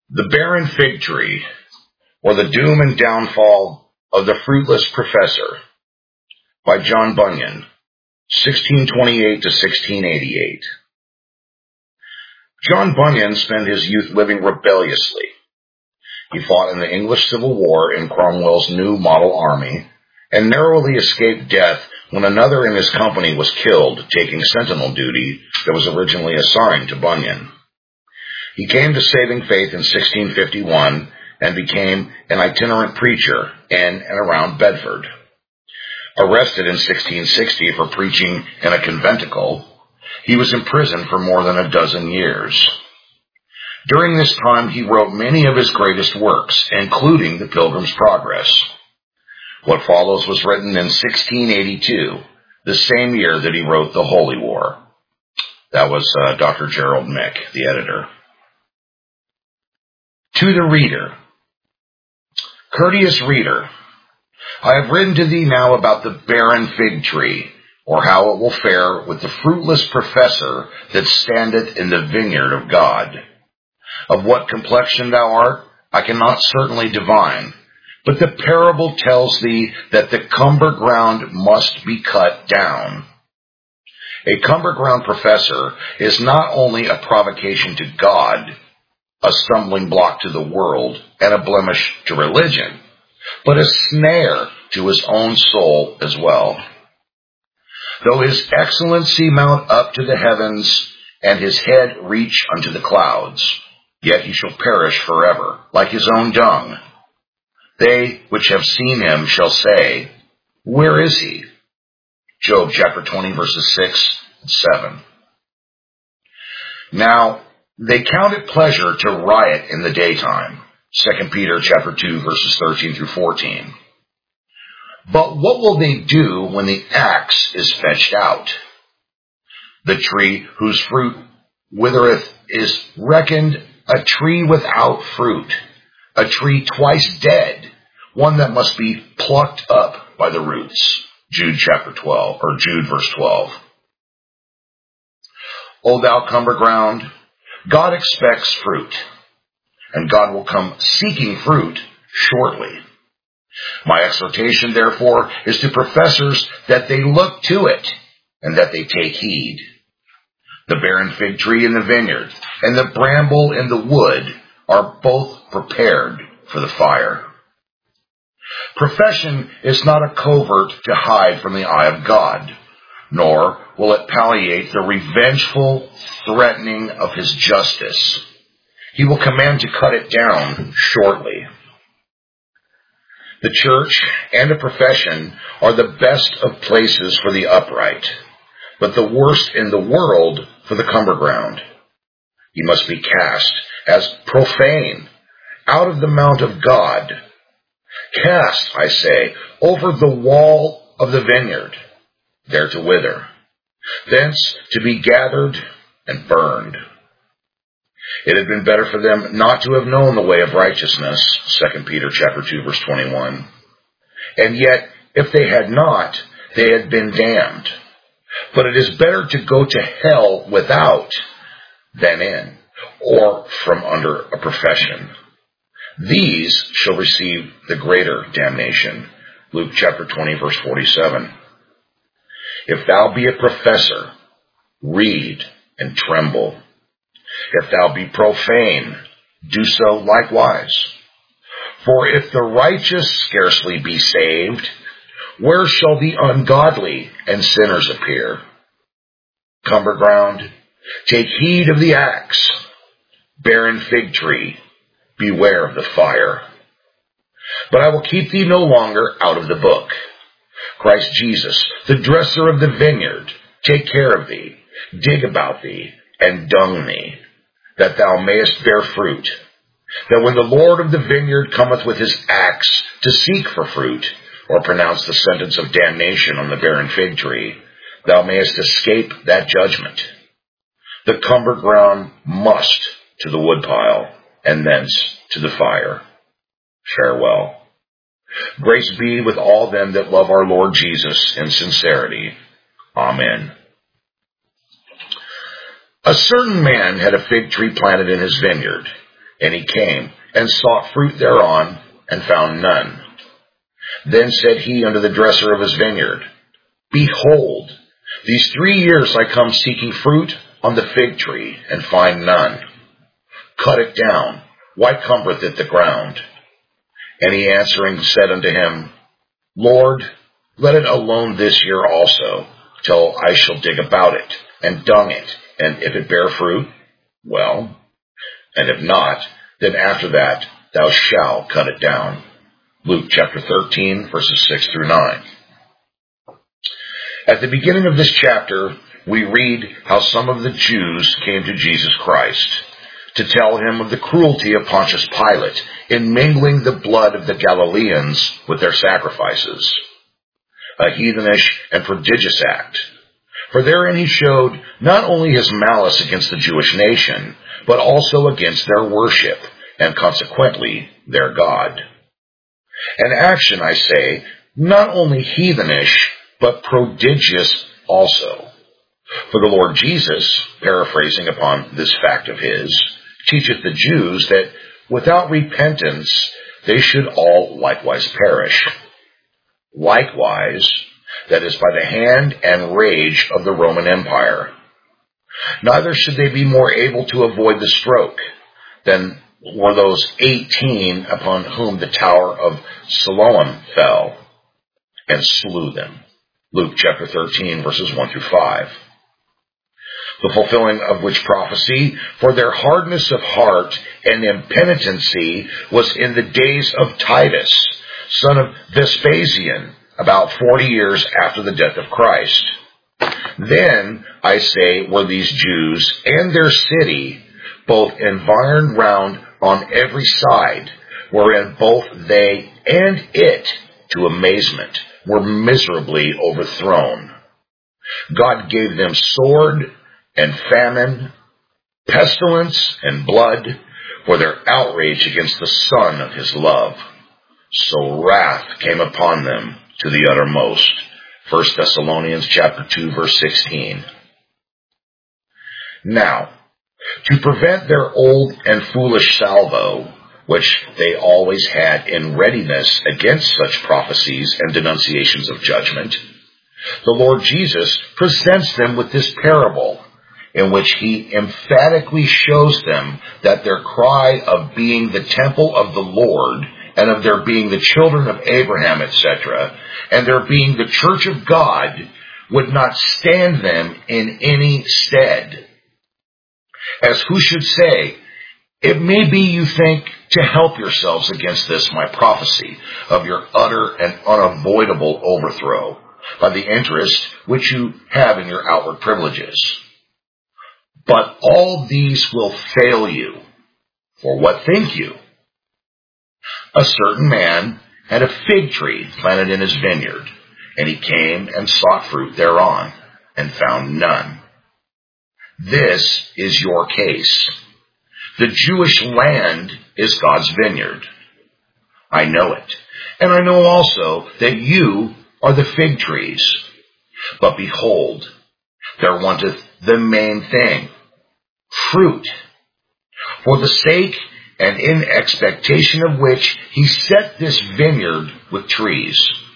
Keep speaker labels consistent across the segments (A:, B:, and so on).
A: The Barren Fig Tree, or the Doom and Downfall of the Fruitless Professor, by John Bunyan, 1628 to 1688. John Bunyan spent his youth living rebelliously. He fought in the English Civil War in Cromwell's new model army, and narrowly escaped death when another in his company was killed taking sentinel duty that was originally assigned to Bunyan. He came to saving faith in 1651 and became an itinerant preacher in and around Bedford. Arrested in 1660 for preaching in a conventicle, he was imprisoned for more than a dozen years. During this time, he wrote many of his greatest works, including The Pilgrim's Progress. What follows was written in 1682, the same year that he wrote The Holy War. That was Dr. Gerald Mick, the editor. To the reader. Courteous reader, I have written to thee now about the barren fig tree, or how it will fare with the fruitless professor that standeth in the vineyard of God. Of what complexion thou art, I cannot certainly divine, but the parable tells thee that the cumber ground must be cut down. A cumber ground professor is not only a provocation to God, a stumbling block to the world, and a blemish to religion, but a snare to his own soul as well. Though his excellency mount up to the heavens, and his head reach unto the clouds, yet he shall perish forever, like his own dung. They which have seen him shall say, Where is he? Job chapter 20, verses 6 and 7. Now, they count it pleasure to riot in the daytime. 2 Peter chapter 2, verses 13 through 14. But what will they do when the axe is fetched out? The tree whose fruit withereth is reckoned a tree without fruit, a tree twice dead, one that must be plucked up by the roots. Jude chapter 12, or Jude verse 12. O thou cumber ground, God expects fruit, and God will come seeking fruit shortly. My exhortation, therefore, is to professors that they look to it, and that they take heed. The barren fig tree in the vineyard, and the bramble in the wood are both prepared for the fire. Profession is not a covert to hide from the eye of God, nor will it palliate the revengeful threatening of his justice. He will command to cut it down shortly. The church and a profession are the best of places for the upright, but the worst in the world for the cumber ground. He must be cast as profane out of the mount of God. Cast, I say, over the wall of the vineyard, there to wither, thence to be gathered and burned. It had been better for them not to have known the way of righteousness, 2 Peter chapter 2, verse 21. And yet, if they had not, they had been damned. But it is better to go to hell without than in, or from under a profession. These shall receive the greater damnation. Luke chapter 20, verse 47. If thou be a professor, read and tremble. If thou be profane, do so likewise. For if the righteous scarcely be saved, where shall the ungodly and sinners appear? Cumber ground, take heed of the axe. Barren fig tree, beware of the fire. But I will keep thee no longer out of the book. Christ Jesus, the dresser of the vineyard, take care of thee, dig about thee, and dung thee, that thou mayest bear fruit, that when the Lord of the vineyard cometh with his axe to seek for fruit, or pronounce the sentence of damnation on the barren fig tree, thou mayest escape that judgment. The cumber ground must to the woodpile, and thence to the fire. Farewell. Grace be with all them that love our Lord Jesus in sincerity. Amen. A certain man had a fig tree planted in his vineyard, And he came, and sought fruit thereon, and found none. Then said he unto the dresser of his vineyard, Behold, these 3 years I come seeking fruit on the fig tree, and find none. Cut it down, why cumbereth it the ground? And he answering said unto him, Lord, let it alone this year also, till I shall dig about it, and dung it, and if it bear fruit, well, and if not, then after that thou shalt cut it down. Luke chapter 13, verses 6 through 9. At the beginning of this chapter, we read how some of the Jews came to Jesus Christ to tell him of the cruelty of Pontius Pilate in mingling the blood of the Galileans with their sacrifices, a heathenish and prodigious act. For therein he showed not only his malice against the Jewish nation, but also against their worship, and consequently their God. An action, I say, not only heathenish, but prodigious also. For the Lord Jesus, paraphrasing upon this fact of his, teacheth the Jews that without repentance they should all likewise perish. Likewise, that is by the hand and rage of the Roman Empire. Neither should they be more able to avoid the stroke than were those 18 upon whom the tower of Siloam fell and slew them. Luke chapter 13, verses 1 through 5. The fulfilling of which prophecy, for their hardness of heart and impenitency, was in the days of Titus, son of Vespasian, about 40 years after the death of Christ. Then, I say, were these Jews and their city both environed round on every side, wherein both they and it, to amazement, were miserably overthrown. God gave them sword and famine, pestilence and blood, for their outrage against the Son of his love. So wrath came upon them to the uttermost. 1 Thessalonians chapter 2, verse 16. Now, to prevent their old and foolish salvo, which they always had in readiness against such prophecies and denunciations of judgment, the Lord Jesus presents them with this parable, in which he emphatically shows them that their cry of being the temple of the Lord, and of their being the children of Abraham, etc., and their being the church of God, would not stand them in any stead. As who should say, it may be you think to help yourselves against this my prophecy of your utter and unavoidable overthrow by the interest which you have in your outward privileges. But all these will fail you. For what think you? A certain man had a fig tree planted in his vineyard, and he came and sought fruit thereon, and found none. This is your case. The Jewish land is God's vineyard. I know it, and I know also that you are the fig trees. But behold, there wanteth the main thing, fruit. For the sake and in expectation of which he set this vineyard with trees.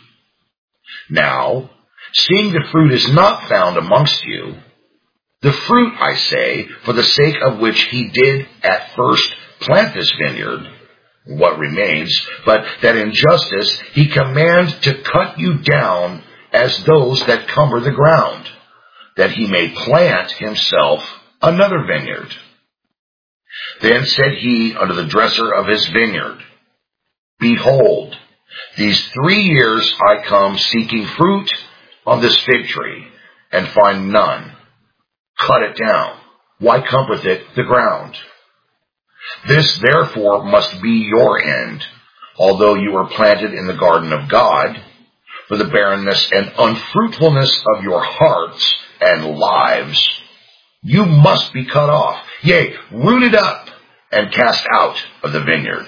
A: Now, seeing the fruit is not found amongst you, the fruit, I say, for the sake of which he did at first plant this vineyard, what remains, but that in justice he commands to cut you down as those that cumber the ground, that he may plant himself another vineyard. Then said he unto the dresser of his vineyard, Behold, these 3 years I come seeking fruit on this fig tree, and find none. Cut it down. Why cumbereth it the ground? This therefore must be your end, although you are planted in the garden of God, for the barrenness and unfruitfulness of your hearts and lives. You must be cut off, yea, rooted up, and cast out of the vineyard.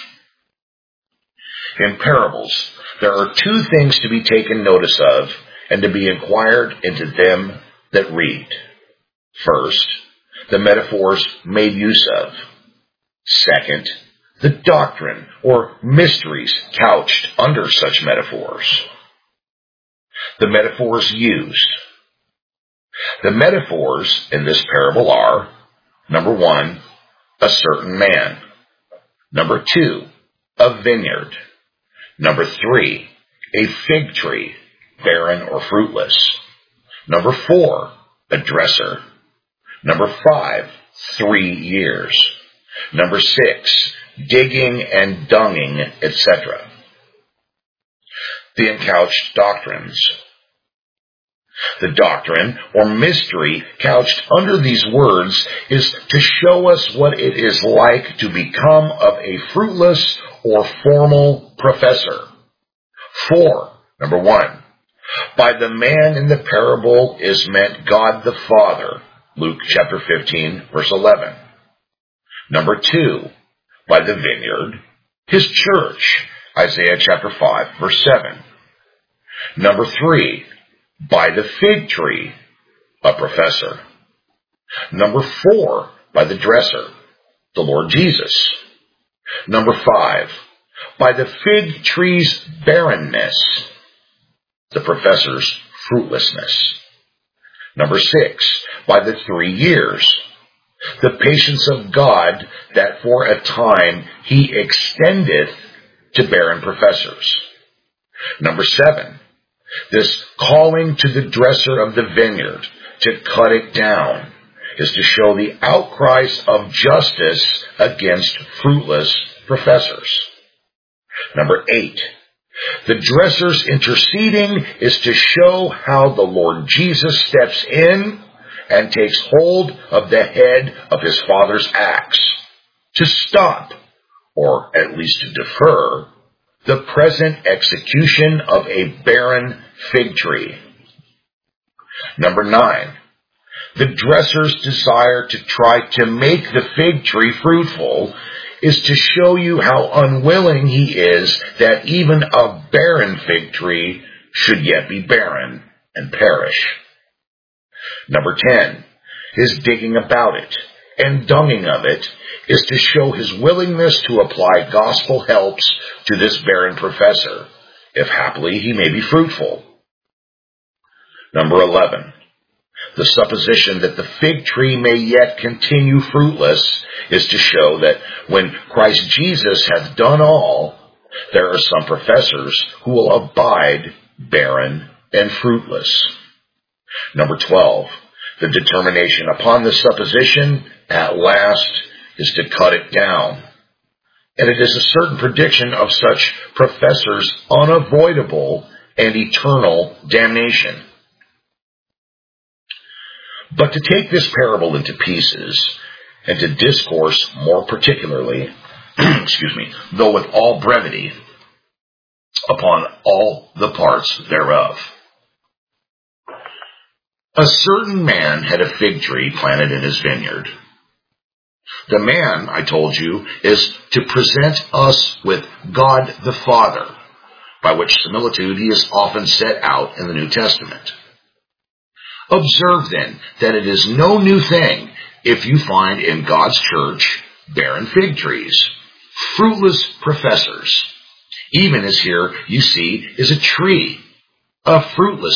A: In parables, there are 2 things to be taken notice of, and to be inquired into them that read. First, the metaphors made use of. Second, the doctrine or mysteries couched under such metaphors. The metaphors used. The metaphors in this parable are, number 1, a certain man. Number 2, a vineyard. Number 3, a fig tree, barren or fruitless. Number 4, a dresser. Number 5, 3 years. Number 6, digging and dunging, etc. The encouched doctrines. The doctrine or mystery couched under these words is to show us what it is like to become of a fruitless or formal professor. 4, number 1, by the man in the parable is meant God the Father, Luke chapter 15, verse 11. Number 2, by the vineyard, his church, Isaiah chapter 5, verse 7. Number 3, by the fig tree, a professor. Number 4, by the dresser, the Lord Jesus. Number 5, by the fig tree's barrenness, the professor's fruitlessness. Number 6, by the 3 years, the patience of God that for a time he extendeth to barren professors. Number 7, this calling to the dresser of the vineyard to cut it down is to show the outcries of justice against fruitless professors. Number 8, the dresser's interceding is to show how the Lord Jesus steps in and takes hold of the head of his Father's axe to stop, or at least to defer, the present execution of a barren fig tree. Number 9, the dresser's desire to try to make the fig tree fruitful is to show you how unwilling he is that even a barren fig tree should yet be barren and perish. Number 10, his digging about it and dunging of it is to show his willingness to apply gospel helps to this barren professor, if haply he may be fruitful. Number 11, the supposition that the fig tree may yet continue fruitless is to show that when Christ Jesus hath done all, there are some professors who will abide barren and fruitless. Number 12, the determination upon the supposition at last is to cut it down. And it is a certain prediction of such professors' unavoidable and eternal damnation. But to take this parable into pieces and to discourse more particularly, though with all brevity, upon all the parts thereof. A certain man had a fig tree planted in his vineyard. The man, I told you, is to present us with God the Father, by which similitude he is often set out in the New Testament. Observe then that it is no new thing if you find in God's church barren fig trees, fruitless professors, even as here you see is a tree, a fruitless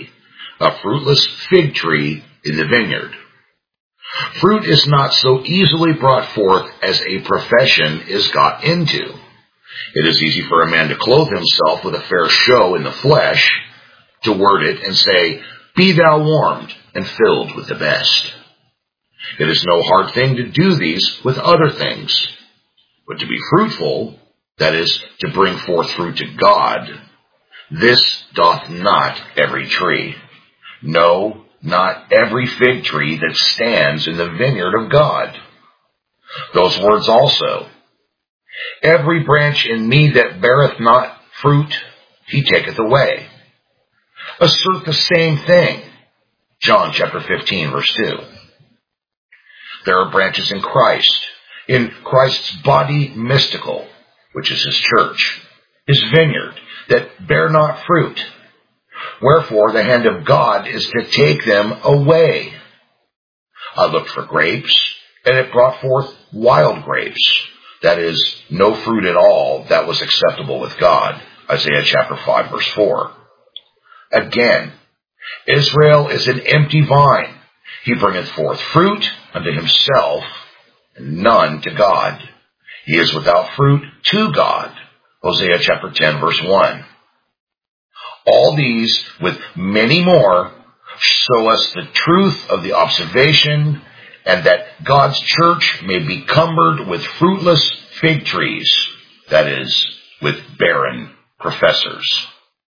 A: fig tree in the vineyard. Fruit is not so easily brought forth as a profession is got into. It is easy for a man to clothe himself with a fair show in the flesh, to word it and say, "Be thou warmed and filled with the best." It is no hard thing to do these with other things, but to be fruitful, that is, to bring forth fruit to God, this doth not every tree. No, not every fig tree that stands in the vineyard of God. Those words also, "Every branch in me that beareth not fruit, he taketh away," assert the same thing. John chapter 15, verse 2. There are branches in Christ's body mystical, which is his church, his vineyard, that bear not fruit. Wherefore the hand of God is to take them away. I looked for grapes, and it brought forth wild grapes, that is, no fruit at all that was acceptable with God. Isaiah chapter 5, verse 4. Again, Israel is an empty vine. He bringeth forth fruit unto himself, and none to God. He is without fruit to God. Hosea chapter 10, verse 1. All these, with many more, show us the truth of the observation, and that God's church may be cumbered with fruitless fig trees, that is, with barren professors.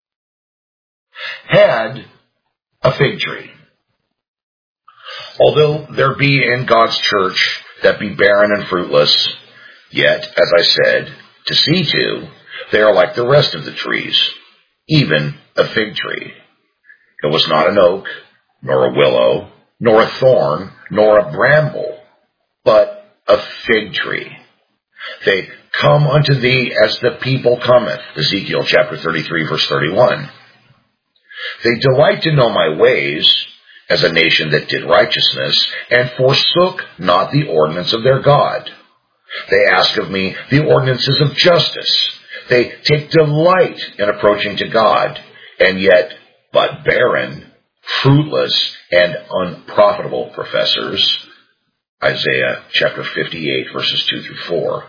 A: Had a fig tree. Although there be in God's church that be barren and fruitless, yet, as I said, to see to, they are like the rest of the trees, even a fig tree. It was not an oak, nor a willow, nor a thorn, nor a bramble, but a fig tree. They come unto thee as the people cometh. Ezekiel chapter 33, verse 31. They delight to know my ways, as a nation that did righteousness, and forsook not the ordinance of their God. They ask of me the ordinances of justice. They take delight in approaching to God, and yet but barren, fruitless, and unprofitable professors. Isaiah chapter 58, verses 2 through 4.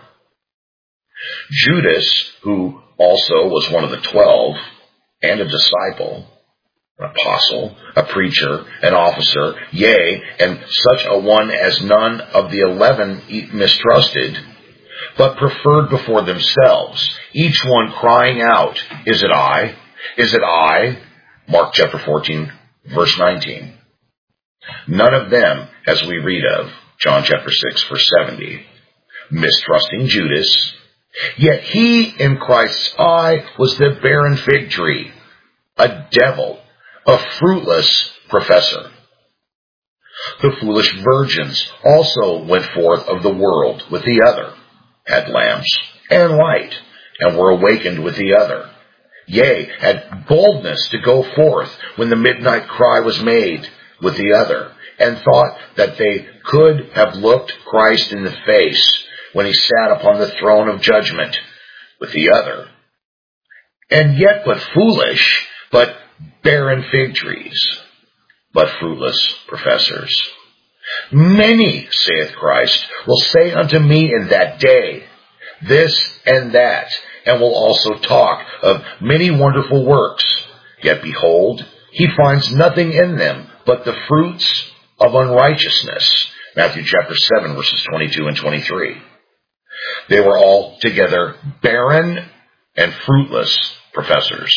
A: Judas, who also was one of the 12, and a disciple, an apostle, a preacher, an officer, yea, and such a one as none of the 11 mistrusted, but preferred before themselves, each one crying out, Is it I? Is it I? Mark chapter 14, verse 19. None of them, as we read of, John chapter 6, verse 70, mistrusting Judas, yet he in Christ's eye was the barren fig tree, a devil, a fruitless professor. The foolish virgins also went forth of the world with the other, had lamps and light, and were awakened with the other. Yea, had boldness to go forth when the midnight cry was made with the other, and thought that they could have looked Christ in the face when he sat upon the throne of judgment with the other. And yet but foolish, but barren fig trees, but fruitless professors. Many, saith Christ, will say unto me in that day, this and that, and will also talk of many wonderful works. Yet behold, he finds nothing in them but the fruits of unrighteousness. Matthew chapter 7, verses 22 and 23. They were all together barren and fruitless professors.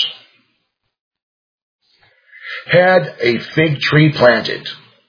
A: Had a fig tree planted.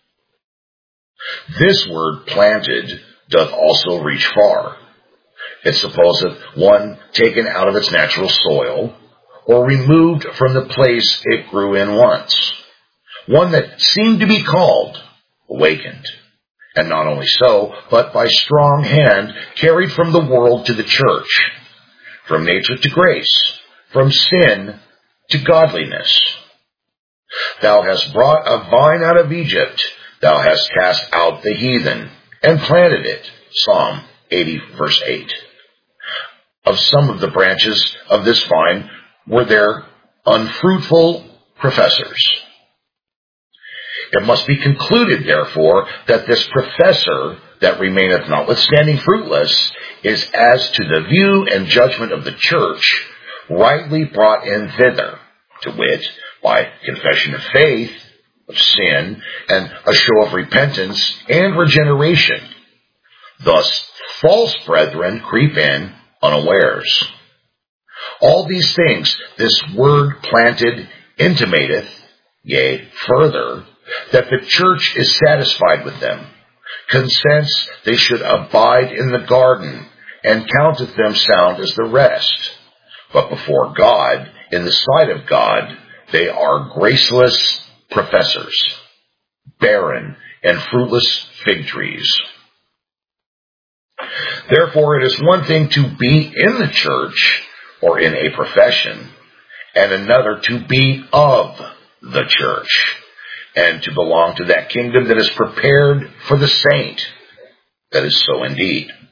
A: This word planted doth also reach far. It supposeth one taken out of its natural soil, or removed from the place it grew in once. One that seemed to be called, awakened. And not only so, but by strong hand carried from the world to the church, from nature to grace, from sin to godliness. Thou hast brought a vine out of Egypt. Thou hast cast out the heathen, and planted it. Psalm 80, verse 8. Of some of the branches of this vine were there unfruitful professors. It must be concluded, therefore, that this professor that remaineth notwithstanding fruitless is, as to the view and judgment of the church, rightly brought in thither, to wit, by confession of faith, of sin, and a show of repentance and regeneration. Thus, false brethren creep in unawares. All these things this word planted intimateth, yea, further, that the church is satisfied with them, consents they should abide in the garden, and counteth them sound as the rest. But before God, in the sight of God, they are graceless professors, barren and fruitless fig trees. Therefore, it is one thing to be in the church, or in a profession, and another to be of the church, and to belong to that kingdom that is prepared for the saint. That is so indeed.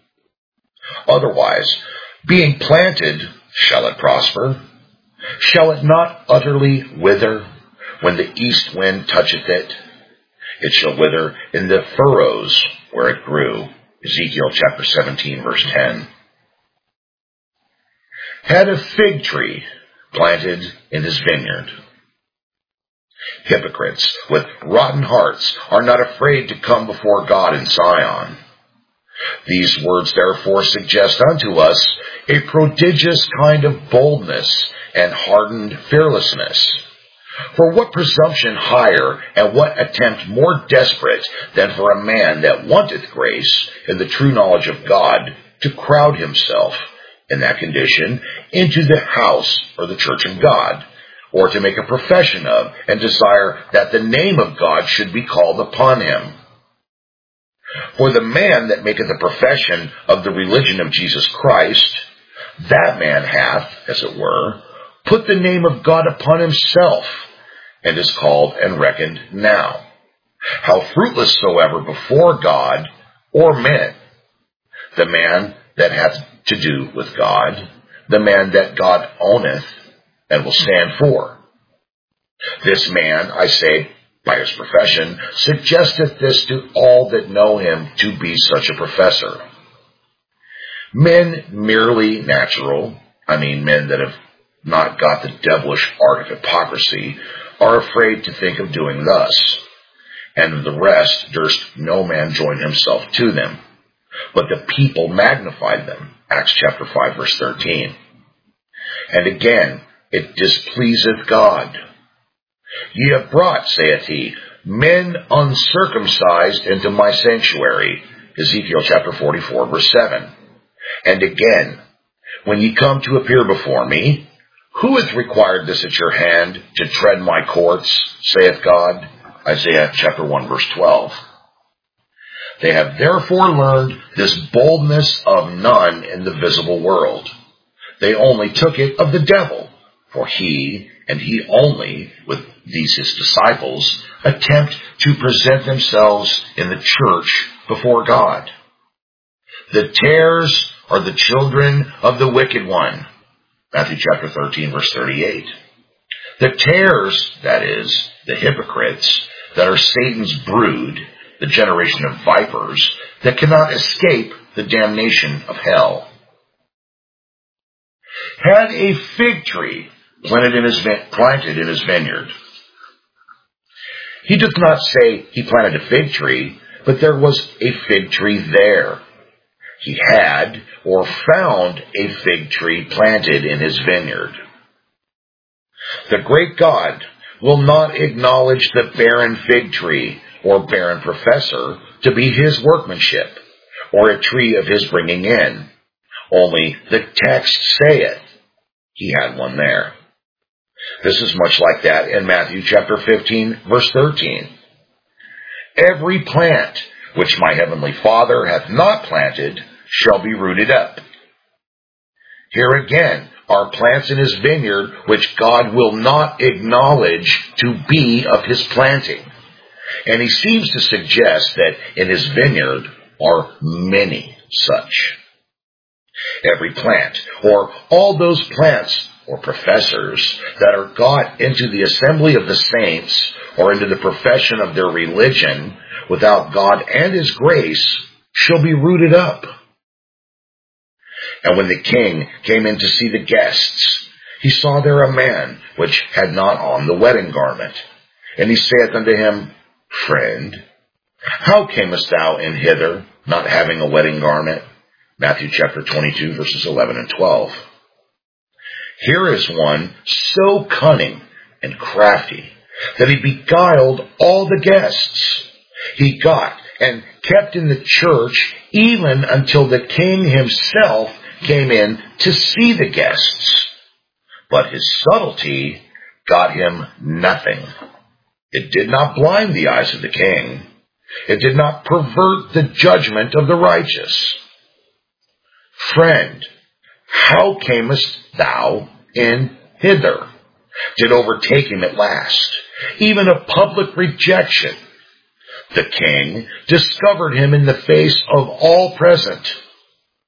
A: Otherwise, being planted, shall it prosper? Shall it not utterly wither when the east wind toucheth it? It shall wither in the furrows where it grew. Ezekiel chapter 17, verse 10. Had a fig tree planted in his vineyard. Hypocrites with rotten hearts are not afraid to come before God in Zion. These words therefore suggest unto us a prodigious kind of boldness and hardened fearlessness. For what presumption higher and what attempt more desperate than for a man that wanteth grace and the true knowledge of God to crowd himself in that condition into the house or the church of God, or to make a profession of and desire that the name of God should be called upon him? For the man that maketh a profession of the religion of Jesus Christ, that man hath, as it were, put the name of God upon himself, and is called and reckoned now, how fruitless soever before God or men, the man that hath to do with God, the man that God owneth and will stand for. This man, I say, by his profession, suggesteth this to all that know him to be such a professor. Men merely natural, men that have not got the devilish art of hypocrisy, are afraid to think of doing thus, and of the rest durst no man join himself to them. But the people magnified them. Acts chapter 5, verse 13. And again, it displeaseth God. Ye have brought, saith he, men uncircumcised into my sanctuary. Ezekiel chapter 44, verse 7. And again, when ye come to appear before me, who hath required this at your hand to tread my courts, saith God? Isaiah chapter 1, verse 12. They have therefore learned this boldness of none in the visible world. They only took it of the devil, for he, and he only, with these his disciples, attempt to present themselves in the church before God. The tares are the children of the wicked one. Matthew chapter 13, verse 38. The tares, that is, the hypocrites, that are Satan's brood, the generation of vipers, that cannot escape the damnation of hell. Had a fig tree planted in his vineyard. He does not say he planted a fig tree, but there was a fig tree there. He had or found a fig tree planted in his vineyard. The great God will not acknowledge the barren fig tree or barren professor to be his workmanship, or a tree of his bringing in. Only the text saith he had one there. This is much like that in Matthew chapter 15, verse 13. Every plant which my heavenly Father hath not planted shall be rooted up. Here again are plants in his vineyard which God will not acknowledge to be of his planting. And he seems to suggest that in his vineyard are many such. Every plant, or all those plants or professors that are got into the assembly of the saints or into the profession of their religion without God and his grace, shall be rooted up. And when the king came in to see the guests, he saw there a man which had not on the wedding garment. And he saith unto him, Friend, how camest thou in hither, not having a wedding garment? Matthew chapter 22, verses 11 and 12. Here is one so cunning and crafty that he beguiled all the guests. He got and kept in the church even until the king himself came in to see the guests. But his subtlety got him nothing. It did not blind the eyes of the king. It did not pervert the judgment of the righteous. Friend, how camest thou in hither? Did overtake him at last, even a public rejection. The king discovered him in the face of all present. How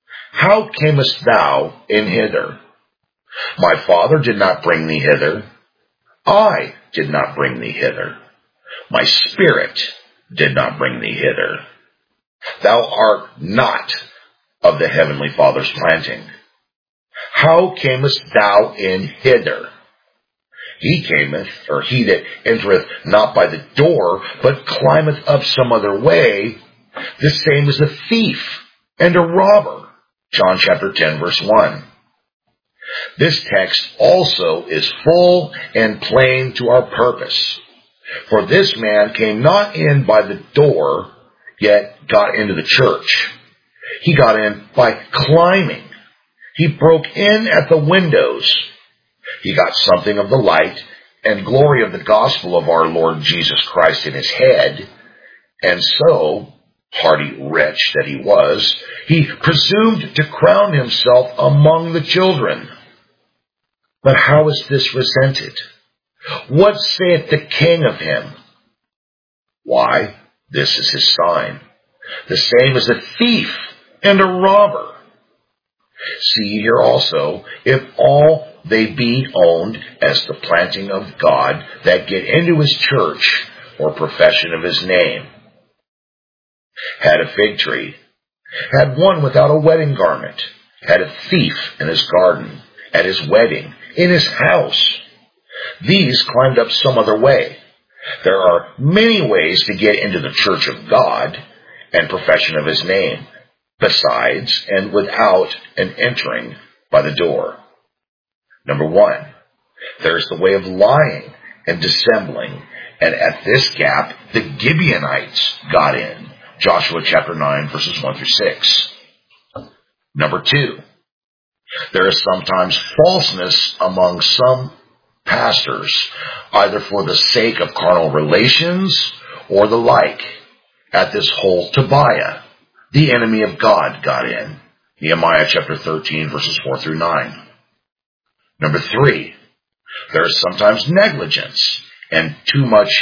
A: how camest thou in hither? My father did not bring thee hither. I did not bring thee hither. My spirit did not bring thee hither. Thou art not of the heavenly Father's planting. How camest thou in hither? He cameth, or he that entereth not by the door, but climbeth up some other way, the same is a thief and a robber. John chapter 10, verse 1. This text also is full and plain to our purpose. For this man came not in by the door, yet got into the church. He got in by climbing. He broke in at the windows. He got something of the light and glory of the gospel of our Lord Jesus Christ in his head, and so, hardy wretch that he was, he presumed to crown himself among the children. But how is this resented? What saith the king of him? Why, this is his sign. The same as a thief and a robber. See here also, if all they be owned as the planting of God that get into his church or profession of his name. Had a fig tree, had one without a wedding garment, had a thief in his garden, at his wedding, in his house. These climbed up some other way. There are many ways to get into the church of God and profession of his name, besides and without an entering by the door. Number 1, there's the way of lying and dissembling, and at this gap, the Gibeonites got in. Joshua chapter 9, verses 1 through 6. Number 2, there is sometimes falseness among some pastors, either for the sake of carnal relations or the like. At this whole Tobiah, the enemy of God, got in. Nehemiah chapter 13, verses 4 through 9. Number 3, there is sometimes negligence and too much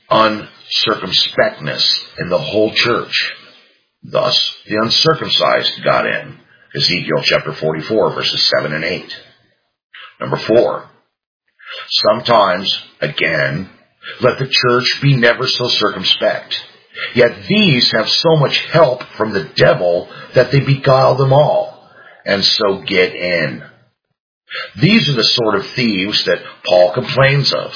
A: uncircumspectness in the whole church. Thus, the uncircumcised got in. Ezekiel chapter 44, verses 7 and 8. Number 4, sometimes, again, let the church be never so circumspect. Yet these have so much help from the devil that they beguile them all, and so get in. These are the sort of thieves that Paul complains of.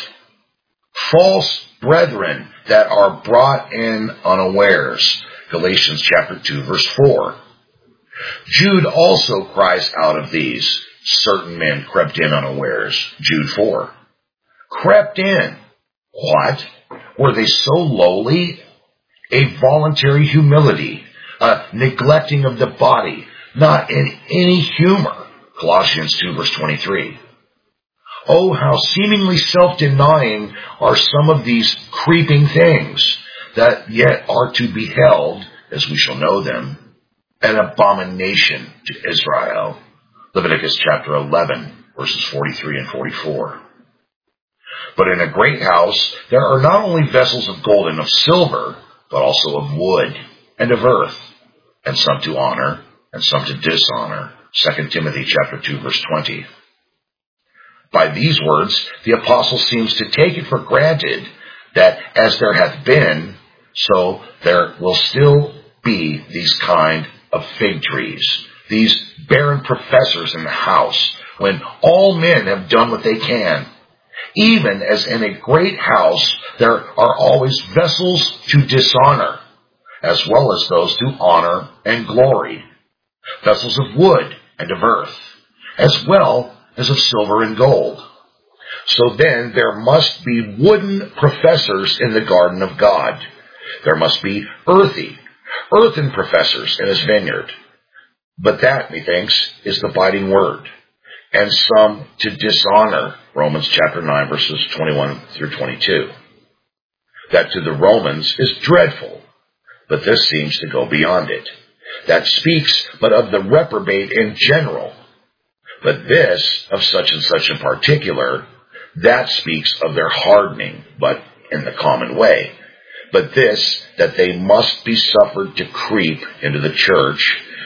A: False brethren that are brought in unawares. Galatians chapter 2, verse 4. Jude also cries out of these. Certain men crept in unawares. Jude 4. Crept in. What? Were they so lowly? A voluntary humility, a neglecting of the body, not in any humor. Colossians 2, verse 23. Oh, how seemingly self-denying are some of these creeping things that yet are to be held, as we shall know them, an abomination to Israel. Leviticus chapter 11, verses 43 and 44. But in a great house there are not only vessels of gold and of silver, but also of wood and of earth, and some to honor and some to dishonor. 2 Timothy chapter 2, verse 20. By these words, the apostle seems to take it for granted that as there hath been, so there will still be these kind of fig trees, these barren professors in the house, when all men have done what they can. Even as in a great house there are always vessels to dishonor, as well as those to honor and glory, vessels of wood and of earth, as well as of silver and gold. So then there must be wooden professors in the garden of God. There must be earthen professors in his vineyard. But that, methinks, is the biting word. And some to dishonor, Romans chapter 9, verses 21 through 22. That to the Romans is dreadful, but this seems to go beyond it. That speaks but of the reprobate in general, but this of such and such in particular, that speaks of their hardening, but in the common way. But this, that they must be suffered to creep into the church,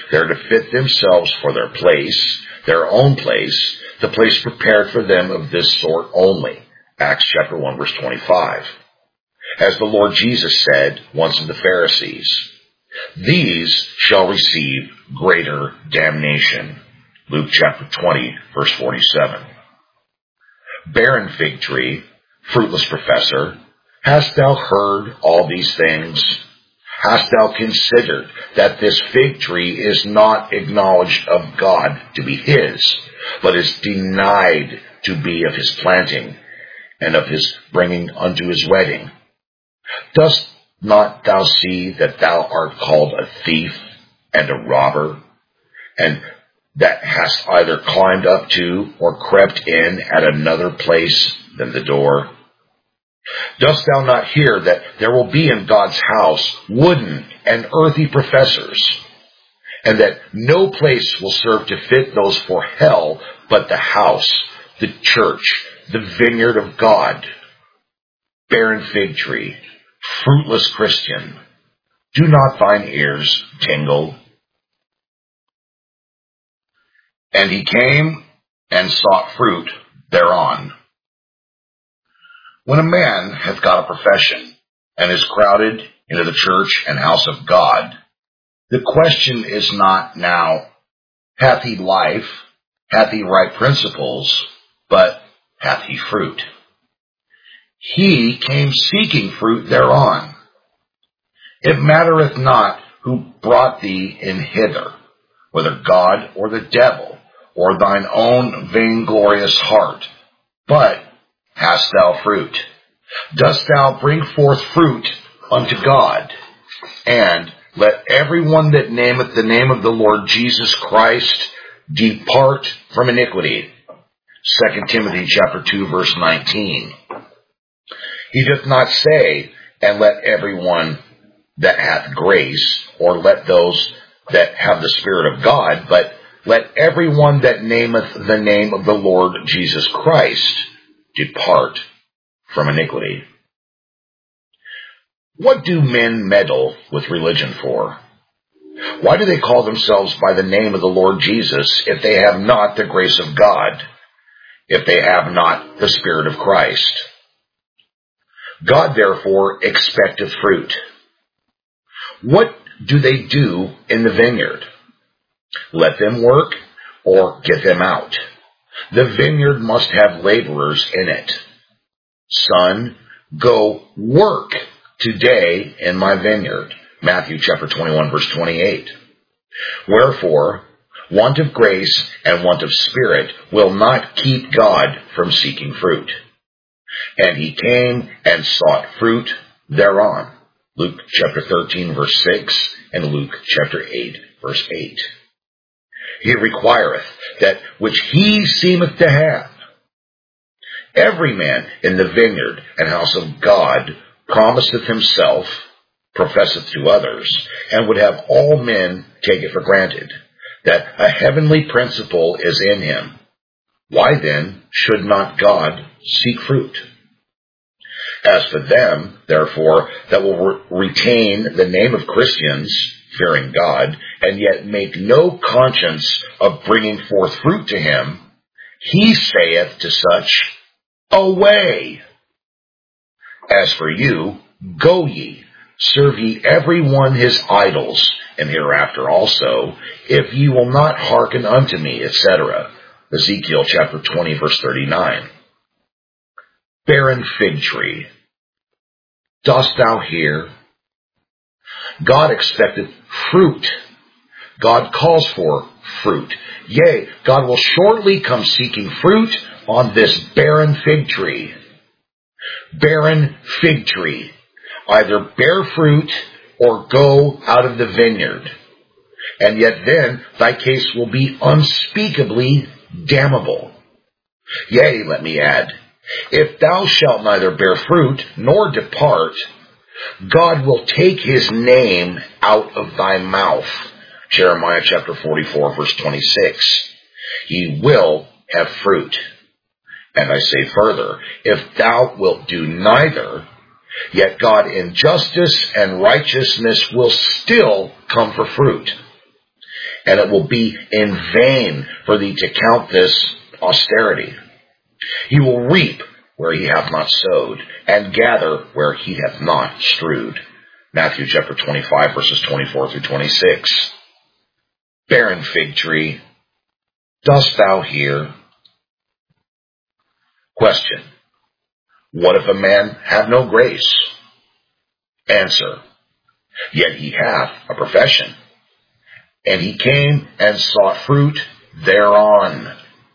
A: They're to fit themselves for their place, their own place, the place prepared for them of this sort only. Acts chapter 1, verse 25. As the Lord Jesus said once to the Pharisees, these shall receive greater damnation. Luke chapter 20, verse 47. Barren fig tree, fruitless professor, hast thou heard all these things? Hast thou considered that this fig tree is not acknowledged of God to be his, but is denied to be of his planting, and of his bringing unto his wedding? Dost not thou see that thou art called a thief and a robber, and that hast either climbed up to or crept in at another place than the door? Dost thou not hear that there will be in God's house wooden and earthy professors, and that no place will serve to fit those for hell but the house, the church, the vineyard of God? Barren fig tree, fruitless Christian, do not thine ears tingle? And he came and sought fruit thereon. When a man hath got a profession, and is crowded into the church and house of God, the question is not now, hath he life, hath he right principles, but hath he fruit? He came seeking fruit thereon. It mattereth not who brought thee in hither, whether God or the devil, or thine own vainglorious heart, but hast thou fruit? Dost thou bring forth fruit unto God? And let everyone that nameth the name of the Lord Jesus Christ depart from iniquity. 2 Timothy chapter 2, verse 19. He doth not say, and let everyone that hath grace, or let those that have the Spirit of God, but let everyone that nameth the name of the Lord Jesus Christ depart from iniquity. What do men meddle with religion for? Why do they call themselves by the name of the Lord Jesus if they have not the grace of God, if they have not the Spirit of Christ? God therefore expecteth fruit. What do they do in the vineyard? Let them work, or get them out. The vineyard must have laborers in it. Son, go work today in my vineyard. Matthew chapter 21, verse 28. Wherefore, want of grace and want of spirit will not keep God from seeking fruit. And he came and sought fruit thereon. Luke chapter 13, verse 6, and Luke chapter 8, verse 8. He requireth that which he seemeth to have. Every man in the vineyard and house of God promiseth himself, professeth to others, and would have all men take it for granted, that a heavenly principle is in him. Why then should not God seek fruit? As for them, therefore, that will retain the name of Christians, fearing God, and yet make no conscience of bringing forth fruit to him, he saith to such, Away! As for you, go ye, serve ye every one his idols, and hereafter also, if ye will not hearken unto me, etc. Ezekiel chapter 20, verse 39. Barren fig tree, dost thou hear? God expecteth fruit. God calls for fruit. Yea, God will shortly come seeking fruit on this barren fig tree. Barren fig tree, either bear fruit or go out of the vineyard. And yet then thy case will be unspeakably damnable. Yea, let me add, if thou shalt neither bear fruit nor depart, God will take his name out of thy mouth. Jeremiah chapter 44, verse 26. He will have fruit. And I say further, if thou wilt do neither, yet God in justice and righteousness will still come for fruit. and it will be in vain for thee to count this austerity. He will reap where he hath not sowed, and gather where he hath not strewed. Matthew chapter 25, verses 24 through 26. Barren fig tree, dost thou hear? Question. What if a man have no grace? Answer. Yet he hath a profession, and he came and sought fruit thereon.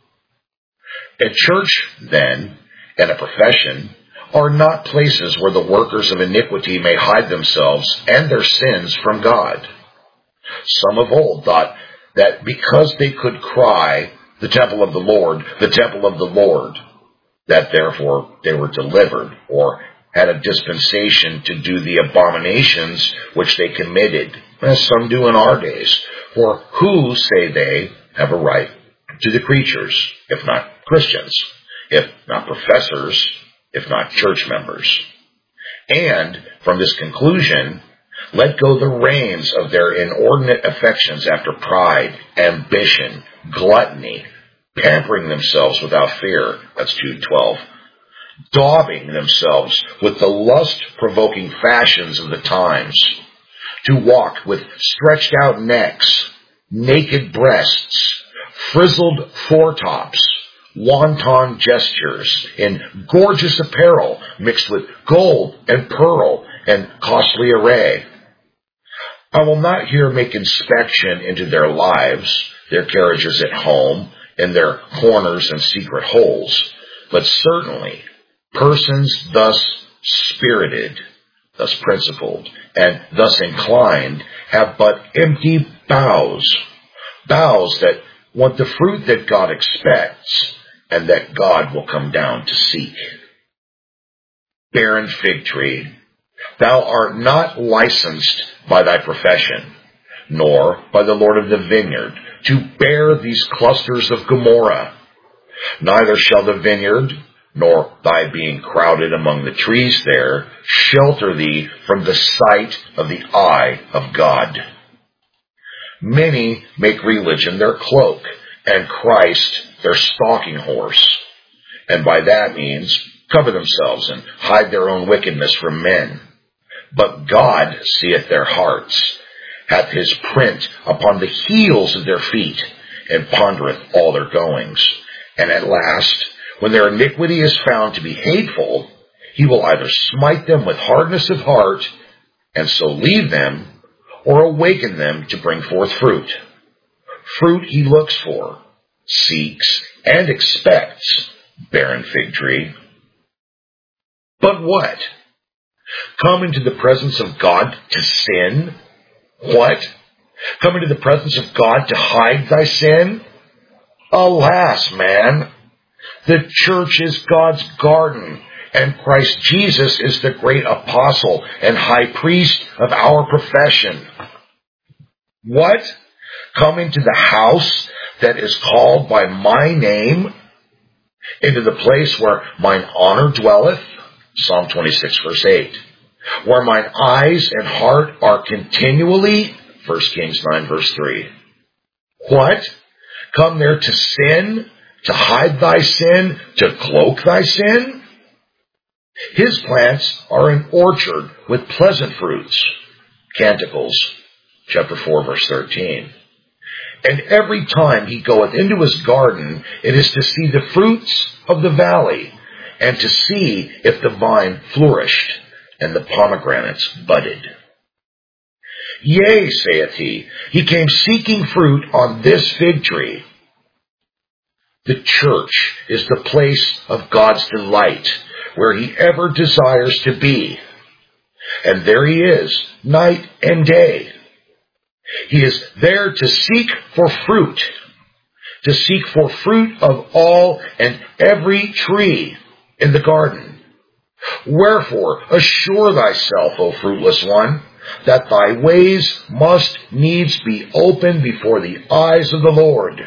A: A church, then, and a profession are not places where the workers of iniquity may hide themselves and their sins from God. Some of old thought that because they could cry, the temple of the Lord, the temple of the Lord, that therefore they were delivered, or had a dispensation to do the abominations which they committed, as some do in our days. For who, say they, have a right to the creatures, if not Christians, if not professors, if not church members? And from this conclusion, let go the reins of their inordinate affections after pride, ambition, gluttony, pampering themselves without fear. That's Jude 12. Daubing themselves with the lust-provoking fashions of the times, to walk with stretched out necks, naked breasts, frizzled foretops, wanton gestures, in gorgeous apparel mixed with gold and pearl and costly array. I will not here make inspection into their lives, their carriages at home, and their corners and secret holes, but certainly persons thus spirited, thus principled, and thus inclined have but empty boughs that want the fruit that God expects and that God will come down to seek. Barren fig tree, thou art not licensed by thy profession, nor by the Lord of the vineyard, to bear these clusters of Gomorrah. Neither shall the vineyard, nor thy being crowded among the trees there, shelter thee from the sight of the eye of God. Many make religion their cloak, and Christ their stalking horse, and by that means cover themselves and hide their own wickedness from men. But God seeth their hearts, hath his print upon the heels of their feet, and pondereth all their goings. And at last, when their iniquity is found to be hateful, he will either smite them with hardness of heart, and so leave them, or awaken them to bring forth fruit. Fruit he looks for, seeks, and expects, barren fig tree. But what? Come into the presence of God to sin? What? Come into the presence of God to hide thy sin? Alas, man! The church is God's garden, and Christ Jesus is the great apostle and high priest of our profession. What? Come into the house that is called by my name, into the place where mine honor dwelleth, Psalm 26, verse 8, where mine eyes and heart are continually, 1 Kings 9, verse 3. What? Come there to sin, to hide thy sin, to cloak thy sin? His plants are an orchard with pleasant fruits, Canticles, chapter 4, verse 13. And every time he goeth into his garden, it is to see the fruits of the valley, and to see if the vine flourished, and the pomegranates budded. Yea, saith he came seeking fruit on this fig tree. The church is the place of God's delight, where he ever desires to be. And there he is, night and day. He is there to seek for fruit of all and every tree in the garden. Wherefore, assure thyself, O fruitless one, that thy ways must needs be open before the eyes of the Lord.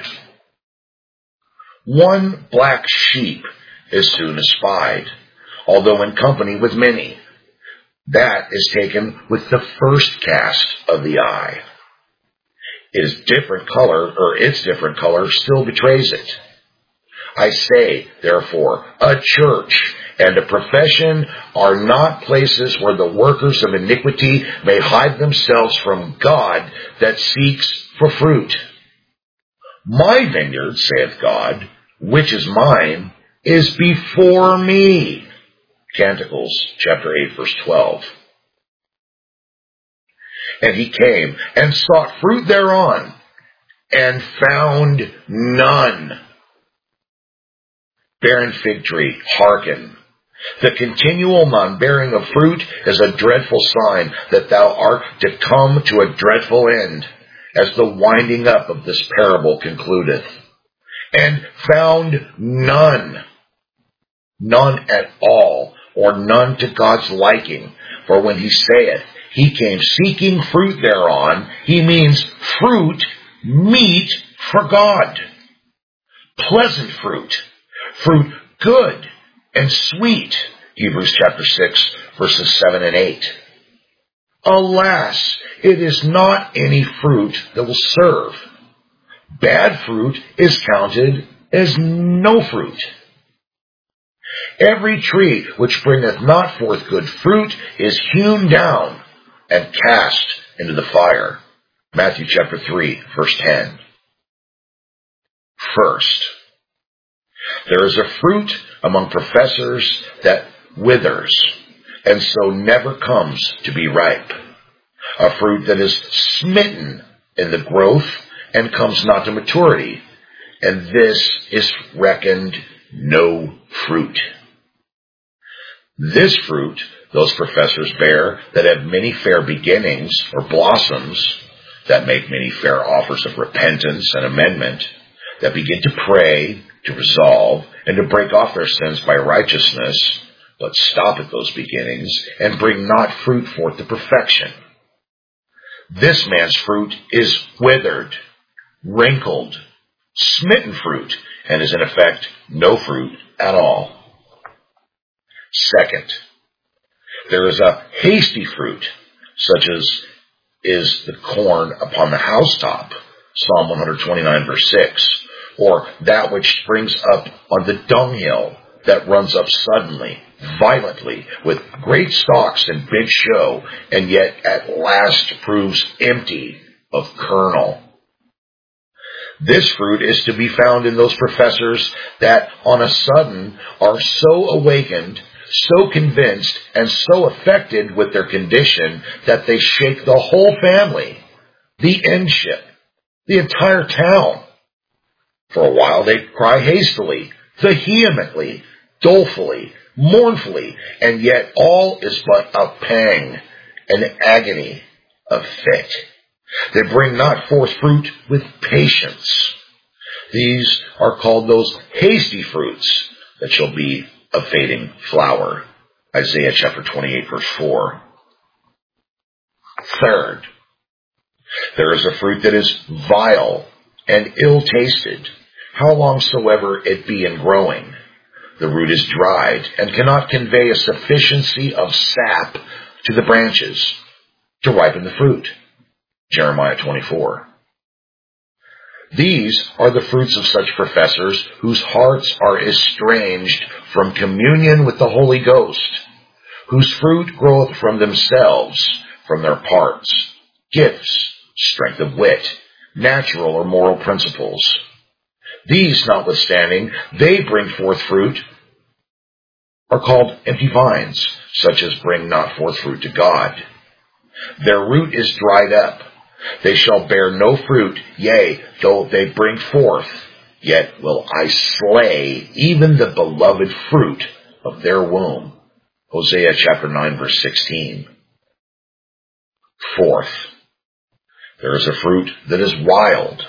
A: One black sheep is soon espied, although in company with many. That is taken with the first cast of the eye. Its different color still betrays it. I say, therefore, a church and a profession are not places where the workers of iniquity may hide themselves from God that seeks for fruit. My vineyard, saith God, which is mine, is before me. Canticles chapter 8, verse 12. And he came and sought fruit thereon, and found none. Barren fig tree, hearken. The continual non-bearing of fruit is a dreadful sign that thou art to come to a dreadful end, as the winding up of this parable concludeth. And found none. None at all, or none to God's liking. For when he saith, he came seeking fruit thereon, he means fruit, meat for God. Pleasant fruit. Fruit good and sweet. Hebrews chapter 6, verses 7 and 8. Alas, it is not any fruit that will serve. Bad fruit is counted as no fruit. Every tree which bringeth not forth good fruit is hewn down and cast into the fire. Matthew chapter 3, verse 10. First, there is a fruit among professors that withers, and so never comes to be ripe. A fruit that is smitten in the growth and comes not to maturity, and this is reckoned no fruit. This fruit those professors bear that have many fair beginnings or blossoms, that make many fair offers of repentance and amendment, that begin to pray, to resolve, and to break off their sins by righteousness, but stop at those beginnings and bring not fruit forth to perfection. This man's fruit is withered, wrinkled, smitten fruit, and is in effect no fruit at all. Second, there is a hasty fruit, such as is the corn upon the housetop, Psalm 129, verse 6, or that which springs up on the dunghill, that runs up suddenly, violently, with great stalks and big show, and yet at last proves empty of kernel. This fruit is to be found in those professors that on a sudden are so awakened, so convinced, and so affected with their condition that they shake the whole family, the endship, the entire town. For a while they cry hastily, vehemently, dolefully, mournfully, and yet all is but a pang, an agony, a fit. They bring not forth fruit with patience. These are called those hasty fruits that shall be a fading flower. Isaiah chapter 28, verse 4. Third, there is a fruit that is vile and ill-tasted, how long soever it be in growing. The root is dried and cannot convey a sufficiency of sap to the branches to ripen the fruit. Jeremiah 24. These are the fruits of such professors whose hearts are estranged from communion with the Holy Ghost, whose fruit groweth from themselves, from their parts, gifts, strength of wit, natural or moral principles. These, notwithstanding, they bring forth fruit, are called empty vines, such as bring not forth fruit to God. Their root is dried up. They shall bear no fruit, yea, though they bring forth, yet will I slay even the beloved fruit of their womb. Hosea chapter 9, verse 16. Fourth, there is a fruit that is wild.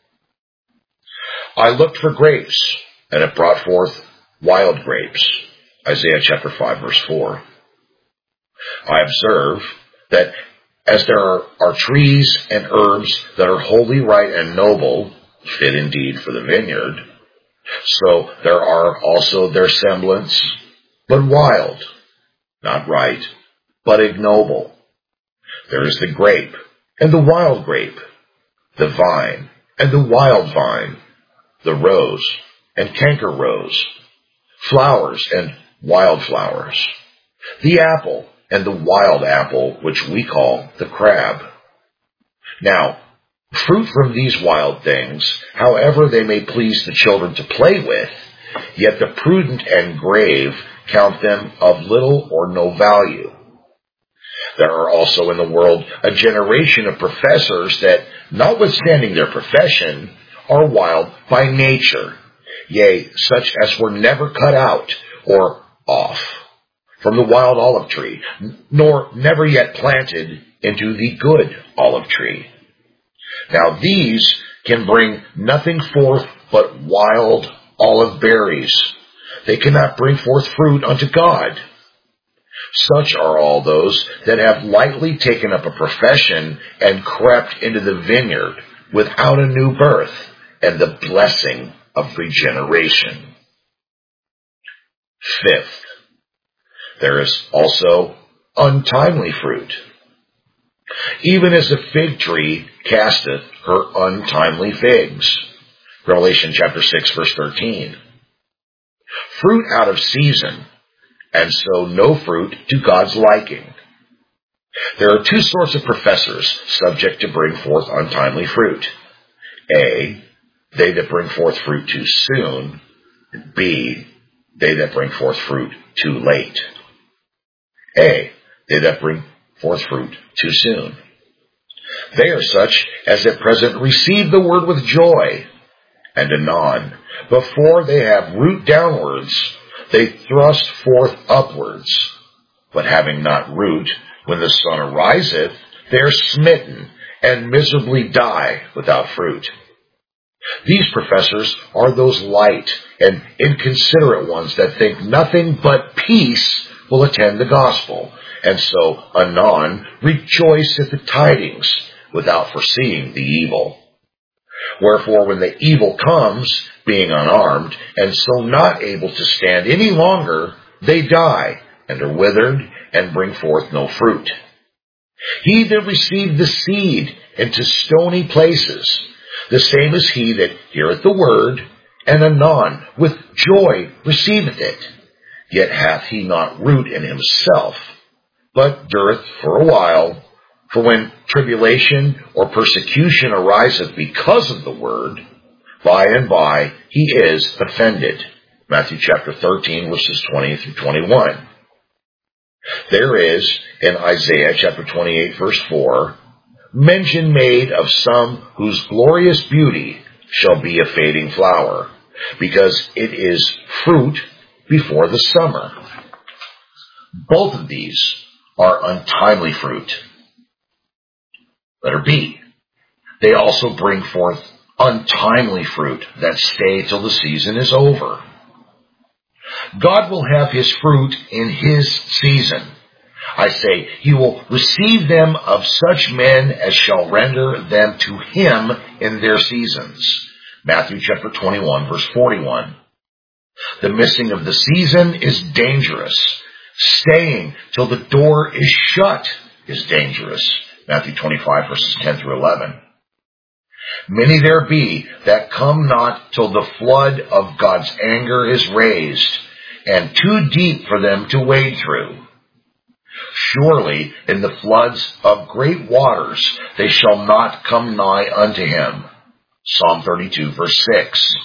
A: I looked for grapes, and it brought forth wild grapes. Isaiah chapter 5, verse 4. I observe that as there are trees and herbs that are wholly right and noble, fit indeed for the vineyard, so there are also their semblance, but wild, not right, but ignoble. There is the grape and the wild grape, the vine and the wild vine, the rose and canker rose, flowers and wildflowers, the apple and the wild apple, which we call the crab. Now, fruit from these wild things, however they may please the children to play with, yet the prudent and grave count them of little or no value. There are also in the world a generation of professors that, notwithstanding their profession, are wild by nature, yea, such as were never cut out or off from the wild olive tree, nor never yet planted into the good olive tree. Now these can bring nothing forth but wild olive berries. They cannot bring forth fruit unto God. Such are all those that have lightly taken up a profession and crept into the vineyard without a new birth and the blessing of regeneration. Fifth, there is also untimely fruit. Even as the fig tree casteth her untimely figs. Revelation chapter 6, verse 13. Fruit out of season, and so no fruit to God's liking. There are two sorts of professors subject to bring forth untimely fruit. A, they that bring forth fruit too soon. B, they that bring forth fruit too late. A, they that bring forth fruit too soon. They are such as at present receive the word with joy, and anon, before they have root downwards, they thrust forth upwards. But having not root, when the sun ariseth, they are smitten, and miserably die without fruit. These professors are those light and inconsiderate ones that think nothing but peace will attend the gospel, and so anon rejoice at the tidings, without foreseeing the evil. Wherefore when the evil comes, being unarmed, and so not able to stand any longer, they die, and are withered, and bring forth no fruit. He that received the seed into stony places, the same is he that heareth the word, and anon with joy receiveth it. Yet hath he not root in himself, but dureth for a while. For when tribulation or persecution ariseth because of the word, by and by he is offended. Matthew chapter 13, verses 20 through 21. There is, in Isaiah chapter 28, verse 4, mention made of some whose glorious beauty shall be a fading flower, because it is fruit before the summer. Both of these are untimely fruit. Letter B. They also bring forth untimely fruit that stay till the season is over. God will have his fruit in his season. I say, he will receive them of such men as shall render them to him in their seasons. Matthew chapter 21, verse 41. The missing of the season is dangerous. Staying till the door is shut is dangerous. Matthew 25, verses 10 through 11. Many there be that come not till the flood of God's anger is raised, and too deep for them to wade through. Surely in the floods of great waters they shall not come nigh unto him. Psalm 32, verse 6.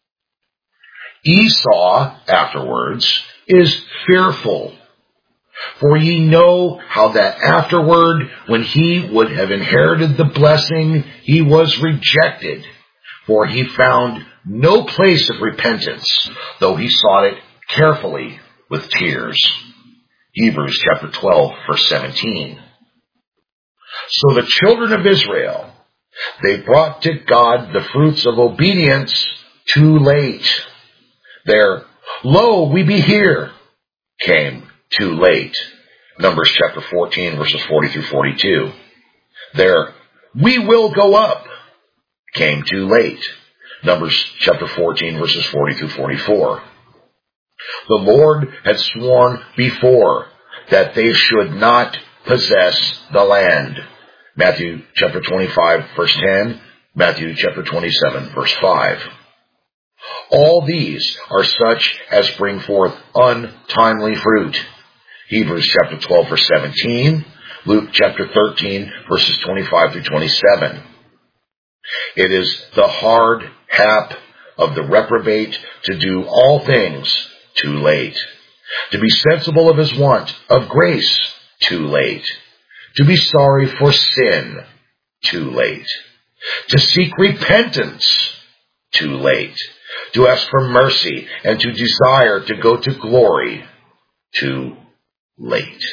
A: Esau, afterwards, is fearful. For ye know how that afterward, when he would have inherited the blessing, he was rejected. For he found no place of repentance, though he sought it carefully with tears. Hebrews chapter 12, verse 17. So the children of Israel, they brought to God the fruits of obedience too late. Their, lo, we be here, came too late. Numbers chapter 14, verses 40 through 42. Their, we will go up, came too late. Numbers chapter 14, verses 40 through 44. The Lord had sworn before that they should not possess the land. Matthew chapter 25, verse 10, Matthew chapter 27, verse 5. All these are such as bring forth untimely fruit. Hebrews chapter 12, verse 17. Luke chapter 13, verses 25 through 27. It is the hard hap of the reprobate to do all things too late. To be sensible of his want of grace, too late. To be sorry for sin, too late. To seek repentance, too late. To ask for mercy and to desire to go to glory, too late.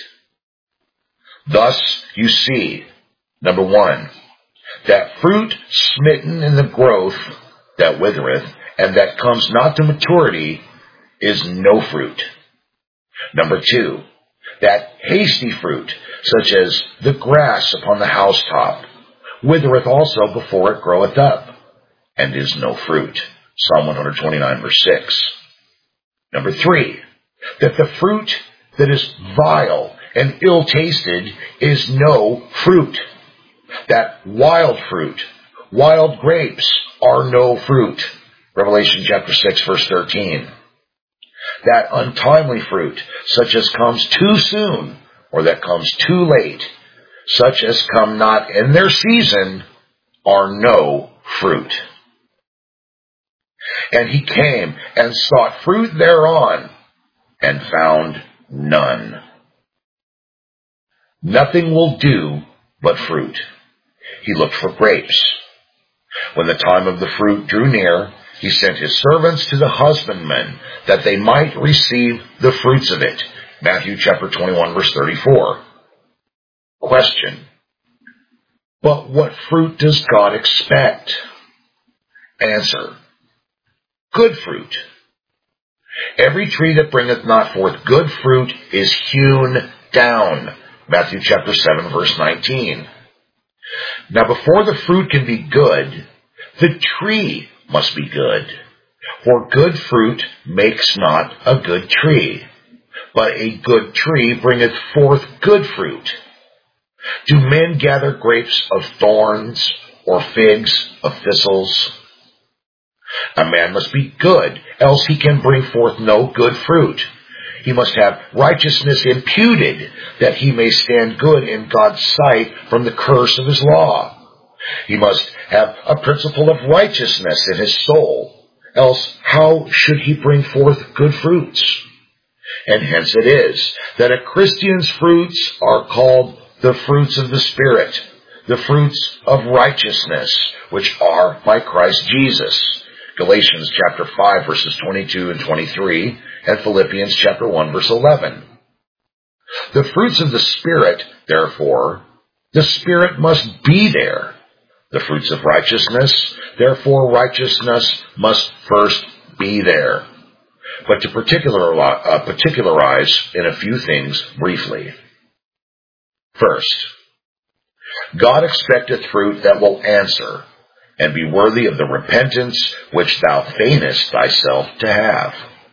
A: Thus, you see, number one, that fruit smitten in the growth that withereth and that comes not to maturity is no fruit. Number two, that hasty fruit, such as the grass upon the housetop, withereth also before it groweth up, and is no fruit. Psalm 129, verse 6. Number three, that the fruit that is vile and ill-tasted is no fruit. That wild fruit, wild grapes, are no fruit. Revelation chapter 6, verse 13. That untimely fruit, such as comes too soon, or that comes too late, such as come not in their season, are no fruit. And he came and sought fruit thereon, and found none. Nothing will do but fruit. He looked for grapes. When the time of the fruit drew near, he sent his servants to the husbandmen, that they might receive the fruits of it. Matthew chapter 21, verse 34. Question. But what fruit does God expect? Answer. Good fruit. Every tree that bringeth not forth good fruit is hewn down. Matthew chapter 7, verse 19. Now before the fruit can be good, the tree must be good. For good fruit makes not a good tree, but a good tree bringeth forth good fruit. Do men gather grapes of thorns, or figs of thistles? A man must be good, else he can bring forth no good fruit. He must have righteousness imputed, that he may stand good in God's sight from the curse of his law. He must have a principle of righteousness in his soul, else how should he bring forth good fruits? And hence it is that a Christian's fruits are called the fruits of the Spirit, the fruits of righteousness, which are by Christ Jesus. Galatians chapter 5, verses 22 and 23, and Philippians chapter 1, verse 11. The fruits of the Spirit, therefore, the Spirit must be there. The fruits of righteousness, therefore righteousness must first be there. But to particularize in a few things briefly. First, God expecteth fruit that will answer, and be worthy of the repentance which thou feignest thyself to have.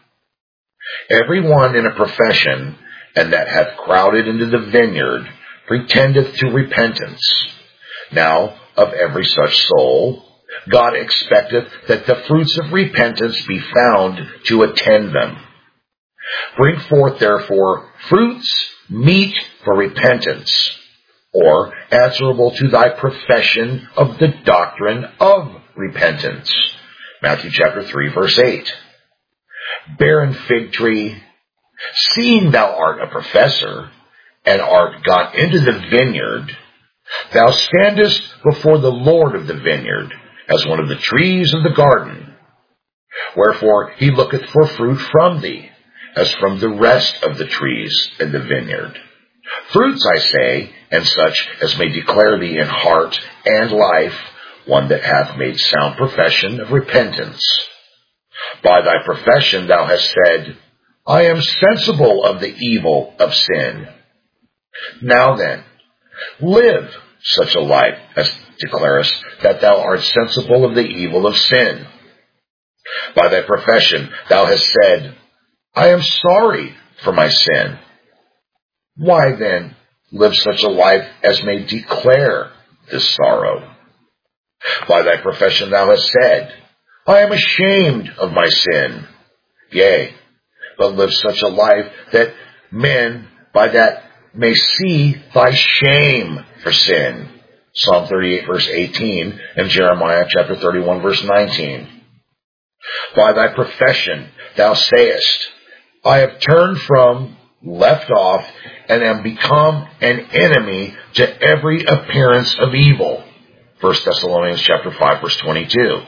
A: Every one in a profession, and that hath crowded into the vineyard, pretendeth to repentance. Now, of every such soul, God expecteth that the fruits of repentance be found to attend them. Bring forth, therefore, fruits meet for repentance, or answerable to thy profession of the doctrine of repentance. Matthew chapter 3, verse 8. Barren fig tree, seeing thou art a professor, and art got into the vineyard, thou standest before the Lord of the vineyard, as one of the trees of the garden. Wherefore he looketh for fruit from thee, as from the rest of the trees in the vineyard. Fruits, I say, and such as may declare thee in heart and life, one that hath made sound profession of repentance. By thy profession thou hast said, I am sensible of the evil of sin. Now then, live such a life as declarest that thou art sensible of the evil of sin. By thy profession thou hast said, I am sorry for my sin. Why then live such a life as may declare this sorrow? By thy profession thou hast said, I am ashamed of my sin. Yea, but live such a life that men by that may see thy shame for sin. Psalm 38 verse 18 and Jeremiah chapter 31 verse 19. By thy profession thou sayest, I have turned from, left off, and am become an enemy to every appearance of evil. 1 Thessalonians chapter 5 verse 22.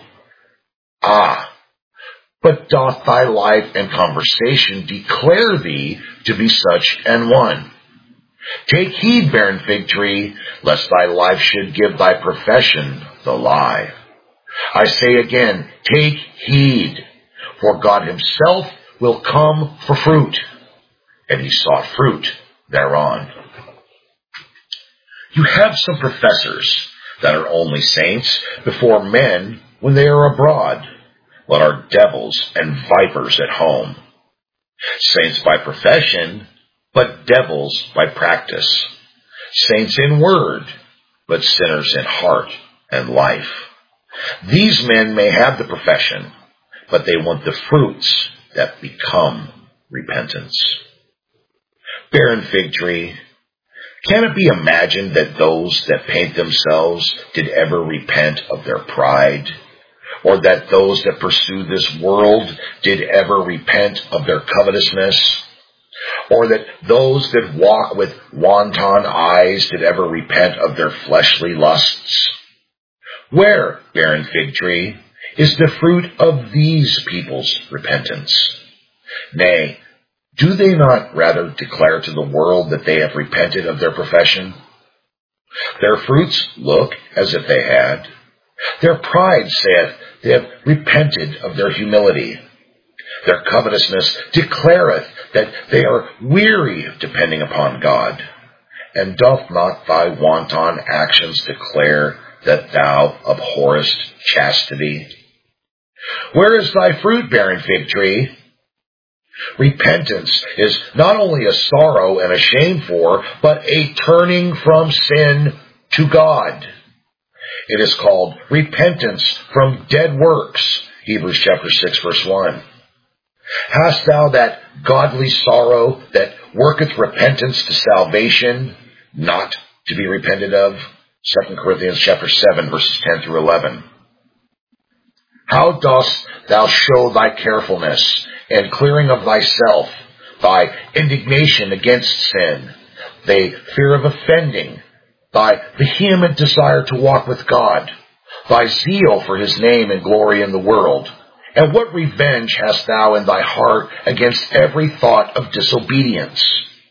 A: But doth thy life and conversation declare thee to be such an one? Take heed, barren fig tree, lest thy life should give thy profession the lie. I say again, take heed, for God himself will come for fruit, and he sought fruit thereon. You have some professors that are only saints before men when they are abroad, but are devils and vipers at home. Saints by profession, but devils by practice. Saints in word, but sinners in heart and life. These men may have the profession, but they want the fruits that become repentance. Barren fig tree, can it be imagined that those that paint themselves did ever repent of their pride? Or that those that pursue this world did ever repent of their covetousness? Or that those that walk with wanton eyes did ever repent of their fleshly lusts? Where, barren fig tree, is the fruit of these people's repentance? Nay, do they not rather declare to the world that they have repented of their profession? Their fruits look as if they had. Their pride saith they have repented of their humility. Their covetousness declareth that they are weary of depending upon God. And doth not thy wanton actions declare that thou abhorrest chastity? Where is thy fruit, barren fig tree? Repentance is not only a sorrow and a shame for, but a turning from sin to God. It is called repentance from dead works, Hebrews chapter 6 verse 1. Hast thou that godly sorrow that worketh repentance to salvation, not to be repented of? 2 Corinthians chapter 7 verses 10 through 11. How dost thou show thy carefulness and clearing of thyself, thy indignation against sin, thy fear of offending, thy vehement desire to walk with God, thy zeal for his name and glory in the world? And what revenge hast thou in thy heart against every thought of disobedience?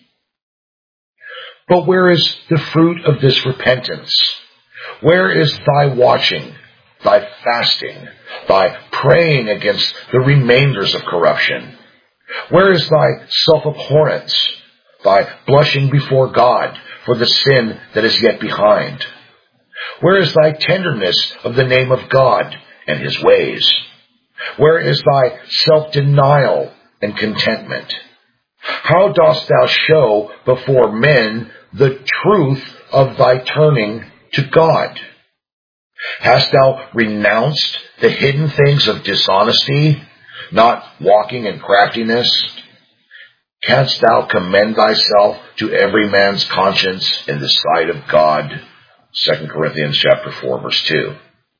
A: But where is the fruit of this repentance? Where is thy watching, thy fasting, thy praying against the remainders of corruption? Where is thy self-abhorrence, thy blushing before God for the sin that is yet behind? Where is thy tenderness of the name of God and his ways? Where is thy self-denial and contentment? How dost thou show before men the truth of thy turning to God? Hast thou renounced the hidden things of dishonesty, not walking in craftiness? Canst thou commend thyself to every man's conscience in the sight of God? 2 Corinthians chapter 4 verse 2.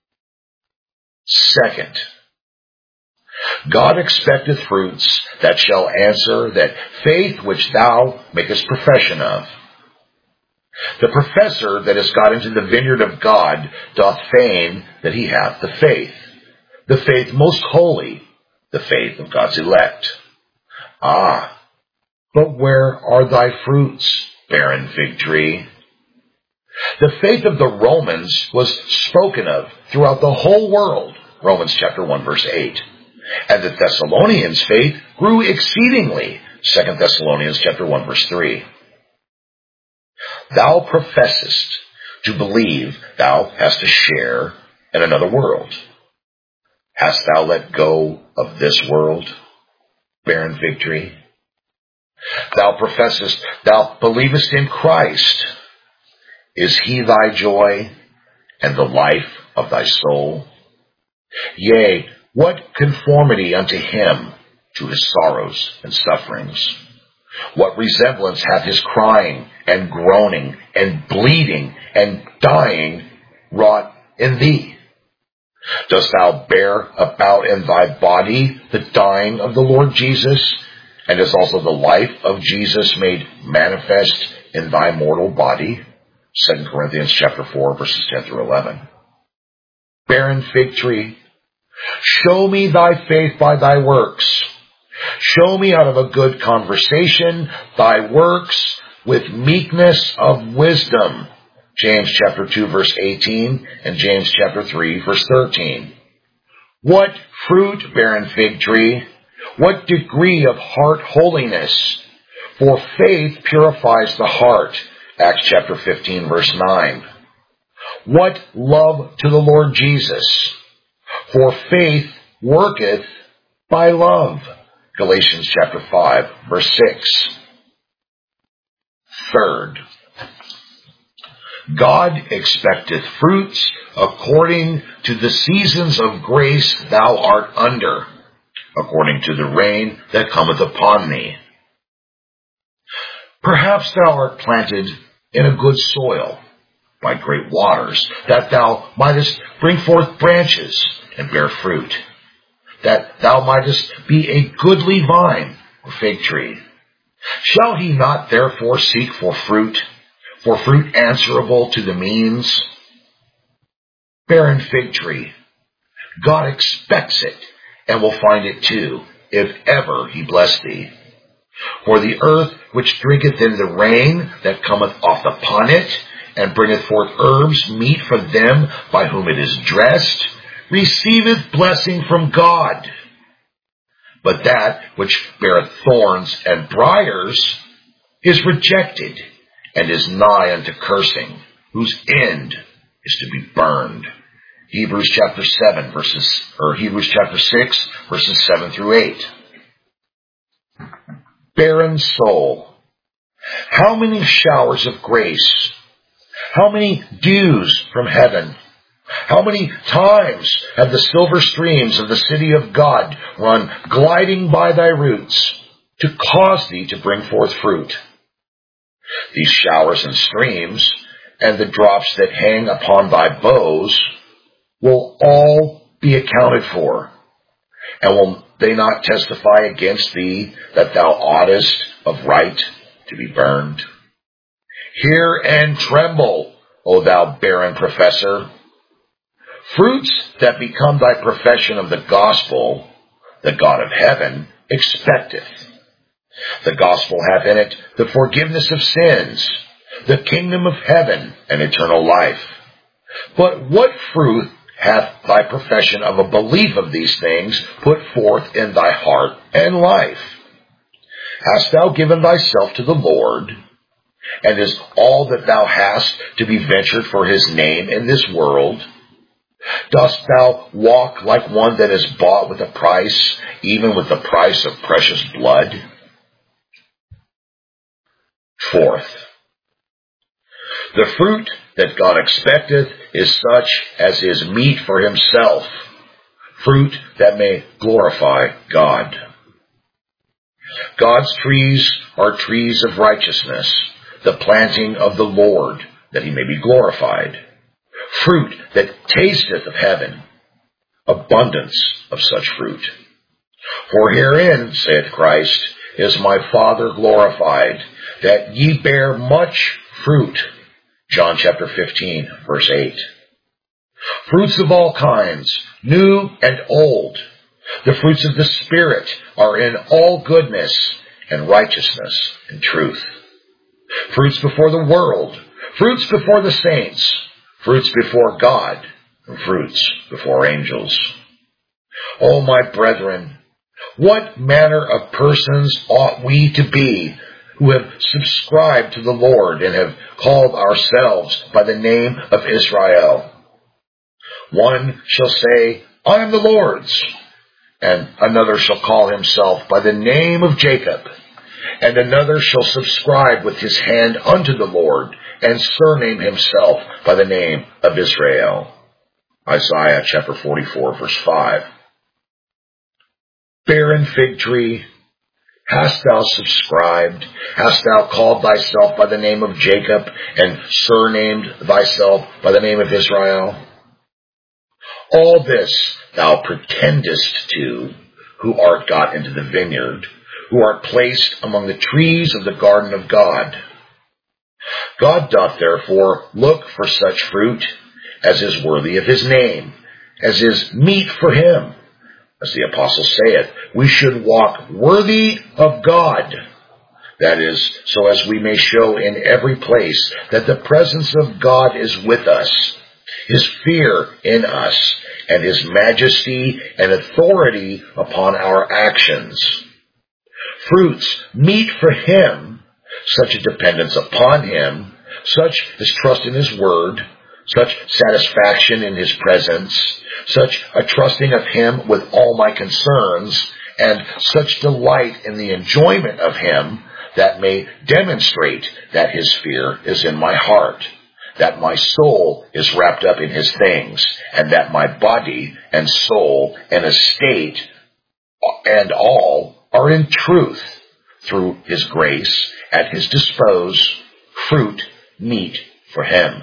A: Second, God expecteth fruits that shall answer that faith which thou makest profession of. The professor that is got into the vineyard of God doth feign that he hath the faith most holy, the faith of God's elect. But where are thy fruits, barren fig tree? The faith of the Romans was spoken of throughout the whole world, Romans chapter 1 verse 8. And the Thessalonians' faith grew exceedingly, 2 Thessalonians chapter 1 verse 3. Thou professest to believe thou hast a share in another world. Hast thou let go of this world, barren fig tree? Thou professest thou believest in Christ. Is he thy joy and the life of thy soul? Yea, what conformity unto him, to his sorrows and sufferings? What resemblance hath his crying and groaning and bleeding and dying wrought in thee? Dost thou bear about in thy body the dying of the Lord Jesus, and is also the life of Jesus made manifest in thy mortal body? 2 Corinthians chapter 4, verses 10 through 11. Barren fig tree, show me thy faith by thy works. Show me out of a good conversation thy works with meekness of wisdom. James chapter 2 verse 18 and James chapter 3 verse 13. What fruit, barren fig tree? What degree of heart holiness? For faith purifies the heart. Acts chapter 15 verse 9. What love to the Lord Jesus? For faith worketh by love. Galatians chapter 5 verse 6. Third, God expecteth fruits according to the seasons of grace thou art under, according to the rain that cometh upon thee. Perhaps thou art planted in a good soil by great waters, that thou mightest bring forth branches and bear fruit, that thou mightest be a goodly vine or fig tree. Shall he not therefore seek for fruit answerable to the means? Barren fig tree, God expects it, and will find it too, if ever he bless thee. For the earth which drinketh in the rain that cometh oft upon it, and bringeth forth herbs meet for them by whom it is dressed, receiveth blessing from God. But that which beareth thorns and briars is rejected, and is nigh unto cursing, whose end is to be burned. Hebrews chapter 6, verses 7 through 8. Barren soul, how many showers of grace, how many dews from heaven, how many times have the silver streams of the city of God run gliding by thy roots to cause thee to bring forth fruit? These showers and streams, and the drops that hang upon thy boughs, will all be accounted for. And will they not testify against thee that thou oughtest of right to be burned? Hear and tremble, O thou barren professor. Fruits that become thy profession of the gospel, the God of heaven expecteth. The gospel hath in it the forgiveness of sins, the kingdom of heaven, and eternal life. But what fruit hath thy profession of a belief of these things put forth in thy heart and life? Hast thou given thyself to the Lord? And is all that thou hast to be ventured for his name in this world? Dost thou walk like one that is bought with a price, even with the price of precious blood? Fourth, the fruit that God expecteth is such as is meet for himself, fruit that may glorify God. God's trees are trees of righteousness, the planting of the Lord, that he may be glorified. Fruit that tasteth of heaven, abundance of such fruit. For herein, saith Christ, is my Father glorified, that ye bear much fruit. John chapter 15, verse 8. Fruits of all kinds, new and old. The fruits of the Spirit are in all goodness and righteousness and truth. Fruits before the world, fruits before the saints, fruits before God, and fruits before angels. O my brethren, what manner of persons ought we to be who have subscribed to the Lord and have called ourselves by the name of Israel? One shall say, I am the Lord's, and another shall call himself by the name of Jacob, and another shall subscribe with his hand unto the Lord, and surname himself by the name of Israel. Isaiah chapter 44, verse 5. Barren fig tree, hast thou subscribed? Hast thou called thyself by the name of Jacob, and surnamed thyself by the name of Israel? All this thou pretendest to, who art got into the vineyard, who art placed among the trees of the garden of God. God doth therefore look for such fruit as is worthy of his name, as is meet for him. As the apostle saith, we should walk worthy of God. That is, so as we may show in every place that the presence of God is with us, his fear in us, and his majesty and authority upon our actions. Fruits meet for him, such a dependence upon him, such as trust in his word, such satisfaction in his presence, such a trusting of him with all my concerns, and such delight in the enjoyment of him that may demonstrate that his fear is in my heart, that my soul is wrapped up in his things, and that my body and soul and estate and all are in truth, through his grace, at his dispose, fruit meet for him.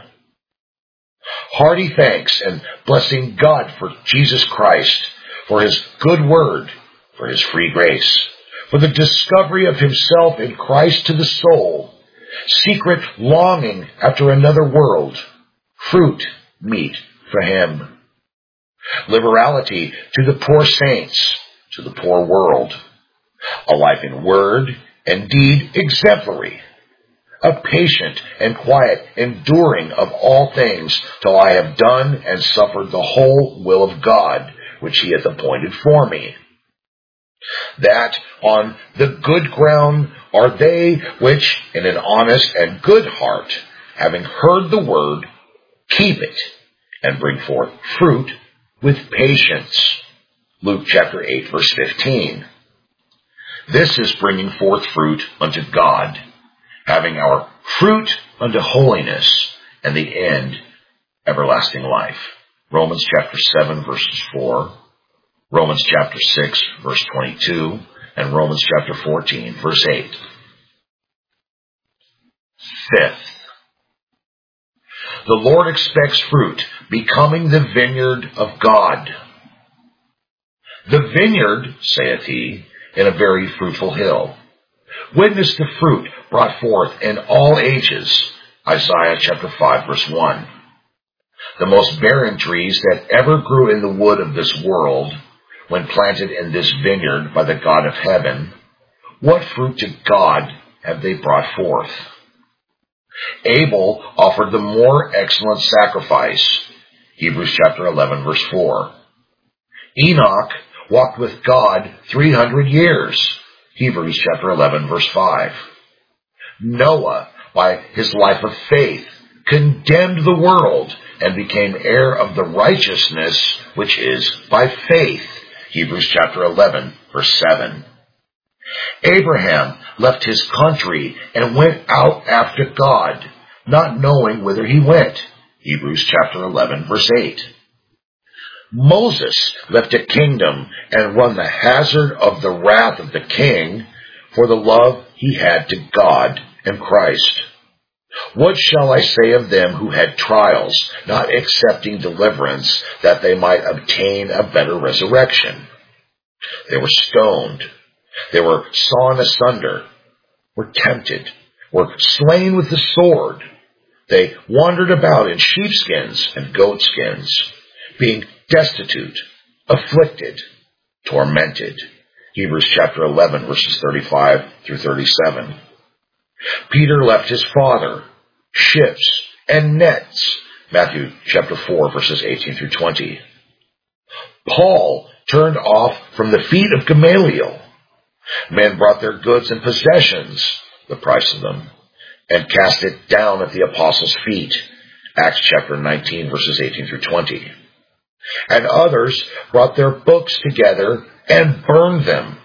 A: Hearty thanks and blessing God for Jesus Christ, for his good word, for his free grace, for the discovery of himself in Christ to the soul, secret longing after another world, fruit meet for him. Liberality to the poor saints, to the poor world, a life in word and deed exemplary, a patient and quiet enduring of all things till I have done and suffered the whole will of God, which he hath appointed for me. That on the good ground are they which in an honest and good heart, having heard the word, keep it, and bring forth fruit with patience. Luke chapter 8, verse 15. This is bringing forth fruit unto God, having our fruit unto holiness, and the end, everlasting life. Romans chapter 7, verses 4, Romans chapter 6, verse 22, and Romans chapter 14, verse 8. Fifth, the Lord expects fruit, becoming the vineyard of God. The vineyard, saith he, in a very fruitful hill. Witness the fruit brought forth in all ages. Isaiah chapter 5, verse 1. The most barren trees that ever grew in the wood of this world, when planted in this vineyard by the God of heaven, what fruit to God have they brought forth? Abel offered the more excellent sacrifice. Hebrews chapter 11, verse 4. Enoch walked with God 300 years. Hebrews chapter 11, verse 5. Noah, by his life of faith, condemned the world and became heir of the righteousness which is by faith. Hebrews chapter 11, verse 7. Abraham left his country and went out after God, not knowing whither he went. Hebrews chapter 11, verse 8. Moses left a kingdom and run the hazard of the wrath of the king for the love he had to God and Christ. What shall I say of them who had trials, not accepting deliverance, that they might obtain a better resurrection? They were stoned. They were sawn asunder, were tempted, were slain with the sword. They wandered about in sheepskins and goatskins, being destitute, afflicted, tormented. Hebrews chapter 11, verses 35 through 37. Peter left his father, ships, and nets. Matthew chapter 4, verses 18 through 20. Paul turned off from the feet of Gamaliel. Men brought their goods and possessions, the price of them, and cast it down at the apostles' feet. Acts chapter 19, verses 18 through 20. And others brought their books together and burned them.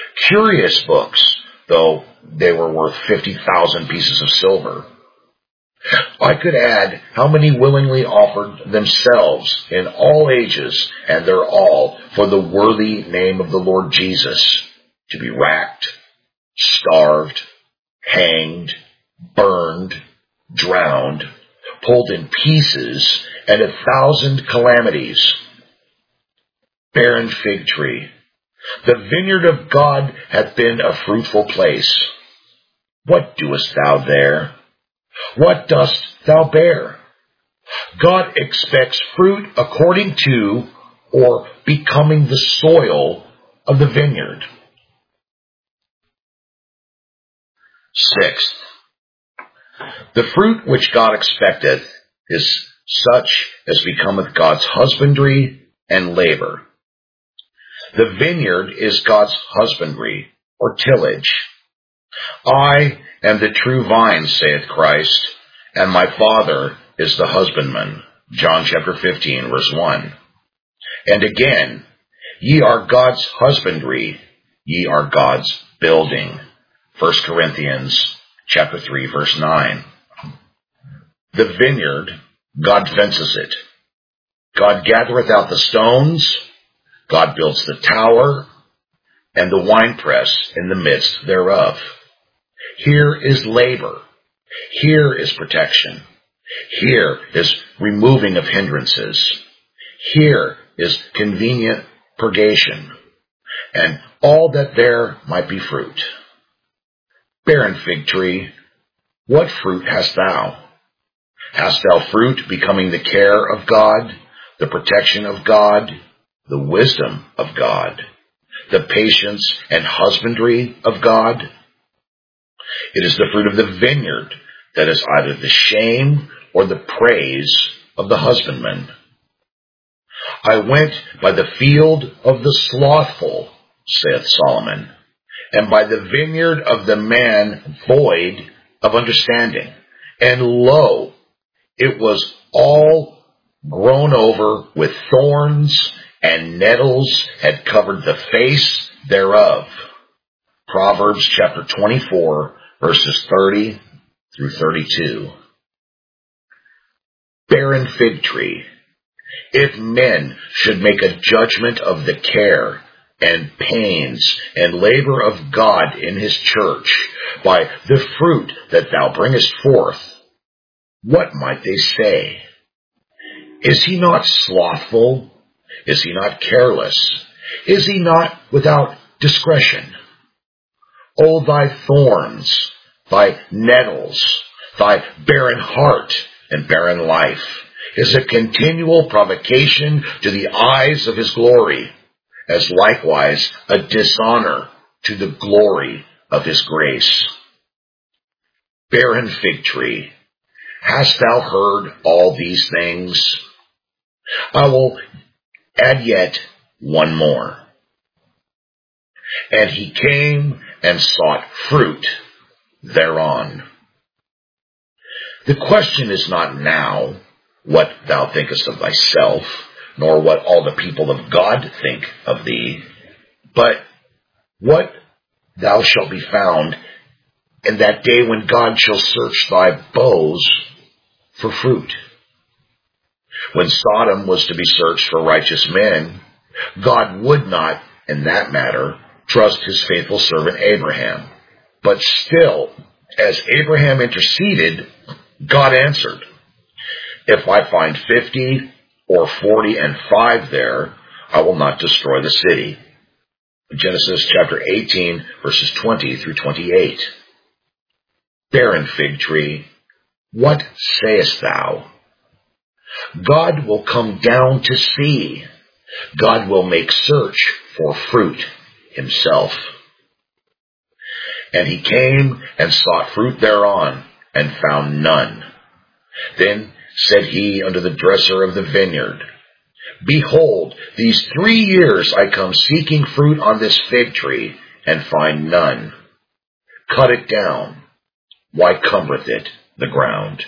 A: Curious books, though they were worth 50,000 pieces of silver. I could add how many willingly offered themselves in all ages and their all for the worthy name of the Lord Jesus, to be racked, starved, hanged, burned, drowned, pulled in pieces, and 1,000 calamities. Barren fig tree, the vineyard of God hath been a fruitful place. What doest thou there? What dost thou bear? God expects fruit according to or becoming the soil of the vineyard. Sixth, the fruit which God expecteth is such as becometh God's husbandry and labor. The vineyard is God's husbandry or tillage. I am the true vine, saith Christ, and my Father is the husbandman. John chapter 15, verse 1. And again, ye are God's husbandry, ye are God's building. 1 Corinthians chapter 3, verse 9. The vineyard, God fences it. God gathereth out the stones, God builds the tower, and the winepress in the midst thereof. Here is labor. Here is protection. Here is removing of hindrances. Here is convenient purgation, and all that there might be fruit. Barren fig tree, what fruit hast thou? Hast thou fruit becoming the care of God, the protection of God, the wisdom of God, the patience and husbandry of God? It is the fruit of the vineyard that is either the shame or the praise of the husbandman. I went by the field of the slothful, saith Solomon, and by the vineyard of the man void of understanding. And lo, it was all grown over with thorns, and nettles had covered the face thereof. Proverbs chapter 24, verses 30 through 32. Barren fig tree. If men should make a judgment of the care and pains and labor of God in his church by the fruit that thou bringest forth, what might they say? Is he not slothful? Is he not careless? Is he not without discretion? O thy thorns, thy nettles, thy barren heart and barren life is a continual provocation to the eyes of his glory, as likewise a dishonor to the glory of his grace. Barren fig tree, hast thou heard all these things? I will add yet one more. And he came and sought fruit thereon. The question is not now what thou thinkest of thyself, nor what all the people of God think of thee, but what thou shalt be found in that day when God shall search thy boughs for fruit. When Sodom was to be searched for righteous men, God would not, in that matter, trust his faithful servant Abraham. But still, as Abraham interceded, God answered, if I find 50 or 40 and 5 there, I will not destroy the city. Genesis chapter 18, verses 20 through 28. Barren fig tree, what sayest thou? God will come down to see. God will make search for fruit himself. And he came and sought fruit thereon, and found none. Then said he unto the dresser of the vineyard, behold, these 3 years I come seeking fruit on this fig tree, and find none. Cut it down. Why cumbereth it the ground?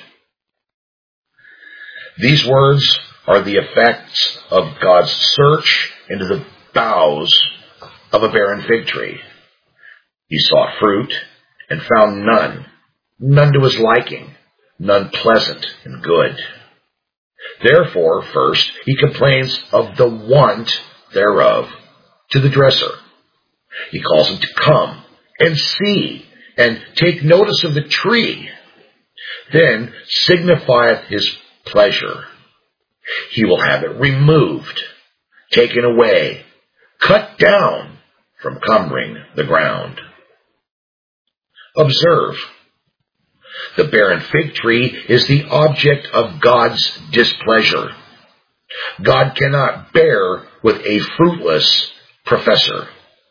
A: These words are the effects of God's search into the boughs of a barren fig tree. He sought fruit and found none, none to his liking, none pleasant and good. Therefore, first, he complains of the want thereof to the dresser. He calls him to come and see and take notice of the tree. Then signifieth his pleasure. He will have it removed, taken away, cut down from cumbering the ground. Observe, the barren fig tree is the object of God's displeasure. God cannot bear with a fruitless professor.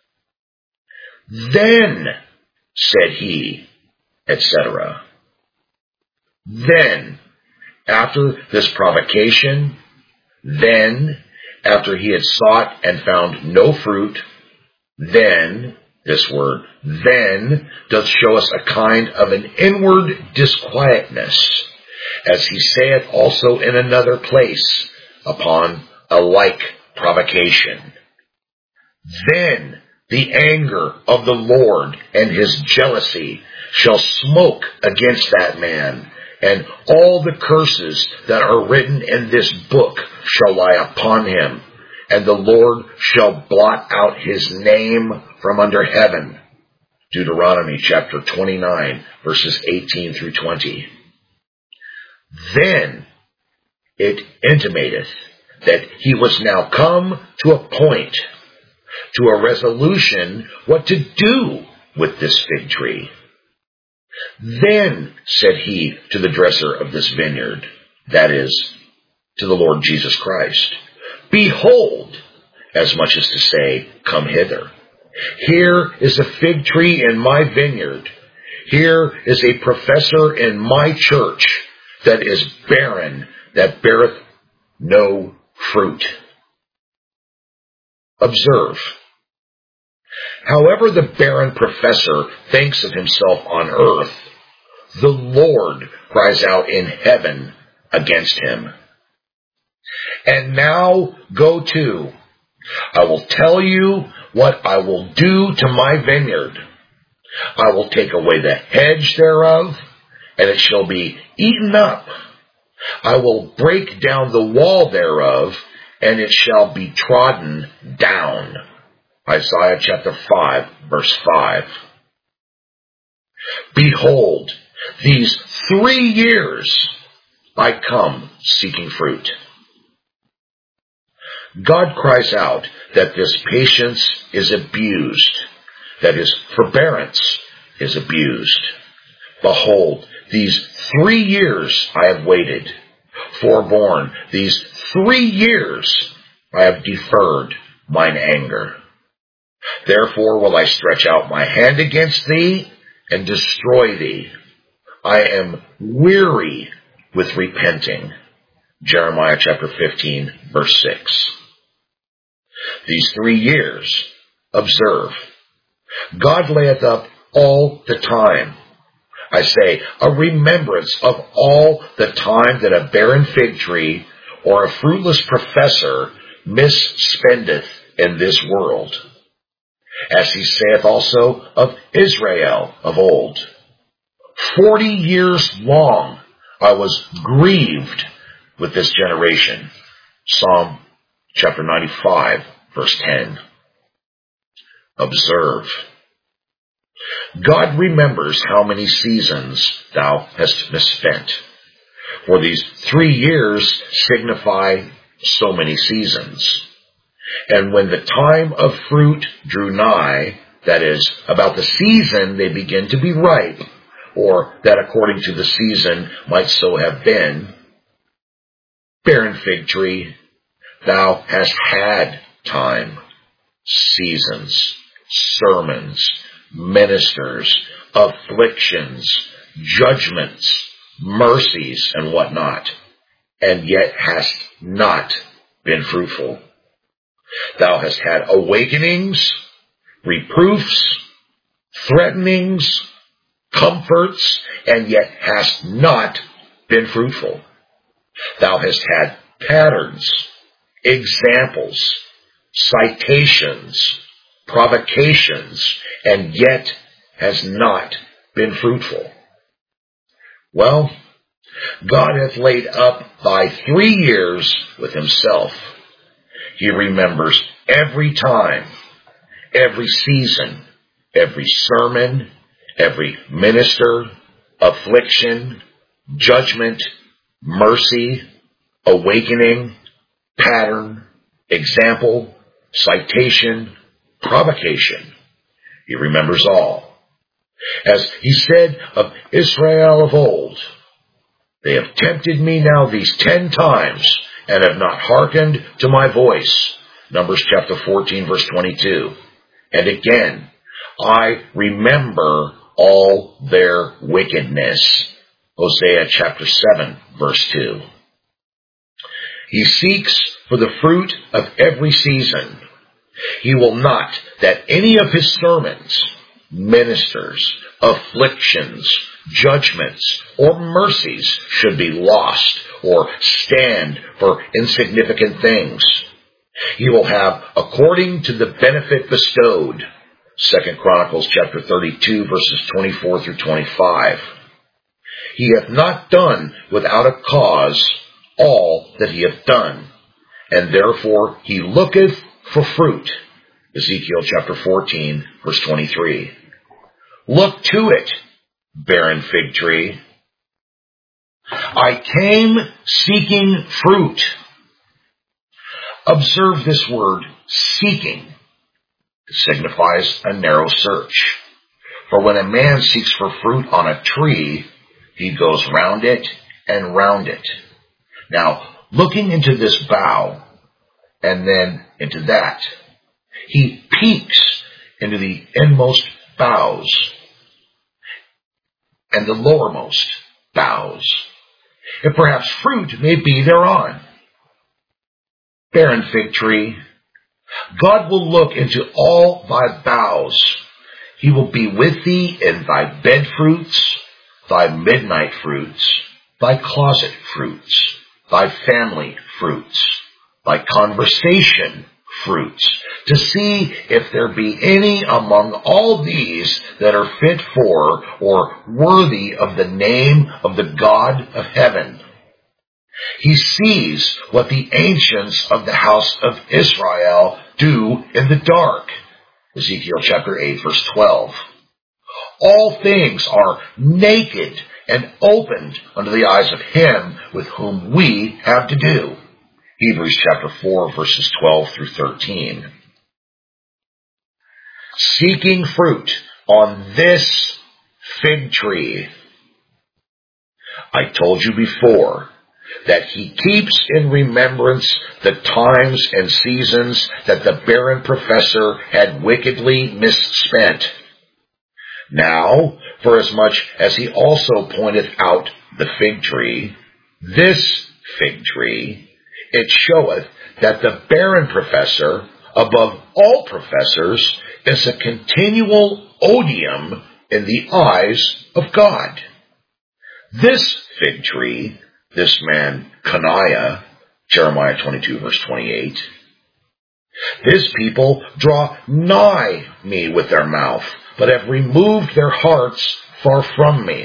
A: Then, said he, etc. Then, after this provocation, then, after he had sought and found no fruit, then, this word, then, doth show us a kind of an inward disquietness, as he saith also in another place, upon a like provocation. Then the anger of the Lord and his jealousy shall smoke against that man, and all the curses that are written in this book shall lie upon him, and the Lord shall blot out his name from under heaven. Deuteronomy chapter 29, verses 18 through 20. Then it intimateth that he was now come to a point, to a resolution what to do with this fig tree. Then said he to the dresser of this vineyard, that is, to the Lord Jesus Christ, behold, as much as to say, come hither. Here is a fig tree in my vineyard. Here is a professor in my church that is barren, that beareth no fruit. Observe, however the barren professor thinks of himself on earth, the Lord cries out in heaven against him. And now go to, I will tell you what I will do to my vineyard. I will take away the hedge thereof, and it shall be eaten up. I will break down the wall thereof, and it shall be trodden down. Isaiah chapter 5, verse 5. Behold, these 3 years I come seeking fruit. God cries out that this patience is abused, that his forbearance is abused. Behold, these 3 years I have waited, forborne. These 3 years I have deferred mine anger. Therefore will I stretch out my hand against thee and destroy thee. I am weary with repenting. Jeremiah chapter 15, verse 6. These 3 years, observe, God layeth up all the time. I say, a remembrance of all the time that a barren fig tree or a fruitless professor misspendeth in this world. As he saith also of Israel of old, 40 years long I was grieved with this generation. Psalm chapter 95, verse 10. Observe, God remembers how many seasons thou hast misspent. For these 3 years signify so many seasons. And when the time of fruit drew nigh, that is, about the season they begin to be ripe, or that according to the season might so have been, barren fig tree, thou hast had time, seasons, sermons, ministers, afflictions, judgments, mercies, and whatnot, and yet hast not been fruitful. Thou hast had awakenings, reproofs, threatenings, comforts, and yet hast not been fruitful. Thou hast had patterns, examples, citations, provocations, and yet has not been fruitful. Well, God hath laid up thy 3 years with himself. He remembers every time, every season, every sermon, every minister, affliction, judgment, mercy, awakening, pattern, example, citation, provocation. He remembers all. As he said of Israel of old, they have tempted me now these 10 times and have not hearkened to my voice. Numbers chapter 14, verse 22. And again, I remember all their wickedness. Hosea chapter 7, verse 2. He seeks for the fruit of every season. He will not that any of his sermons, ministers, afflictions, judgments, or mercies should be lost or stand for insignificant things. He will have according to the benefit bestowed. 2 Chronicles chapter 32, verses 24 through 25. He hath not done without a cause all that he hath done, and therefore he looketh for fruit. Ezekiel chapter 14, verse 23. Look to it, barren fig tree. I came seeking fruit. Observe this word, seeking. It signifies a narrow search. For when a man seeks for fruit on a tree, he goes round it and round it. Now, looking into this bough and then into that, he peeks into the inmost boughs and the lowermost boughs, if perhaps fruit may be thereon. Barren fig tree, God will look into all thy boughs. He will be with thee in thy bed fruits, thy midnight fruits, thy closet fruits, thy family fruits, thy conversation fruits, to see if there be any among all these that are fit for or worthy of the name of the God of heaven. He sees what the ancients of the house of Israel do in the dark. Ezekiel chapter 8, verse 12. All things are naked and opened unto the eyes of him with whom we have to do. Hebrews chapter 4, verses 12 through 13. Seeking fruit on this fig tree. I told you before that he keeps in remembrance the times and seasons that the barren professor had wickedly misspent. Now, forasmuch as he also pointeth out the fig tree, this fig tree, it showeth that the barren professor, above all professors, is a continual odium in the eyes of God. This fig tree, this man Coniah, Jeremiah 22 verse 28, this people draw nigh me with their mouth, but have removed their hearts far from me.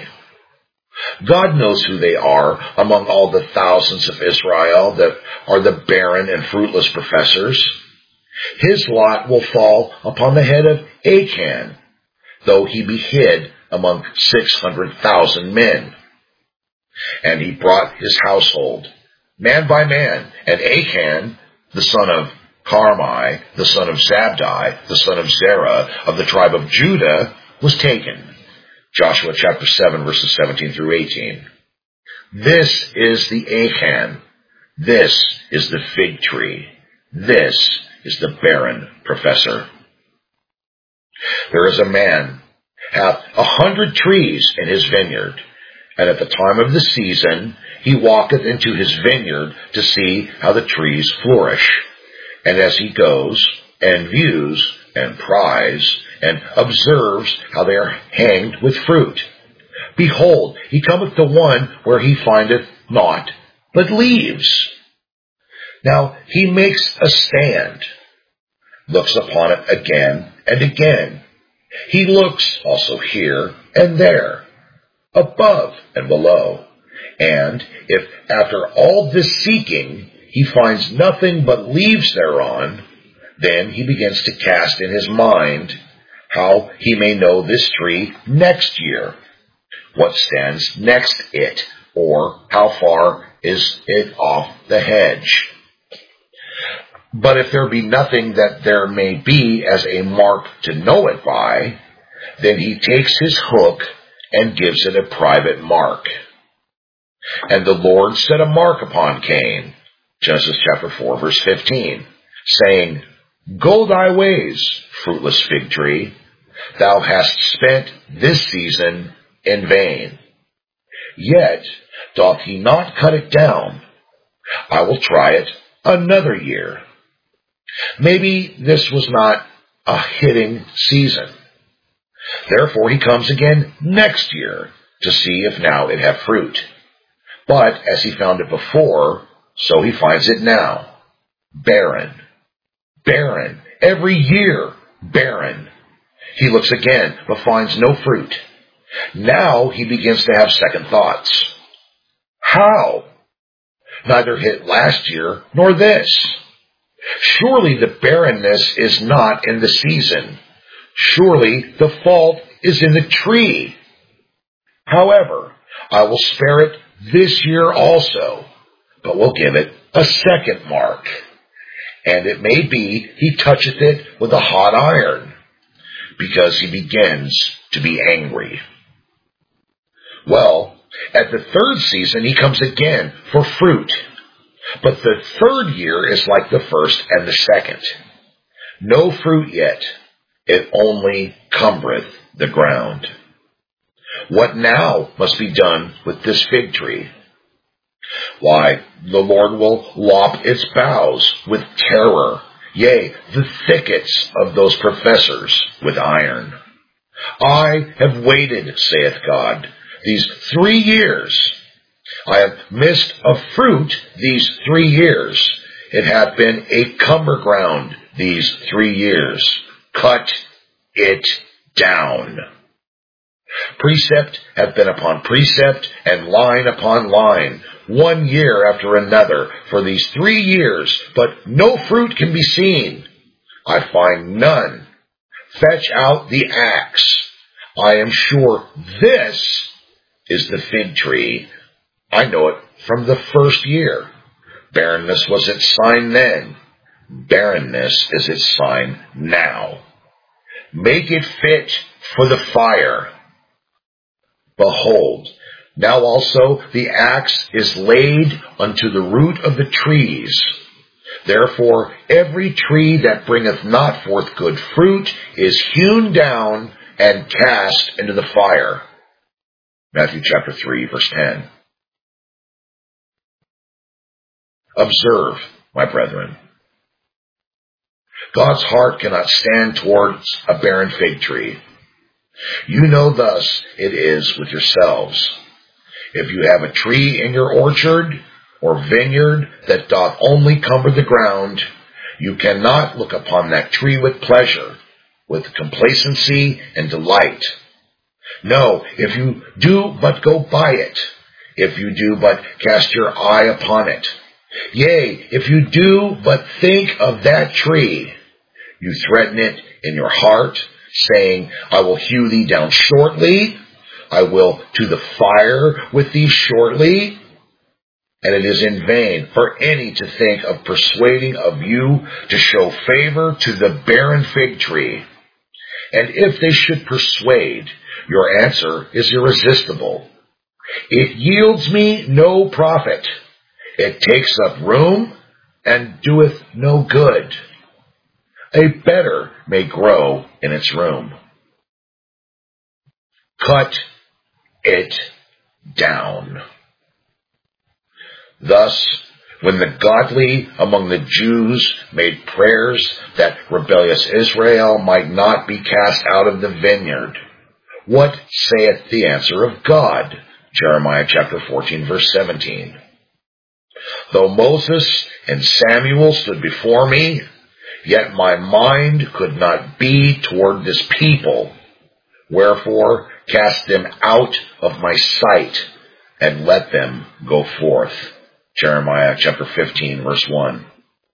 A: God knows who they are among all the thousands of Israel that are the barren and fruitless professors. His lot will fall upon the head of Achan, though he be hid among 600,000 men. And he brought his household, man by man, and Achan, the son of Carmi, the son of Zabdi, the son of Zerah, of the tribe of Judah, was taken. Joshua chapter 7, verses 17 through 18. This is the Achan. This is the fig tree. This is the barren professor. There is a man hath 100 trees in his vineyard, and at the time of the season he walketh into his vineyard to see how the trees flourish. And as he goes and views and pries and observes how they are hanged with fruit, behold, he cometh to one where he findeth naught but leaves. Now he makes a stand, looks upon it again and again. He looks also here and there, above and below, And if after all this seeking he finds nothing but leaves thereon, then he begins to cast in his mind how he may know this tree next year, what stands next it, or how far is it off the hedge. But if there be nothing that there may be as a mark to know it by, then he takes his hook and gives it a private mark. And the Lord set a mark upon Cain, Genesis chapter 4, verse 15, saying, Go thy ways, fruitless fig tree, thou hast spent this season in vain. Yet doth he not cut it down. I will try it another year. Maybe this was not a hitting season. Therefore he comes again next year to see if now it have fruit. But as he found it before, so he finds it now. Barren. Barren. Every year, barren. He looks again, but finds no fruit. Now he begins to have second thoughts. How? Neither hit last year nor this. Surely the barrenness is not in the season. Surely the fault is in the tree. However, I will spare it this year also, but will give it a second mark. And it may be he toucheth it with a hot iron, because he begins to be angry. Well, at the third season he comes again for fruit. But the third year is like the first and the second. No fruit yet. It only cumbereth the ground. What now must be done with this fig tree? Why, the Lord will lop its boughs with terror, yea, the thickets of those professors with iron. I have waited, saith God, these 3 years. I have missed of fruit these 3 years. It hath been a cumber ground these 3 years. Cut it down. Precept hath been upon precept, and line upon line, 1 year after another, for these 3 years, but no fruit can be seen. I find none. Fetch out the axe. I am sure this is the fig tree. I know it from the first year. Barrenness was its sign then. Barrenness is its sign now. Make it fit for the fire. Behold, now also the axe is laid unto the root of the trees. Therefore every tree that bringeth not forth good fruit is hewn down and cast into the fire. Matthew chapter 3, verse 10. Observe, my brethren. God's heart cannot stand towards a barren fig tree. You know thus it is with yourselves. If you have a tree in your orchard or vineyard that doth only cumber the ground, you cannot look upon that tree with pleasure, with complacency and delight. No, if you do but go by it, if you do but cast your eye upon it, yea, if you do but think of that tree, you threaten it in your heart, saying, I will hew thee down shortly, I will to the fire with thee shortly. And it is in vain for any to think of persuading of you to show favor to the barren fig tree. And if they should persuade, your answer is irresistible. It yields me no profit. It takes up room and doeth no good. A better may grow in its room. Cut it down. Thus, when the godly among the Jews made prayers that rebellious Israel might not be cast out of the vineyard, what saith the answer of God? Jeremiah chapter 14, verse 17. Though Moses and Samuel stood before me, yet my mind could not be toward this people. Wherefore, cast them out of my sight. and let them go forth. Jeremiah chapter 15, verse 1.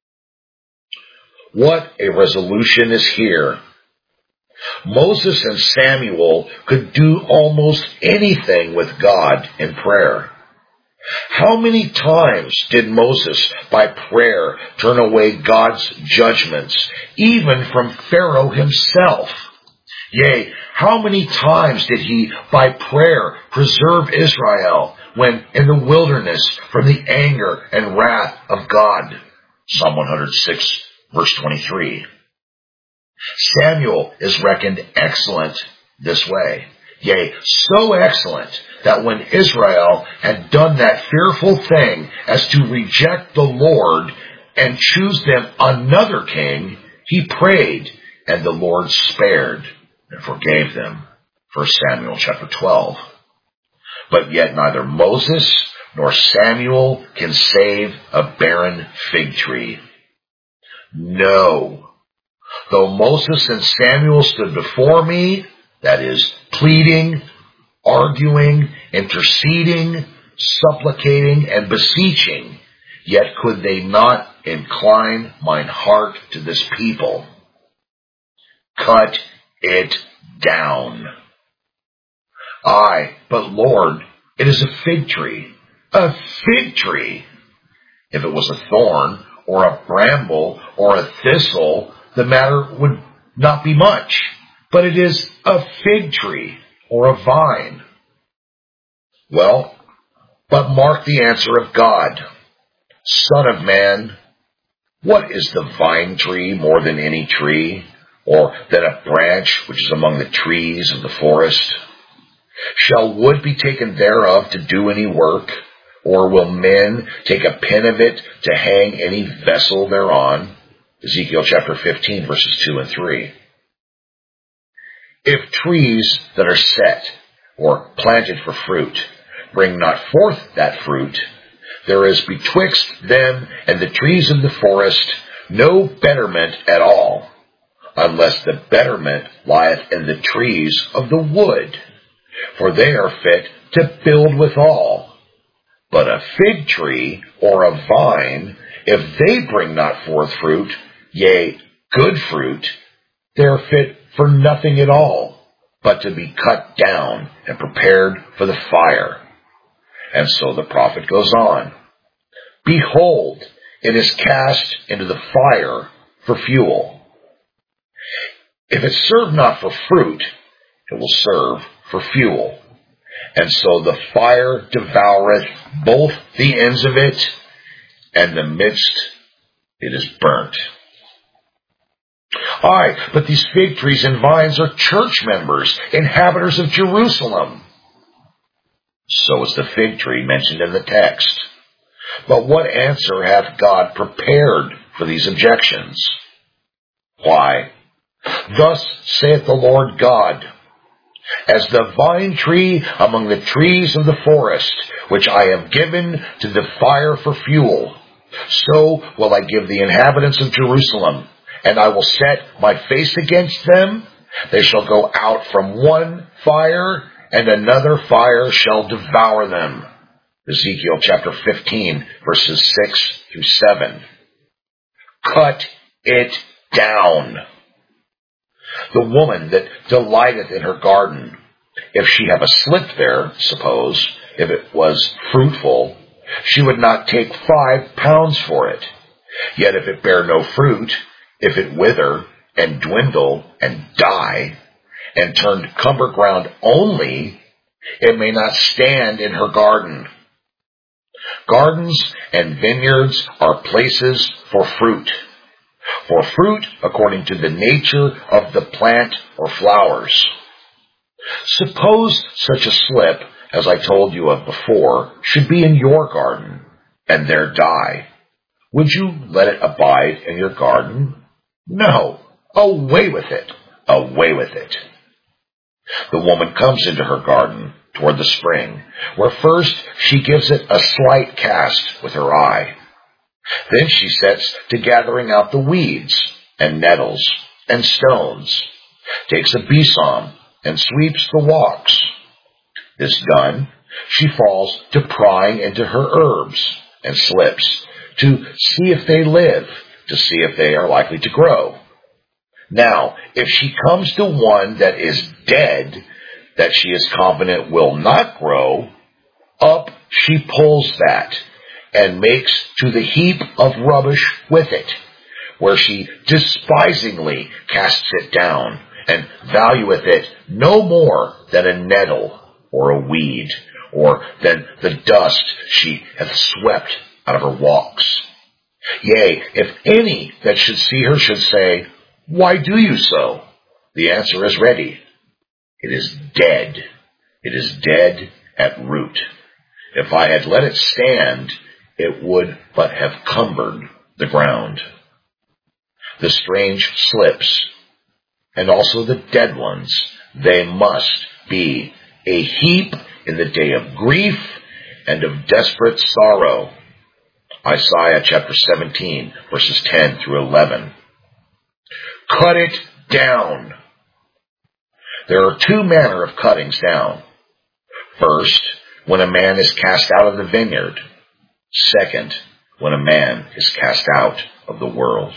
A: What a resolution is here. Moses and Samuel could do almost anything with God in prayer. How many times did Moses, by prayer, turn away God's judgments, even from Pharaoh himself? Yea, how many times did he, by prayer, preserve Israel when in the wilderness from the anger and wrath of God? Psalm 106, verse 23. Samuel is reckoned excellent this way. Yea, so excellent that when Israel had done that fearful thing as to reject the Lord and choose them another king, he prayed, and the Lord spared and forgave them. 1 Samuel chapter 12. But yet neither Moses nor Samuel can save a barren fig tree. No. Though Moses and Samuel stood before me, that is, pleading, arguing, interceding, supplicating, and beseeching, yet could they not incline mine heart to this people. Cut it down. Aye, but Lord, it is a fig tree. A fig tree! If it was a thorn, or a bramble, or a thistle, the matter would not be much. But it is a fig tree, or a vine. Well, but mark the answer of God. Son of man, what is the vine tree more than any tree, or than a branch which is among the trees of the forest? Shall wood be taken thereof to do any work, or will men take a pin of it to hang any vessel thereon? Ezekiel chapter 15, verses 2 and 3. If trees that are set, or planted for fruit, bring not forth that fruit, there is betwixt them and the trees of the forest no betterment at all, unless the betterment lieth in the trees of the wood, for they are fit to build withal. But a fig tree or a vine, if they bring not forth fruit, yea, good fruit, they are fit for nothing at all, but to be cut down and prepared for the fire. And so the prophet goes on. Behold, it is cast into the fire for fuel. If it serve not for fruit, it will serve for fuel. And so the fire devoureth both the ends of it, and the midst it is burnt. Aye, but these fig trees and vines are church members, inhabitants of Jerusalem. So is the fig tree mentioned in the text. But what answer hath God prepared for these objections? Why, thus saith the Lord God, as the vine tree among the trees of the forest, which I have given to the fire for fuel, so will I give the inhabitants of Jerusalem, and I will set my face against them. They shall go out from one fire, and another fire shall devour them. Ezekiel chapter 15, verses 6 through 7. Cut it down. The woman that delighteth in her garden, if she have a slip there, suppose, if it was fruitful, she would not take 5 pounds for it. Yet if it bear no fruit, if it wither and dwindle and die, and turn to cumber ground only, it may not stand in her garden. Gardens and vineyards are places for fruit. For fruit according to the nature of the plant or flowers. Suppose such a slip, as I told you of before, should be in your garden, and there die. Would you let it abide in your garden? No. Away with it. Away with it. The woman comes into her garden toward the spring, where first she gives it a slight cast with her eye. Then she sets to gathering out the weeds and nettles and stones, takes a besom and sweeps the walks. This done, She falls to prying into her herbs and slips to see if they live, to see if they are likely to grow. Now, if she comes to one that is dead, that she is confident will not grow, up she pulls that and makes to the heap of rubbish with it, where she despisingly casts it down and valueth it no more than a nettle or a weed, or than the dust she hath swept out of her walks. Yea, if any that should see her should say, Why do you so? The answer is ready. It is dead. It is dead at root. If I had let it stand, it would but have cumbered the ground. The strange slips, and also the dead ones, they must be a heap in the day of grief and of desperate sorrow. Isaiah chapter 17, verses 10 through 11. Cut it down. There are two manner of cuttings down. First, when a man is cast out of the vineyard. Second, when a man is cast out of the world.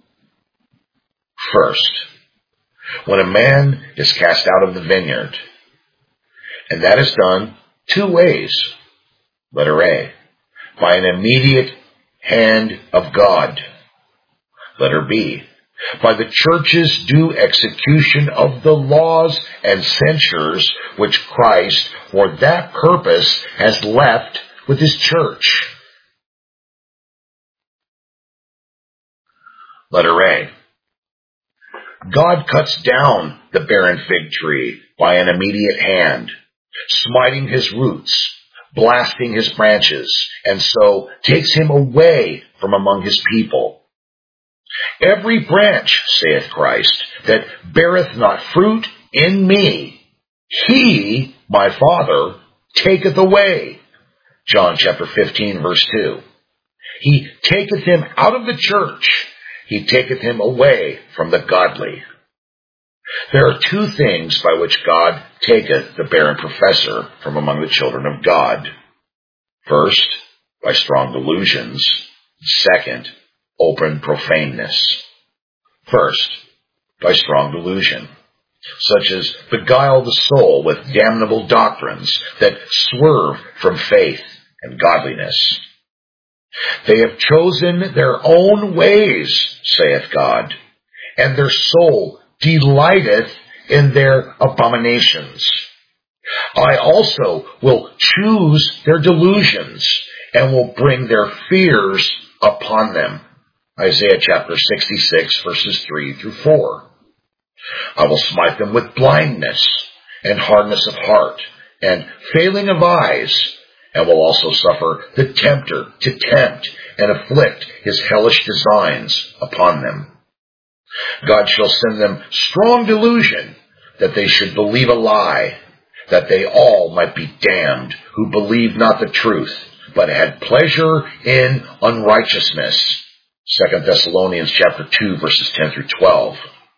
A: First, when a man is cast out of the vineyard. And that is done two ways. Letter A, by an immediate hand of God. Letter B, by the church's due execution of the laws and censures which Christ for that purpose has left with his church. Letter A, God cuts down the barren fig tree by an immediate hand, smiting his roots, blasting his branches, and so takes him away from among his people. Every branch, saith Christ, that beareth not fruit in me, he, my Father, taketh away. John chapter 15, verse 2. He taketh him out of the church. He taketh him away from the godly. There are two things by which God taketh the barren professor from among the children of God. First, by strong delusions. Second, open profaneness. First, by strong delusion, such as beguile the soul with damnable doctrines that swerve from faith and godliness. They have chosen their own ways, saith God, and their soul delighteth in their abominations. I also will choose their delusions and will bring their fears upon them. Isaiah chapter 66, verses 3 through 4. I will smite them with blindness and hardness of heart and failing of eyes, and will also suffer the tempter to tempt and afflict his hellish designs upon them. God shall send them strong delusion, that they should believe a lie, that they all might be damned, who believed not the truth, but had pleasure in unrighteousness. 2 Thessalonians chapter 2, verses 10 through 12.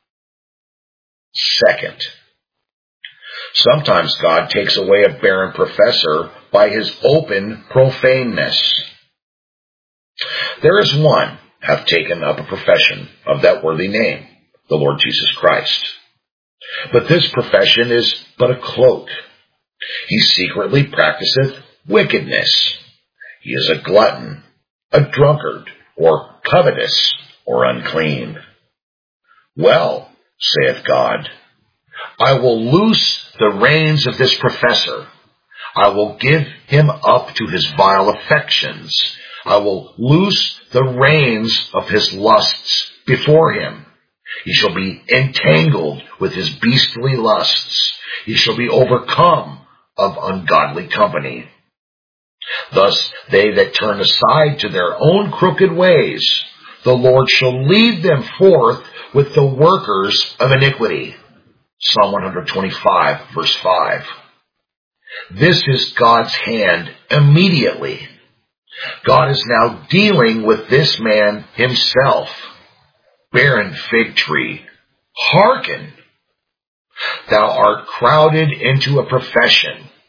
A: Second, sometimes God takes away a barren professor by his open profaneness. There is one hath taken up a profession of that worthy name, the Lord Jesus Christ. But this profession is but a cloak. He secretly practiseth wickedness. He is a glutton, a drunkard, or covetous, or unclean. Well, saith God, I will loose the reins of this professor. I will give him up to his vile affections. I will loose the reins of his lusts before him. He shall be entangled with his beastly lusts. He shall be overcome of ungodly company. Thus they that turn aside to their own crooked ways, the Lord shall lead them forth with the workers of iniquity. Psalm 125, verse 5. This is God's hand immediately. God is now dealing with this man himself. Barren fig tree, hearken. Thou art crowded into a profession.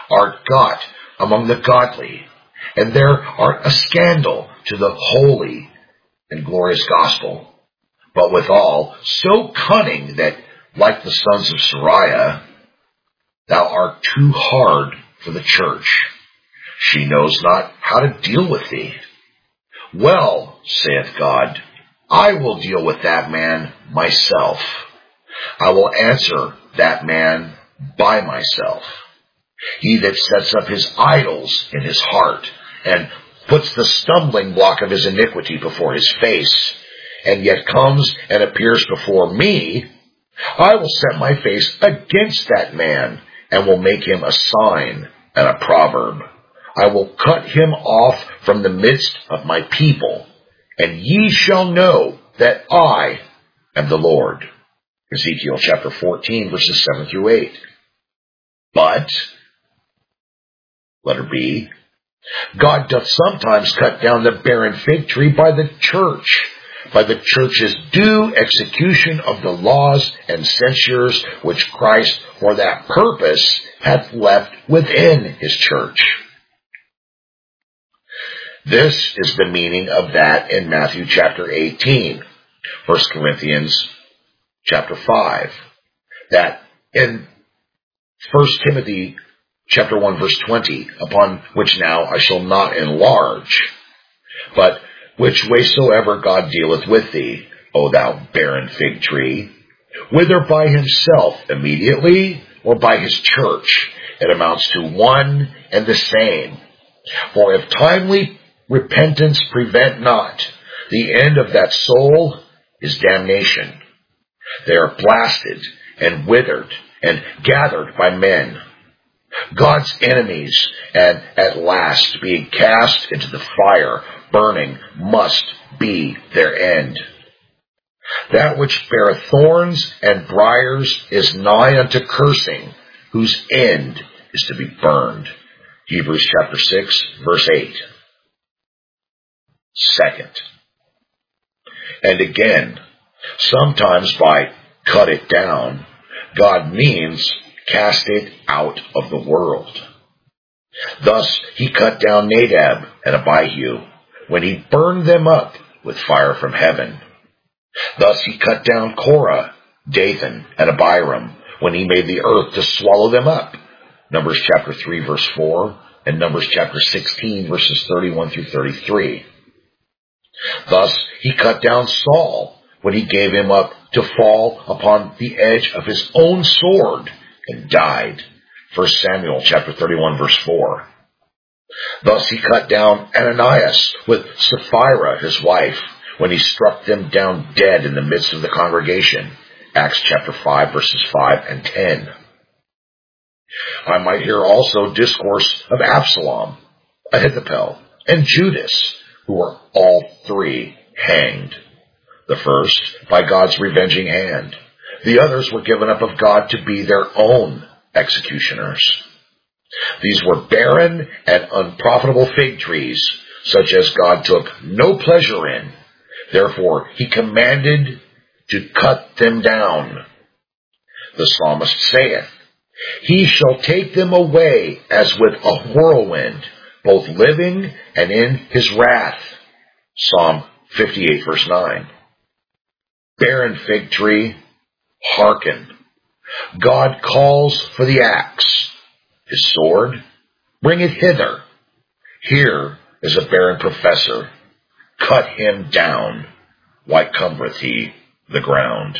A: art got among the godly, and there art a scandal to the holy and glorious gospel. But withal, so cunning that, like the sons of Sariah, thou art too hard for the church. She knows not how to deal with thee. Well, saith God, I will deal with that man myself. I will answer that man by myself. He that sets up his idols in his heart, and puts the stumbling block of his iniquity before his face, and yet comes and appears before me, I will set my face against that man, and will make him a sign and a proverb. I will cut him off from the midst of my people, and ye shall know that I am the Lord. Ezekiel chapter 14, verses 7 through 8. But, letter B, God doth sometimes cut down the barren fig tree by the church's due execution of the laws and censures which Christ for that purpose hath left within his church. This is the meaning of that in Matthew chapter 18, 1 Corinthians chapter 5, that in 1 Timothy chapter 1 verse 20, upon which now I shall not enlarge, but which way soever God dealeth with thee, O thou barren fig tree, whether by himself immediately or by his church, it amounts to one and the same. For if timely repentance prevent not, the end of that soul is damnation. They are blasted and withered and gathered by men, God's enemies, and at last being cast into the fire, burning, must be their end. That which beareth thorns and briars is nigh unto cursing, whose end is to be burned. Hebrews chapter 6, verse 8. Second, and again, sometimes by cut it down, God means cast it out of the world. Thus he cut down Nadab and Abihu when he burned them up with fire from heaven. Thus he cut down Korah, Dathan, and Abiram when he made the earth to swallow them up. Numbers chapter 3 verse 4 and Numbers chapter 16 verses 31 through 33. Thus he cut down Saul when he gave him up to fall upon the edge of his own sword and died. 1 Samuel chapter 31 verse 4. Thus he cut down Ananias with Sapphira his wife when he struck them down dead in the midst of the congregation. Acts chapter 5 verses 5 and 10. I might here also discourse of Absalom, Ahithophel, and Judas, who were all three hanged. The first by God's revenging hand. The others were given up of God to be their own executioners. These were barren and unprofitable fig trees, such as God took no pleasure in. Therefore he commanded to cut them down. The psalmist saith, He shall take them away as with a whirlwind, both living and in his wrath. Psalm 58 verse 9. Barren fig tree, hearken. God calls for the axe. His sword, bring it hither. Here is a barren professor. Cut him down. Why cumbereth he the ground?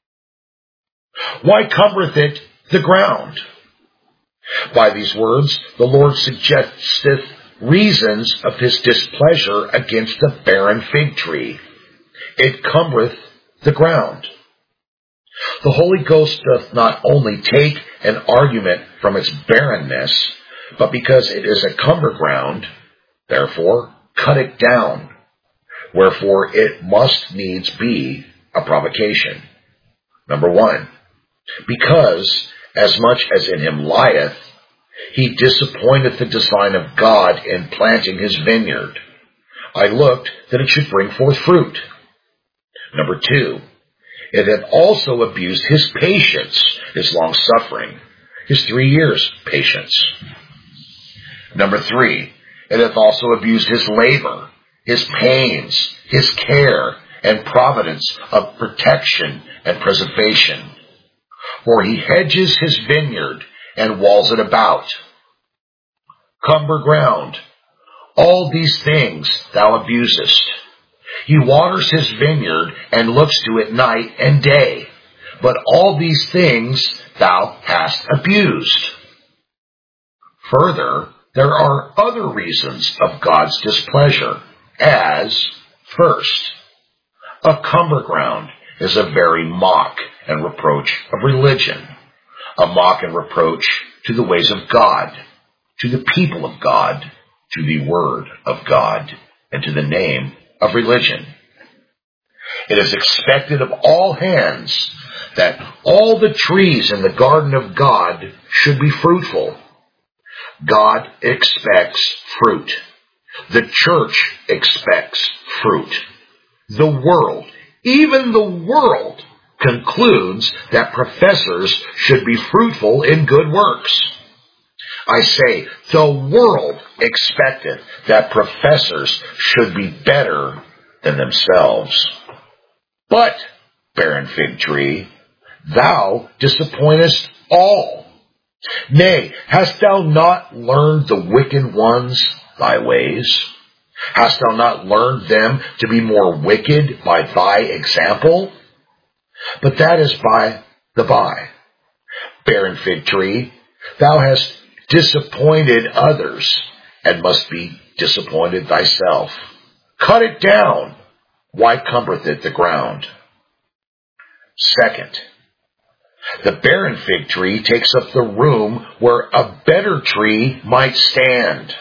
A: Why cumbereth it the ground? By these words, the Lord suggesteth reasons of his displeasure against the barren fig tree. It cumbereth the ground. The Holy Ghost doth not only take an argument from its barrenness, but because it is a cumber ground, therefore cut it down. Wherefore it must needs be a provocation. Number one, because as much as in him lieth, he disappointeth the design of God in planting his vineyard. I looked that it should bring forth fruit. Number two, it had also abused his patience, his long suffering, his 3 years patience. Number 3, it hath also abused his labor, his pains, his care, and providence of protection and preservation. For he hedges his vineyard and walls it about. Cumber ground, all these things thou abusest. He waters his vineyard and looks to it night and day. But all these things thou hast abused. Further, there are other reasons of God's displeasure, as, first, a cumber ground is a very mock and reproach of religion, a mock and reproach to the ways of God, to the people of God, to the word of God, and to the name of religion. It is expected of all hands that all the trees in the garden of God should be fruitful. God expects fruit. The church expects fruit. The world, even the world, concludes that professors should be fruitful in good works. I say, the world expected that professors should be better than themselves. But, barren fig tree, thou disappointest all. Nay, hast thou not learned the wicked ones thy ways? Hast thou not learned them to be more wicked by thy example? But that is by the by. Barren fig tree, thou hast disappointed others, and must be disappointed thyself. Cut it down. Why cumbereth it the ground? Second, the barren fig tree takes up the room where a better tree might stand.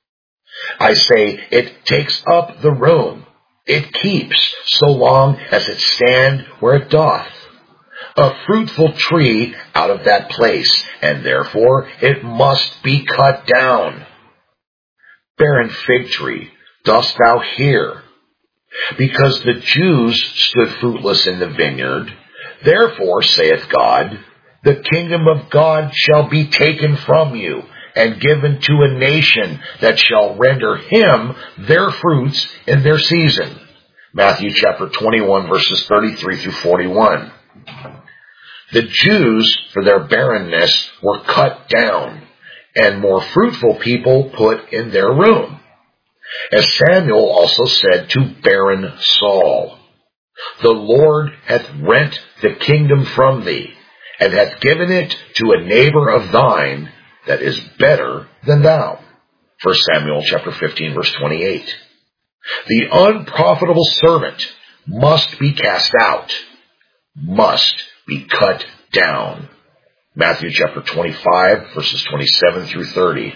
A: I say, it takes up the room. It keeps so long as it stand where it doth. A fruitful tree out of that place, and therefore it must be cut down. Barren fig tree, dost thou hear? Because the Jews stood fruitless in the vineyard, therefore, saith God, the kingdom of God shall be taken from you, and given to a nation that shall render him their fruits in their season. Matthew chapter 21, verses 33 through 41. The Jews, for their barrenness, were cut down, and more fruitful people put in their room. As Samuel also said to barren Saul, the Lord hath rent the kingdom from thee, and hath given it to a neighbor of thine that is better than thou. 1 Samuel chapter 15, verse 28. The unprofitable servant must be cast out, must be cut down. Matthew chapter 25, verses 27 through 30.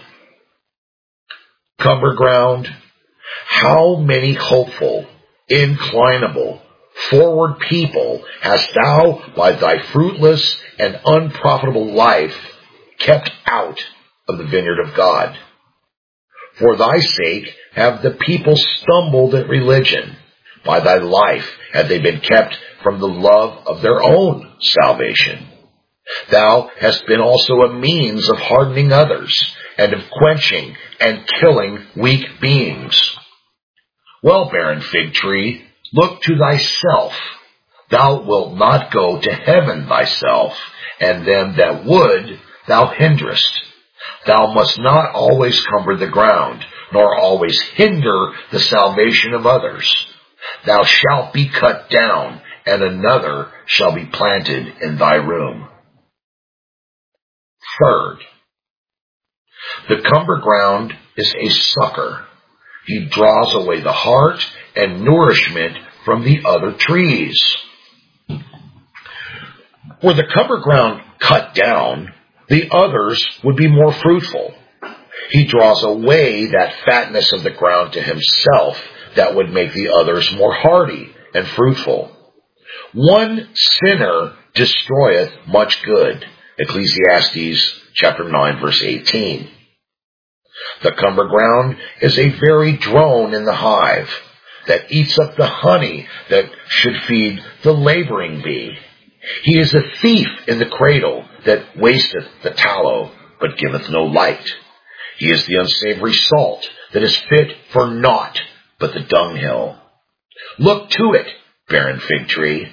A: Cumber ground, how many hopeful, inclinable, forward people hast thou by thy fruitless and unprofitable life kept out of the vineyard of God. For thy sake have the people stumbled at religion. By thy life have they been kept from the love of their own salvation. Thou hast been also a means of hardening others, and of quenching and killing weak beings. Well, barren fig tree, look to thyself. Thou wilt not go to heaven thyself, and them that would thou hinderest. Thou must not always cumber the ground, nor always hinder the salvation of others. Thou shalt be cut down, and another shall be planted in thy room. Third, the cumber ground is a sucker. He draws away the heart and nourishment from the other trees. Were the cumber ground cut down, the others would be more fruitful. He draws away that fatness of the ground to himself that would make the others more hardy and fruitful. One sinner destroyeth much good. Ecclesiastes chapter 9, verse 18. The cumber ground is a very drone in the hive that eats up the honey that should feed the laboring bee. He is a thief in the cradle that wasteth the tallow, but giveth no light. He is the unsavory salt that is fit for naught but the dunghill. Look to it, barren fig tree.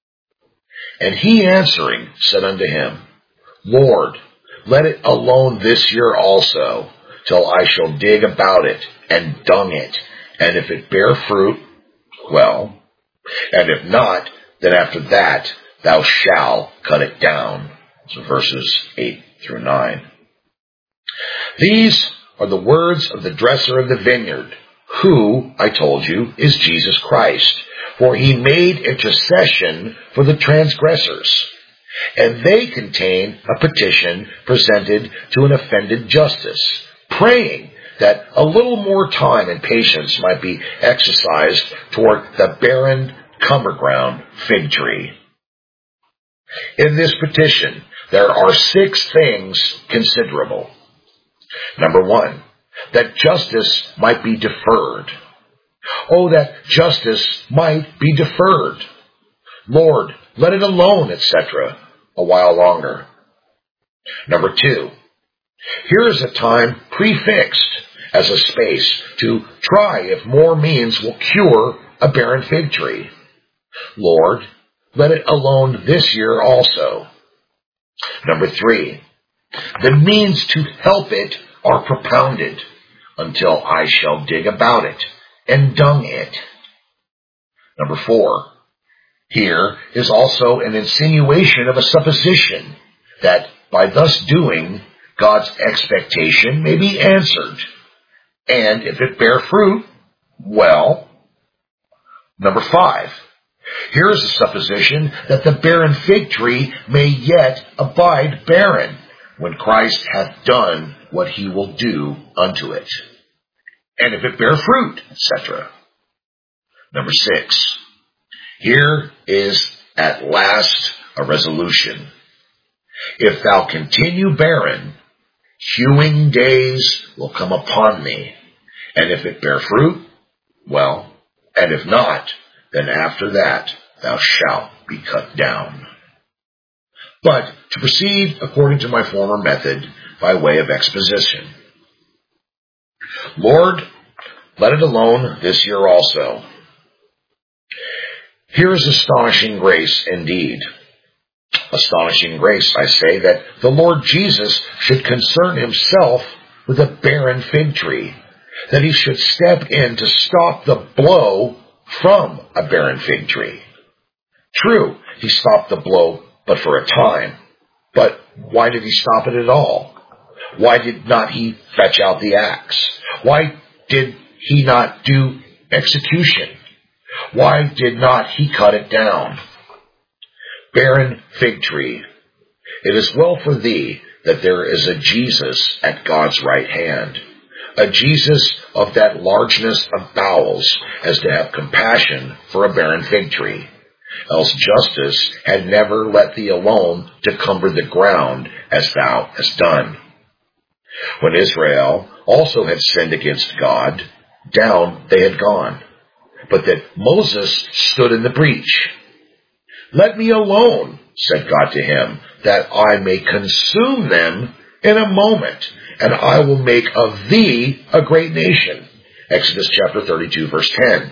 A: And he answering said unto him, Lord, let it alone this year also, till I shall dig about it and dung it. And if it bear fruit, well, and if not, then after that thou shalt cut it down. So verses 8 through 9. These are the words of the dresser of the vineyard, who, I told you, is Jesus Christ. For he made intercession for the transgressors. And they contain a petition presented to an offended justice, praying that a little more time and patience might be exercised toward the barren cumberground fig tree. In this petition, there are 6 things considerable. Number 1, that justice might be deferred. Oh, that justice might be deferred. Lord, let it alone, etc., a while longer. Number 2, here is a time prefixed as a space to try if more means will cure a barren fig tree. Lord, let it alone this year also. Number 3, the means to help it are propounded until I shall dig about it and dung it. Number 4, here is also an insinuation of a supposition that by thus doing, God's expectation may be answered. And if it bear fruit, well. Number 5, here is a supposition that the barren fig tree may yet abide barren when Christ hath done what he will do unto it. And if it bear fruit, etc. Number 6, here is at last a resolution. If thou continue barren, hewing days will come upon thee. And if it bear fruit, well, and if not, then after that thou shalt be cut down. But to proceed according to my former method, by way of exposition. Lord, let it alone this year also. Here is astonishing grace indeed. Astonishing grace, I say, that the Lord Jesus should concern himself with a barren fig tree, that he should step in to stop the blow from a barren fig tree. True, he stopped the blow, but for a time. But why did he stop it at all? Why did not he fetch out the axe? Why did he not do execution? Why did not he cut it down? Barren fig tree, it is well for thee that there is a Jesus at God's right hand, a Jesus of that largeness of bowels as to have compassion for a barren fig tree. Else justice had never let thee alone to cumber the ground as thou hast done. When Israel also had sinned against God, down they had gone, but that Moses stood in the breach. Let me alone, said God to him, that I may consume them in a moment, and I will make of thee a great nation. Exodus chapter 32, verse 10.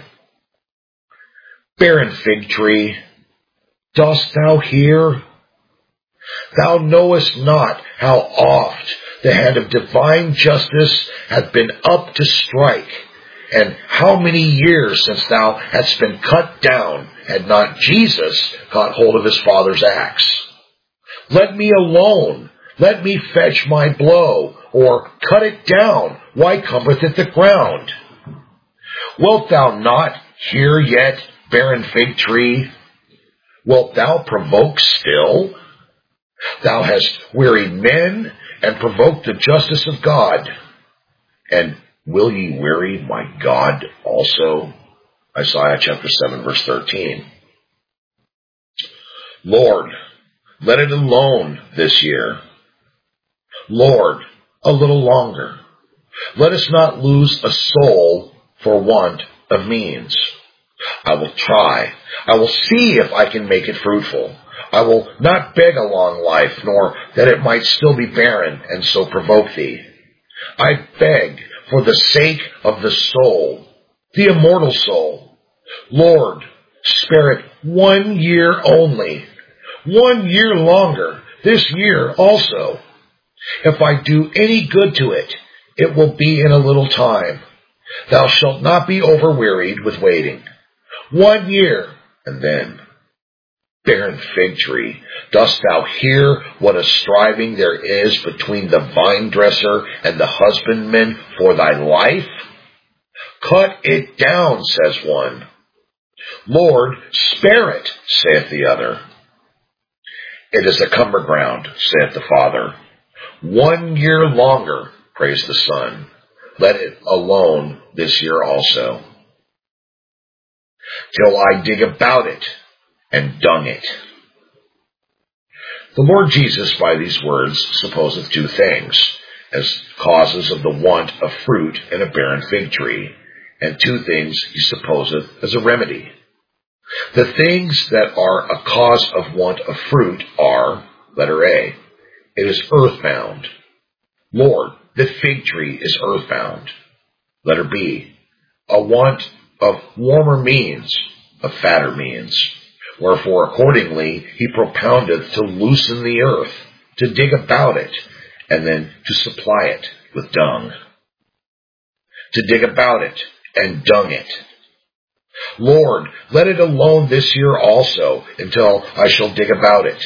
A: Barren fig tree, dost thou hear? Thou knowest not how oft the hand of divine justice hath been up to strike, and how many years since thou hadst been cut down, had not Jesus caught hold of his Father's axe. Let me alone, let me fetch my blow, or cut it down, why cumbereth it the ground? Wilt thou not hear yet, barren fig tree? Wilt thou provoke still? Thou hast wearied men, and provoked the justice of God. And will ye weary my God also? Isaiah chapter 7, verse 13. Lord, let it alone this year. Lord, a little longer. Let us not lose a soul for want of means. I will try. I will see if I can make it fruitful. I will not beg a long life, nor that it might still be barren, and so provoke thee. I beg for the sake of the soul, the immortal soul. Lord, spare it 1 year only, 1 year longer, this year also. If I do any good to it, it will be in a little time. Thou shalt not be overwearied with waiting. 1 year, and then, barren fig tree, dost thou hear what a striving there is between the vine dresser and the husbandman for thy life? Cut it down, says one. Lord, spare it, saith the other. It is a cumber ground, saith the Father. 1 year longer, prays the Son. Let it alone this year also, till I dig about it and dung it. The Lord Jesus by these words supposeth 2 things, as causes of the want of fruit in a barren fig tree, and 2 things he supposeth as a remedy. The things that are a cause of want of fruit are, letter A, it is earthbound. Lord, the fig tree is earthbound. Letter B, a want of warmer means, of fatter means. Wherefore, accordingly, he propoundeth to loosen the earth, to dig about it, and then to supply it with dung. To dig about it and dung it. Lord, let it alone this year also, until I shall dig about it.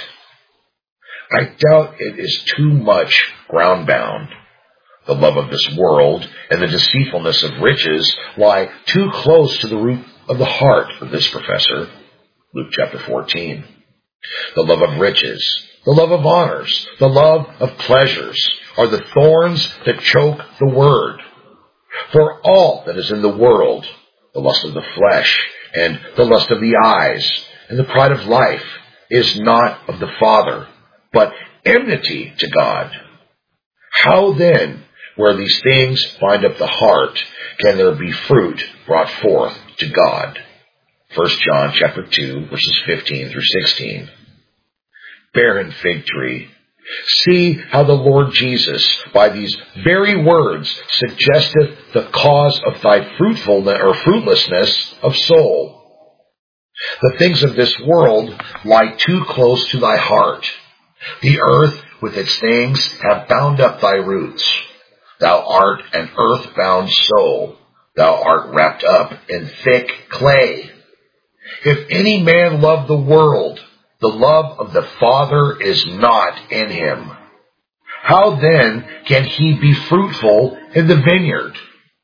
A: I doubt it is too much ground-bound. The love of this world and the deceitfulness of riches lie too close to the root of the heart of this professor. Luke chapter 14. The love of riches, the love of honors, the love of pleasures are the thorns that choke the word. For all that is in the world, the lust of the flesh and the lust of the eyes and the pride of life, is not of the Father, but enmity to God. How then, where these things bind up the heart, can there be fruit brought forth to God? 1 John chapter 2, verses 15 through 16. Barren fig tree. See how the Lord Jesus, by these very words, suggesteth the cause of thy fruitfulness or fruitlessness of soul. The things of this world lie too close to thy heart. The earth with its things have bound up thy roots. Thou art an earth-bound soul. Thou art wrapped up in thick clay. If any man love the world, the love of the Father is not in him. How then can he be fruitful in the vineyard?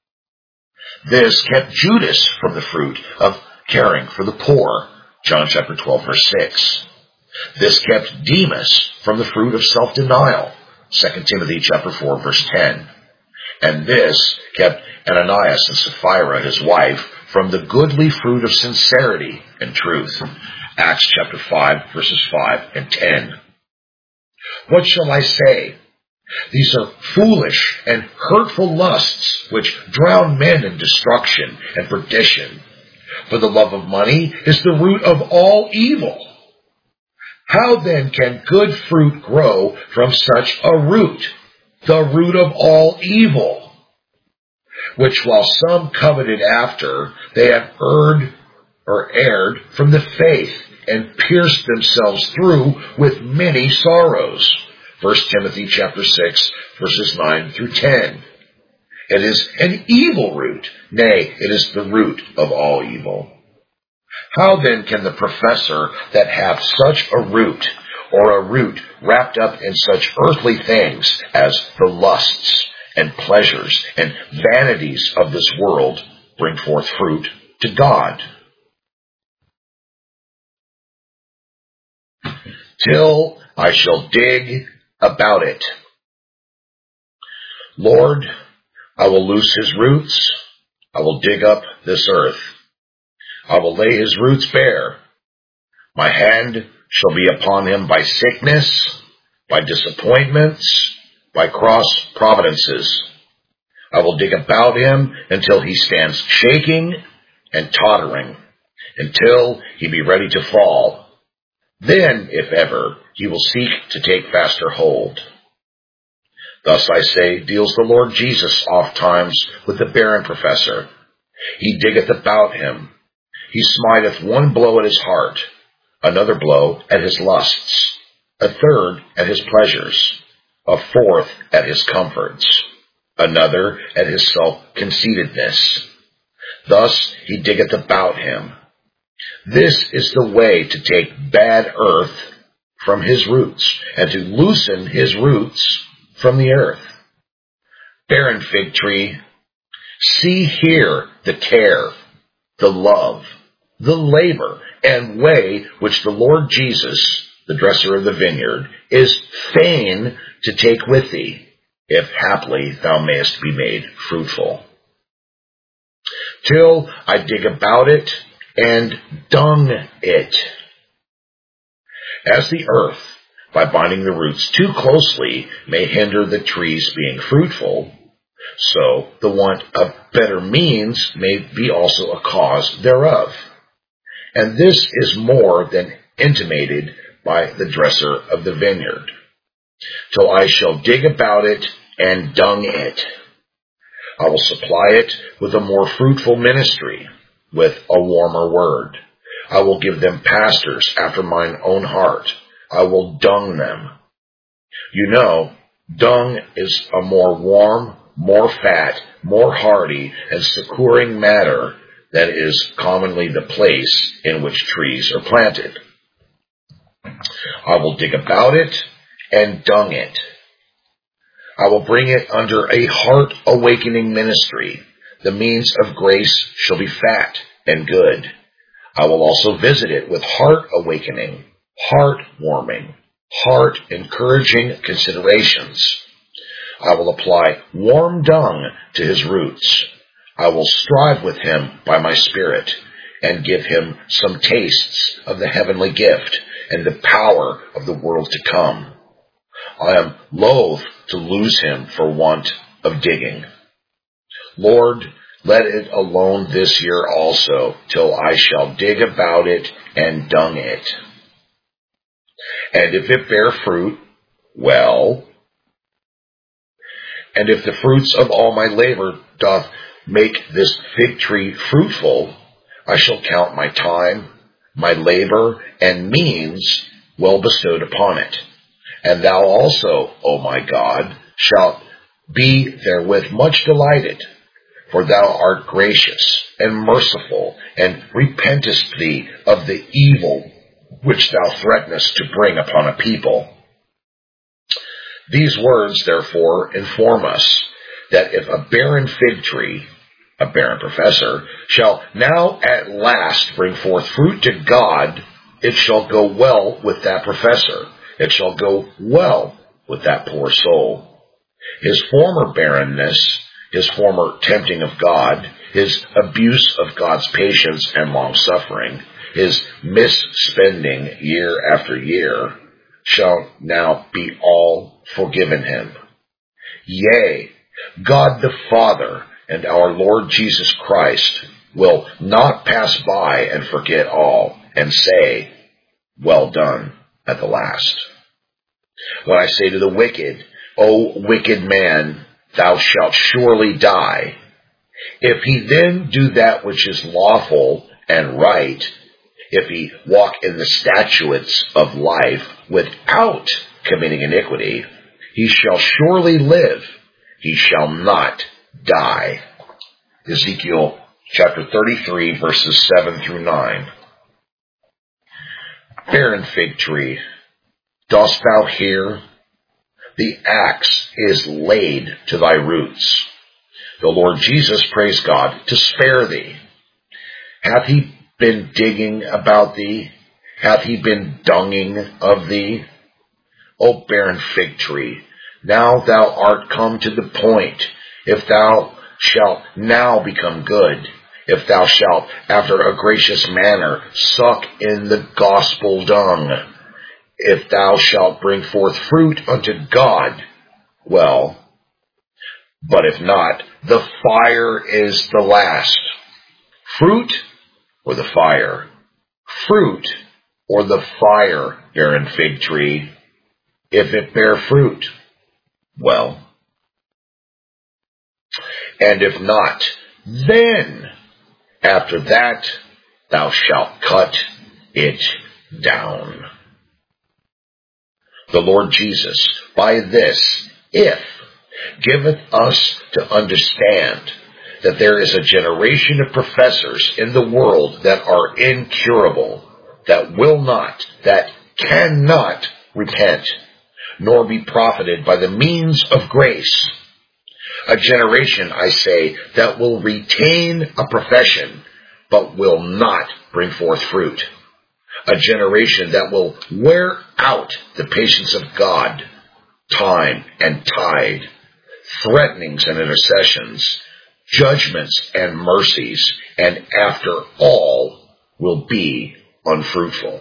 A: This kept Judas from the fruit of caring for the poor. John chapter 12, verse 6. This kept Demas from the fruit of self-denial. 2 Timothy chapter 4, verse 10. And this kept Ananias and Sapphira, his wife, from the goodly fruit of sincerity and truth. Acts chapter 5, verses 5 and 10. What shall I say? These are foolish and hurtful lusts which drown men in destruction and perdition. For the love of money is the root of all evil. How then can good fruit grow from such a root, the root of all evil? Which while some coveted after, they have erred from the faith and pierced themselves through with many sorrows. 1 Timothy chapter 6, verses 9 through 10. It is an evil root, nay, it is the root of all evil. How then can the professor that hath such a root, or a root wrapped up in such earthly things as the lusts and pleasures and vanities of this world, bring forth fruit to God? Till I shall dig about it. Lord, I will loose his roots. I will dig up this earth. I will lay his roots bare. My hand shall be upon him by sickness, by disappointments, by cross providences. I will dig about him until he stands shaking and tottering, until he be ready to fall. Then, if ever, he will seek to take faster hold. Thus I say, deals the Lord Jesus ofttimes with the barren professor. He diggeth about him. He smiteth one blow at his heart, another blow at his lusts, a third at his pleasures, a fourth at his comforts, another at his self-conceitedness. Thus he diggeth about him. This is the way to take bad earth from his roots, and to loosen his roots from the earth. Barren fig tree, see here the care, the love, the labor, and way which the Lord Jesus, the dresser of the vineyard, is fain to take with thee, if haply thou mayest be made fruitful. Till I dig about it and dung it. As the earth, by binding the roots too closely, may hinder the trees being fruitful, so the want of better means may be also a cause thereof. And this is more than intimated by the dresser of the vineyard. Till I shall dig about it and dung it. I will supply it with a more fruitful ministry, with a warmer word. I will give them pastors after mine own heart. I will dung them. You know, dung is a more warm, more fat, more hardy, and succoring matter than is commonly the place in which trees are planted. I will dig about it and dung it. I will bring it under a heart-awakening ministry. The means of grace shall be fat and good. I will also visit it with heart-awakening, heart-warming, heart-encouraging considerations. I will apply warm dung to his roots. I will strive with him by my Spirit, and give him some tastes of the heavenly gift and the power of the world to come. I am loath to lose him for want of digging. Lord, let it alone this year also, till I shall dig about it and dung it. And if it bear fruit, well. And if the fruits of all my labor doth make this fig tree fruitful, I shall count my time, my labor, and means well bestowed upon it. And thou also, O my God, shalt be therewith much delighted, for thou art gracious and merciful, and repentest thee of the evil which thou threatenest to bring upon a people. These words, therefore, inform us that if a barren fig tree, a barren professor, shall now at last bring forth fruit to God, it shall go well with that professor. It shall go well with that poor soul. His former barrenness, his former tempting of God, his abuse of God's patience and long-suffering, his misspending year after year, shall now be all forgiven him. Yea, God the Father and our Lord Jesus Christ will not pass by and forget all, and say, well done at the last. When I say to the wicked, O wicked man, thou shalt surely die, if he then do that which is lawful and right, if he walk in the statutes of life without committing iniquity, he shall surely live, he shall not die. Ezekiel chapter 33, verses 7 through 9. Barren fig tree, dost thou hear? The axe is laid to thy roots. The Lord Jesus, praise God, to spare thee. Hath he been digging about thee? Hath he been dunging of thee? O barren fig tree, now thou art come to the point. If thou shalt now become good, if thou shalt after a gracious manner suck in the gospel dung, if thou shalt bring forth fruit unto God, well, but if not, the fire is the last. Fruit or the fire? Fruit or the fire, barren fig tree? If it bear fruit, well, And if not, then after that thou shalt cut it down. The Lord Jesus, by this, if, giveth us to understand that there is a generation of professors in the world that are incurable, that will not, that cannot repent, nor be profited by the means of grace. A generation, I say, that will retain a profession, but will not bring forth fruit. A generation that will wear out the patience of God, time and tide, threatenings and intercessions, judgments and mercies, and after all will be unfruitful.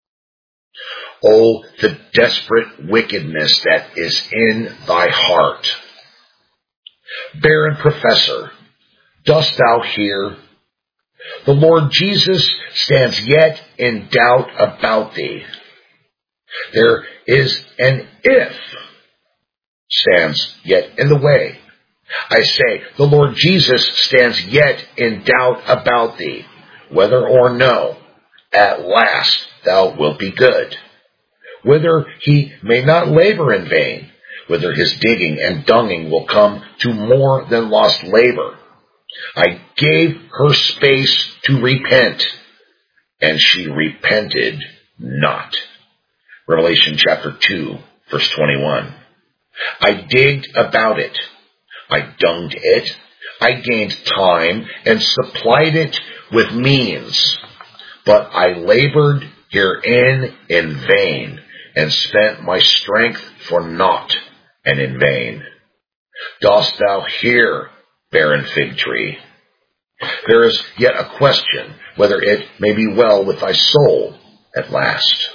A: Oh, the desperate wickedness that is in thy heart. Barren professor, dost thou hear? The Lord Jesus stands yet in doubt about thee. There is an if stands yet in the way. I say, the Lord Jesus stands yet in doubt about thee, whether or no, at last thou wilt be good. Whether he may not labor in vain, whether his digging and dunging will come to more than lost labor. I gave her space to repent, and she repented not. Revelation chapter 2, verse 21. I digged about it. I dunged it. I gained time and supplied it with means. But I labored herein in vain, and spent my strength for naught and in vain. Dost thou hear, barren fig tree? There is yet a question whether it may be well with thy soul at last.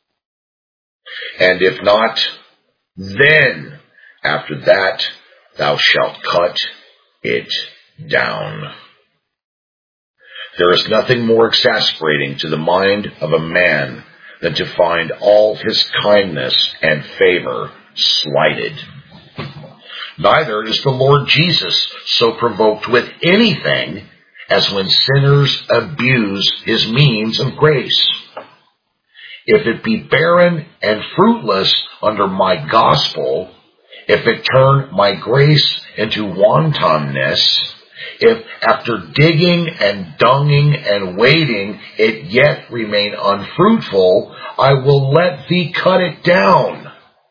A: And if not, then after that thou shalt cut it down. There is nothing more exasperating to the mind of a man than to find all his kindness and favor slighted. Neither is the Lord Jesus so provoked with anything as when sinners abuse his means of grace. If it be barren and fruitless under my gospel, if it turn my grace into wantonness, if after digging and dunging and waiting it yet remain unfruitful, I will let thee cut it down.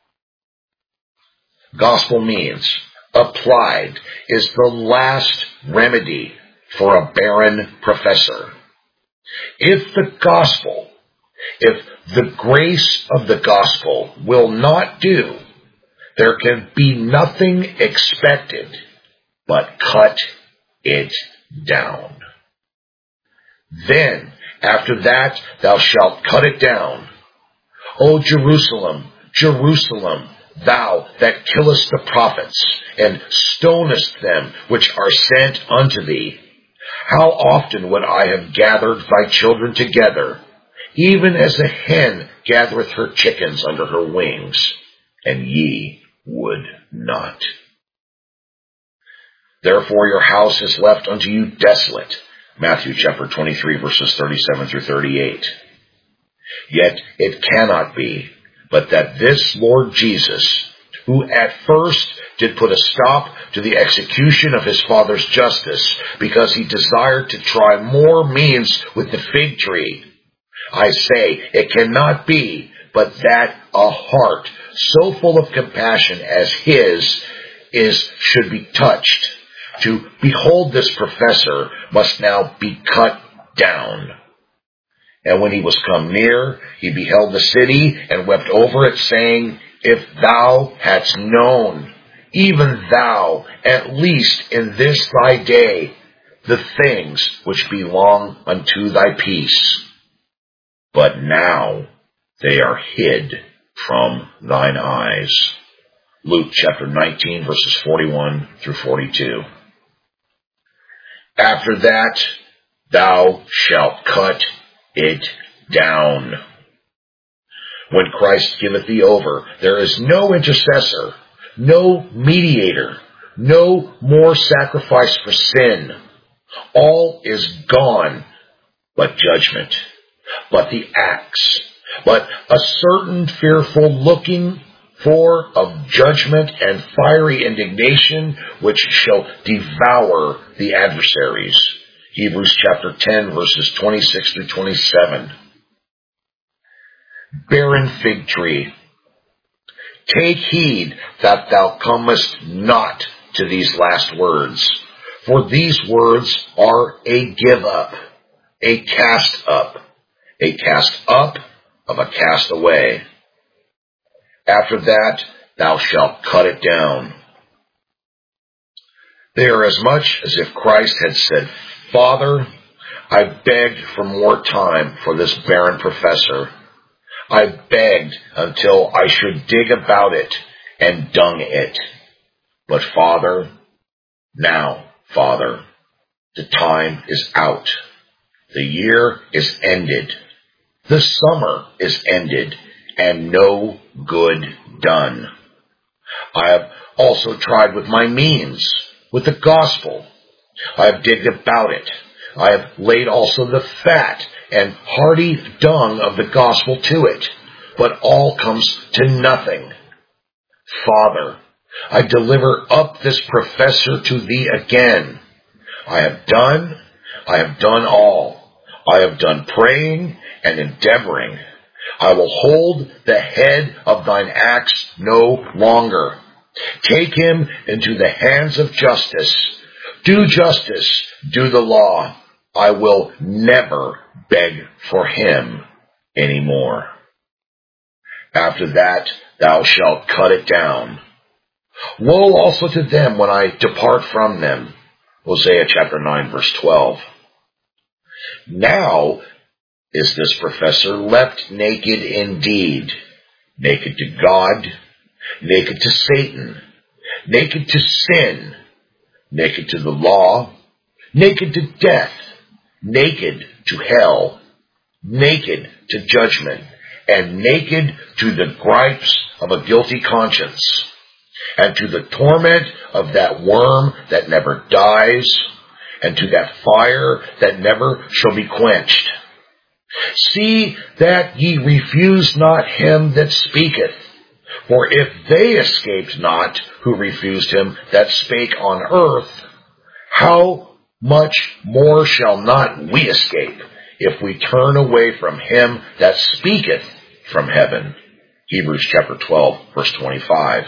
A: Gospel means, applied, is the last remedy for a barren professor. If the grace of the gospel will not do, there can be nothing expected but cut it down. Then, after that, thou shalt cut it down. O Jerusalem, Jerusalem, thou that killest the prophets, and stonest them which are sent unto thee, how often would I have gathered thy children together, even as a hen gathereth her chickens under her wings, and ye would not. Therefore your house is left unto you desolate. Matthew chapter 23, verses 37 through 38. Yet it cannot be but that this Lord Jesus, who at first did put a stop to the execution of his Father's justice, because he desired to try more means with the fig tree, I say, it cannot be but that a heart so full of compassion as his should be touched. To behold this professor must now be cut down. And when he was come near, he beheld the city and wept over it, saying, If thou hadst known, even thou, at least in this thy day, the things which belong unto thy peace. But now they are hid from thine eyes. Luke chapter 19, verses 41 through 42. After that, thou shalt cut it down. When Christ giveth thee over, there is no intercessor, no mediator, no more sacrifice for sin. All is gone but judgment, but the axe, but a certain fearful looking for of judgment and fiery indignation which shall devour the adversaries. Hebrews chapter 10, verses 26 through 27. Barren fig tree, take heed that thou comest not to these last words, for these words are a give up, a cast up of a cast away. After that thou shalt cut it down. They are as much as if Christ had said, Father, I begged for more time for this barren professor. I begged until I should dig about it and dung it. But Father, the time is out. The year is ended. The summer is ended, and no good done. I have also tried with my means, with the gospel. I have digged about it. I have laid also the fat and hearty dung of the gospel to it, but all comes to nothing. Father, I deliver up this professor to thee again. I have done all. I have done praying and endeavoring. I will hold the head of thine axe no longer. Take him into the hands of justice. Do justice, do the law. I will never beg for him any more. After that thou shalt cut it down. Woe also to them when I depart from them. Hosea chapter 9, verse 12. Now is this professor left naked indeed, naked to God, naked to Satan, naked to sin, naked to the law, naked to death, naked to hell, naked to judgment, and naked to the gripes of a guilty conscience, and to the torment of that worm that never dies, and to that fire that never shall be quenched. See that ye refuse not him that speaketh. For if they escaped not who refused him that spake on earth, how much more shall not we escape if we turn away from him that speaketh from heaven? Hebrews chapter 12, verse 25.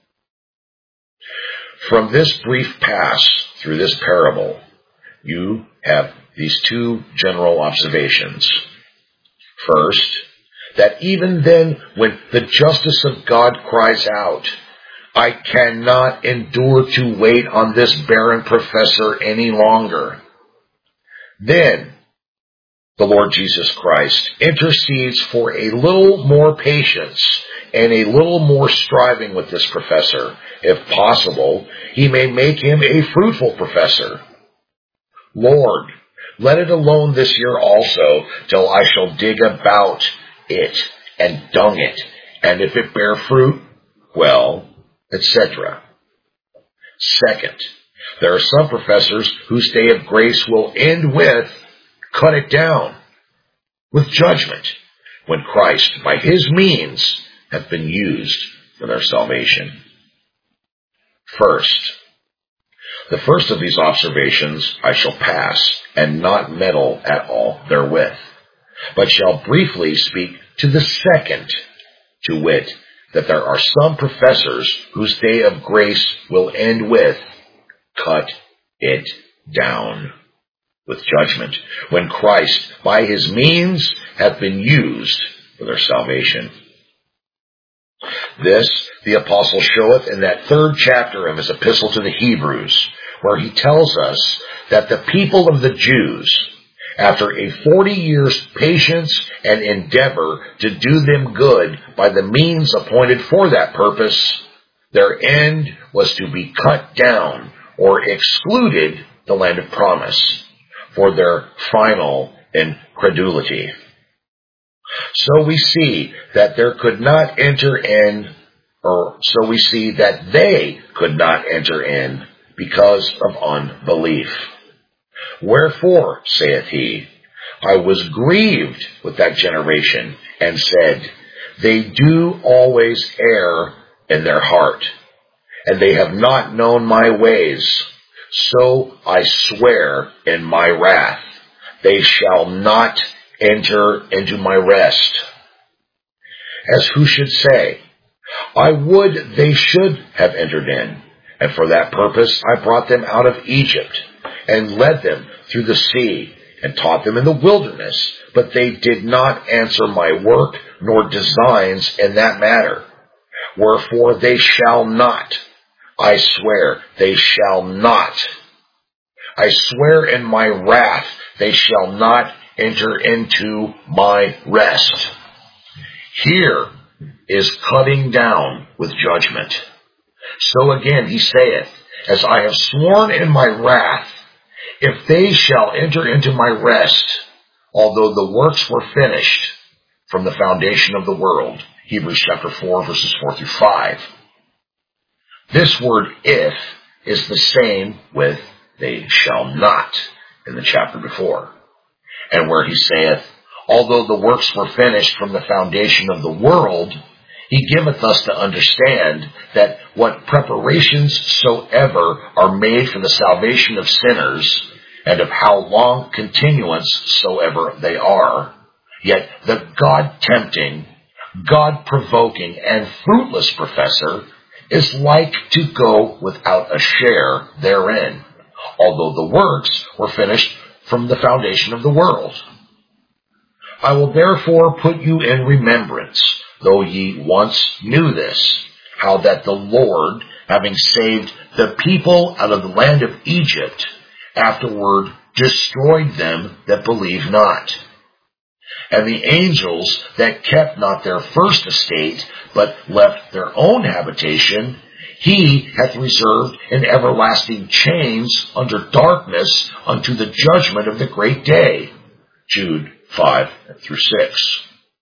A: From this brief pass through this parable, you have these two general observations. First, that even then when the justice of God cries out, I cannot endure to wait on this barren professor any longer, then the Lord Jesus Christ intercedes for a little more patience and a little more striving with this professor. If possible, he may make him a fruitful professor. Lord, let it alone this year also, till I shall dig about it and dung it, and if it bear fruit, well, etc. Second, there are some professors whose day of grace will end with, cut it down, with judgment, when Christ, by his means, hath been used for their salvation. First, the first of these observations I shall pass, and not meddle at all therewith, but shall briefly speak to the second, to wit, that there are some professors whose day of grace will end with, cut it down, with judgment, when Christ, by his means, hath been used for their salvation. This the apostle showeth in that third chapter of his epistle to the Hebrews, where he tells us that the people of the Jews, after a 40 years' patience and endeavor to do them good by the means appointed for that purpose, their end was to be cut down or excluded the land of promise for their final incredulity. So we see that there could not enter in Or so we see that they could not enter in because of unbelief. Wherefore, saith he, I was grieved with that generation, and said, they do always err in their heart, and they have not known my ways. So I swear in my wrath, they shall not enter into my rest. As who should say, I would they should have entered in, and for that purpose I brought them out of Egypt, and led them through the sea, and taught them in the wilderness, but they did not answer my work, nor designs in that matter. Wherefore they shall not, I swear, they shall not. I swear in my wrath, they shall not enter into my rest. Here is cutting down with judgment. So again he saith, as I have sworn in my wrath, if they shall enter into my rest, although the works were finished from the foundation of the world. Hebrews chapter 4, verses 4 through 5. This word if is the same with they shall not in the chapter before. And where he saith, although the works were finished from the foundation of the world, he giveth us to understand that what preparations soever are made for the salvation of sinners, and of how long continuance soever they are, yet the God-tempting, God-provoking, and fruitless professor is like to go without a share therein, although the works were finished from the foundation of the world. I will therefore put you in remembrance, though ye once knew this, how that the Lord, having saved the people out of the land of Egypt, afterward destroyed them that believe not. And the angels that kept not their first estate, but left their own habitation, he hath reserved in everlasting chains under darkness unto the judgment of the great day. Jude 5 through 6.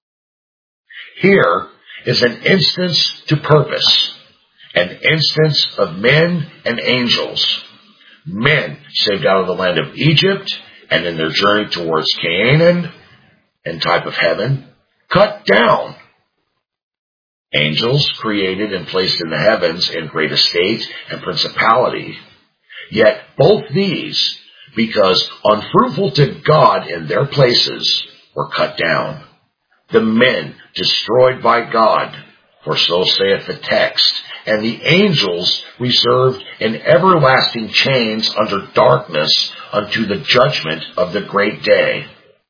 A: Here is an instance to purpose, an instance of men and angels. Men saved out of the land of Egypt, and in their journey towards Canaan, and type of heaven, cut down. Angels created and placed in the heavens in great estate and principality. Yet both these, because unfruitful to God in their places, were cut down. The men destroyed by God, for so saith the text, and the angels reserved in everlasting chains under darkness unto the judgment of the great day.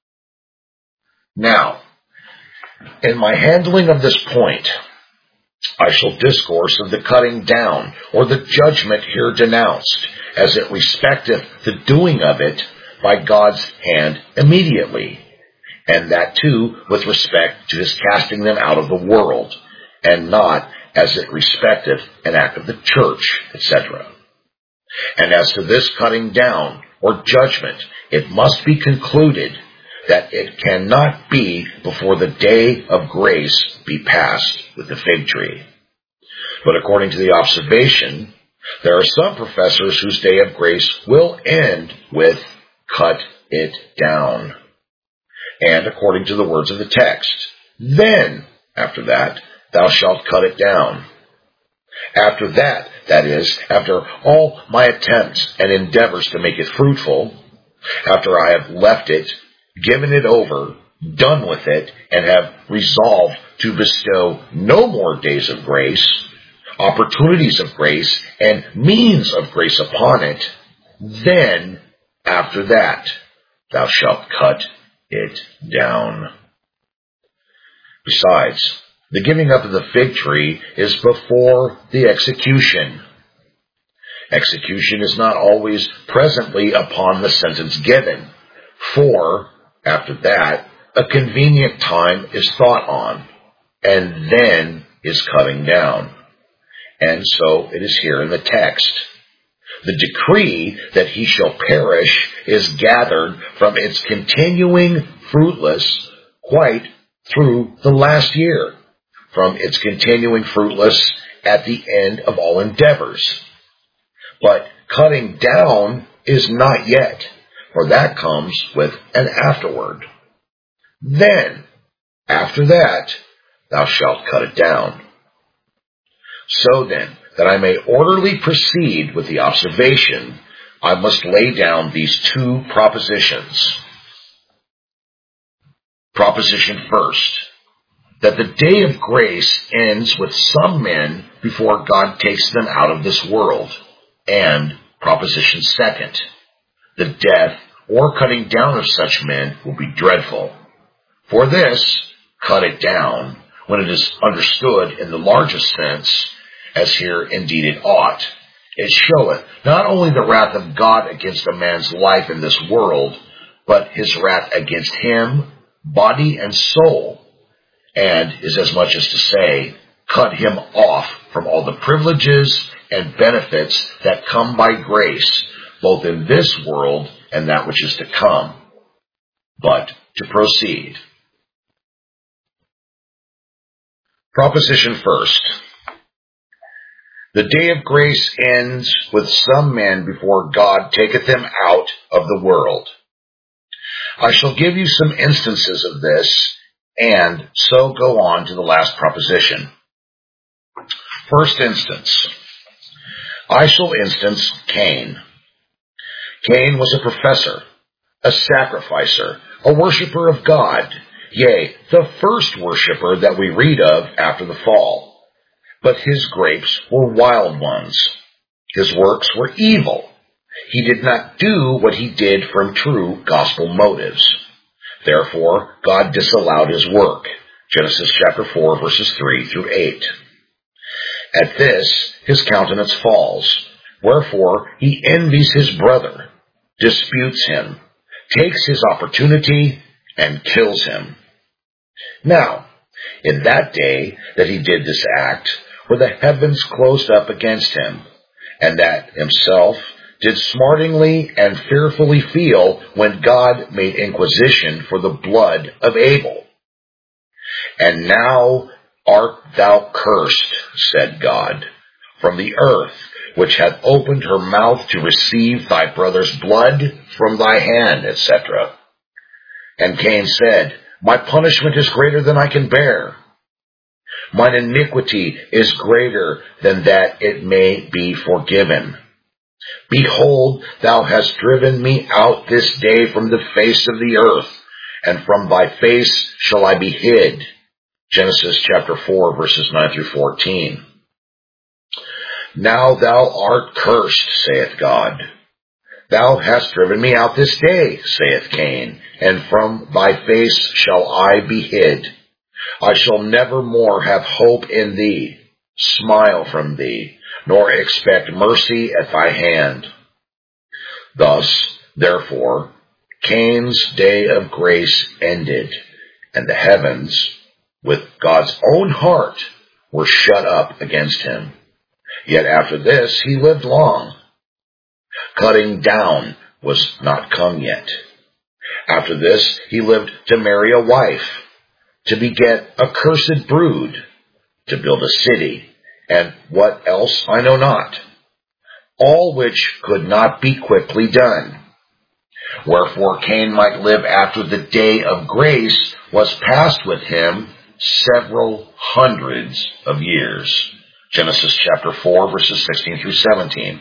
A: Now, in my handling of this point, I shall discourse of the cutting down, or the judgment here denounced, as it respecteth the doing of it by God's hand immediately, and that too with respect to his casting them out of the world, and not as it respecteth an act of the church, etc. And as to this cutting down, or judgment, it must be concluded that it cannot be before the day of grace be passed with the fig tree. But according to the observation, there are some professors whose day of grace will end with cut it down. And according to the words of the text, then, after that, thou shalt cut it down. After that, that is, after all my attempts and endeavors to make it fruitful, after I have left it, given it over, done with it, and have resolved to bestow no more days of grace, opportunities of grace, and means of grace upon it, then, after that, thou shalt cut it down. Besides, the giving up of the fig tree is before the execution. Execution is not always presently upon the sentence given, for, after that, a convenient time is thought on, and then is cutting down. And so it is here in the text. The decree that he shall perish is gathered from its continuing fruitless quite through the last year, from its continuing fruitless at the end of all endeavors. But cutting down is not yet, for that comes with an afterward. Then, after that, thou shalt cut it down. So then, that I may orderly proceed with the observation, I must lay down these two propositions. Proposition first, that the day of grace ends with some men before God takes them out of this world. And proposition second, the death or cutting down of such men will be dreadful. For this, cut it down, when it is understood in the largest sense, as here indeed it ought, it showeth not only the wrath of God against a man's life in this world, but his wrath against him, body and soul, and is as much as to say, cut him off from all the privileges and benefits that come by grace, both in this world and that which is to come. But to proceed. Proposition first. The day of grace ends with some men before God taketh them out of the world. I shall give you some instances of this, and so go on to the last proposition. First instance. I shall instance Cain. Cain was a professor, a sacrificer, a worshipper of God, yea, the first worshipper that we read of after the fall. But his grapes were wild ones. His works were evil. He did not do what he did from true gospel motives. Therefore, God disallowed his work. Genesis chapter 4, verses 3 through 8. At this, his countenance falls. Wherefore, he envies his brother, disputes him, takes his opportunity, and kills him. Now, in that day that he did this act, were the heavens closed up against him, and that himself did smartingly and fearfully feel when God made inquisition for the blood of Abel. And now art thou cursed, said God, from the earth, which hath opened her mouth to receive thy brother's blood from thy hand, etc. And Cain said, my punishment is greater than I can bear. Mine iniquity is greater than that it may be forgiven. Behold, thou hast driven me out this day from the face of the earth, and from thy face shall I be hid. Genesis chapter 4, verses 9 through 14. Now thou art cursed, saith God. Thou hast driven me out this day, saith Cain, and from thy face shall I be hid. I shall never more have hope in thee, smile from thee, nor expect mercy at thy hand. Thus, therefore, Cain's day of grace ended, and the heavens, with God's own heart, were shut up against him. Yet after this he lived long. Cutting down was not come yet. After this he lived to marry a wife, to beget a cursed brood, to build a city, and what else I know not, all which could not be quickly done. Wherefore Cain might live after the day of grace was past with him several hundreds of years. Genesis chapter 4, verses 16 through 17.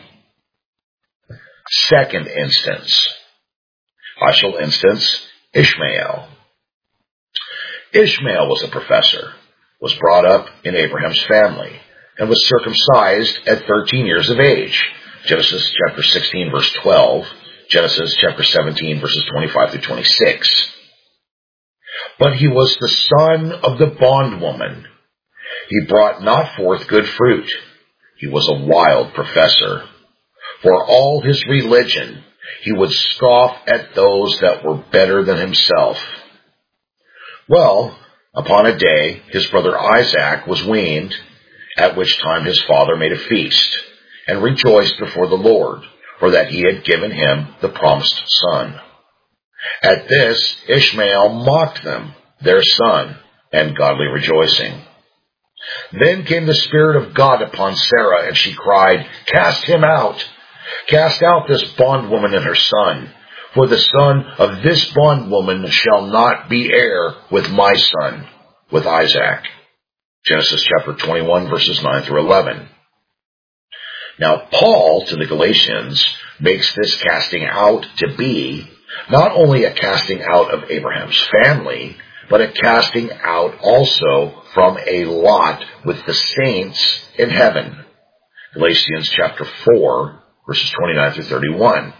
A: Second instance. I shall instance Ishmael. Ishmael was a professor, was brought up in Abraham's family, and was circumcised at 13 years of age. Genesis chapter 16, verse 12. Genesis chapter 17, verses 25 through 26. But he was the son of the bondwoman. He brought not forth good fruit. He was a wild professor. For all his religion, he would scoff at those that were better than himself. Well, upon a day, his brother Isaac was weaned, at which time his father made a feast, and rejoiced before the Lord, for that he had given him the promised son. At this, Ishmael mocked them, their son, and godly rejoicing. Then came the Spirit of God upon Sarah, and she cried, "Cast him out! Cast out this bondwoman and her son, for the son of this bondwoman shall not be heir with my son, with Isaac." Genesis chapter 21, verses 9 through 11. Now, Paul, to the Galatians, makes this casting out to be not only a casting out of Abraham's family, but a casting out also from a lot with the saints in heaven. Galatians chapter 4, verses 29 through 31.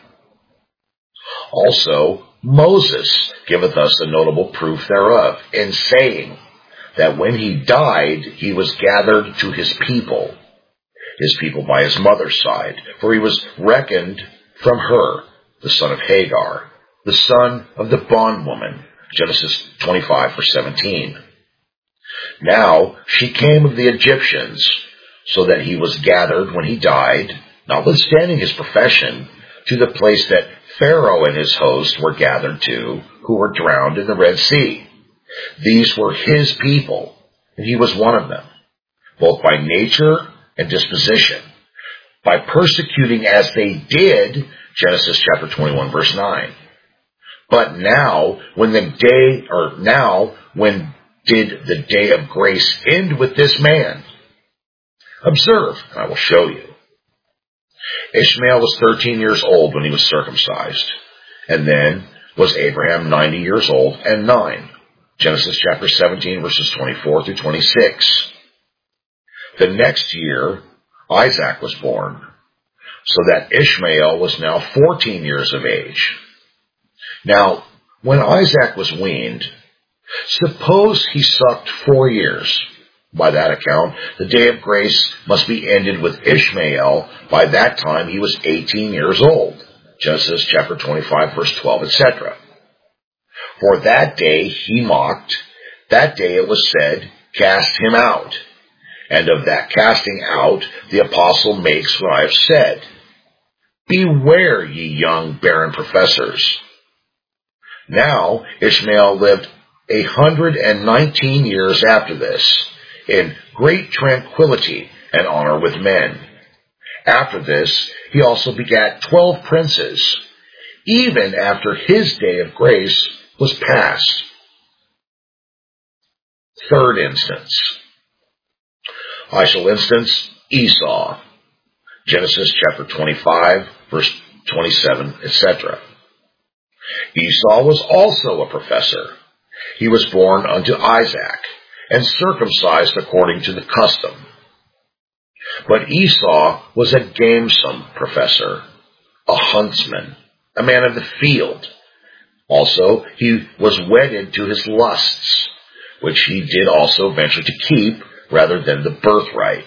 A: Also, Moses giveth us a notable proof thereof, in saying that when he died, he was gathered to his people by his mother's side, for he was reckoned from her, the son of Hagar, the son of the bondwoman. Genesis 25, verse 17. Now she came of the Egyptians, so that he was gathered when he died, notwithstanding his profession, to the place that Pharaoh and his host were gathered to, who were drowned in the Red Sea. These were his people, and he was one of them, both by nature and disposition, by persecuting as they did, Genesis chapter 21, verse 9. But when did the day of grace end with this man? Observe, and I will show you. Ishmael was 13 years old when he was circumcised, and then was Abraham 90 years old and 9. Genesis chapter 17, verses 24 through 26. The next year, Isaac was born, so that Ishmael was now 14 years of age. Now, when Isaac was weaned, suppose he sucked 4 years. By that account, the day of grace must be ended with Ishmael. By that time, he was 18 years old. Genesis chapter 25, verse 12, etc. For that day he mocked. That day it was said, "Cast him out." And of that casting out, the apostle makes what I have said. Beware, ye young barren professors. Now Ishmael lived 119 years after this, in great tranquility and honor with men. After this, he also begat 12 princes, even after his day of grace was past. Third instance. I shall instance Esau. Genesis chapter 25, verse 27, etc. Esau was also a professor. He was born unto Isaac, and circumcised according to the custom. But Esau was a gamesome professor, a huntsman, a man of the field. Also, he was wedded to his lusts, which he did also venture to keep rather than the birthright.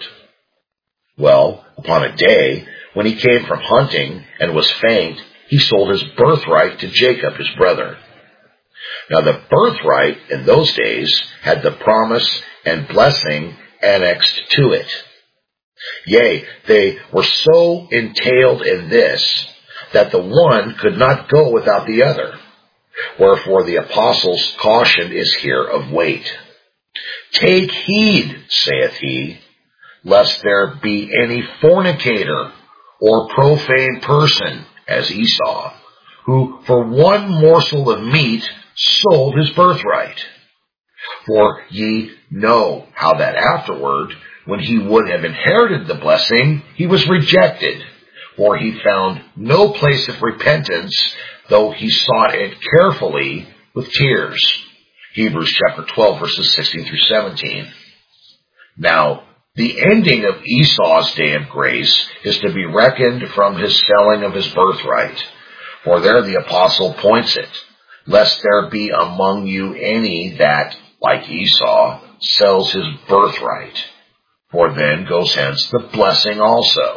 A: Well, upon a day, when he came from hunting and was faint, he sold his birthright to Jacob, his brother. Now the birthright in those days had the promise and blessing annexed to it. Yea, they were so entailed in this, that the one could not go without the other. Wherefore the apostle's caution is here of weight. Take heed, saith he, lest there be any fornicator or profane person, as Esau, who for one morsel of meat sold his birthright. For ye know how that afterward, when he would have inherited the blessing, he was rejected, for he found no place of repentance, though he sought it carefully with tears. Hebrews chapter 12, verses 16 through 17. Now, the ending of Esau's day of grace is to be reckoned from his selling of his birthright. For there the apostle points it, lest there be among you any that, like Esau, sells his birthright. For then goes hence the blessing also.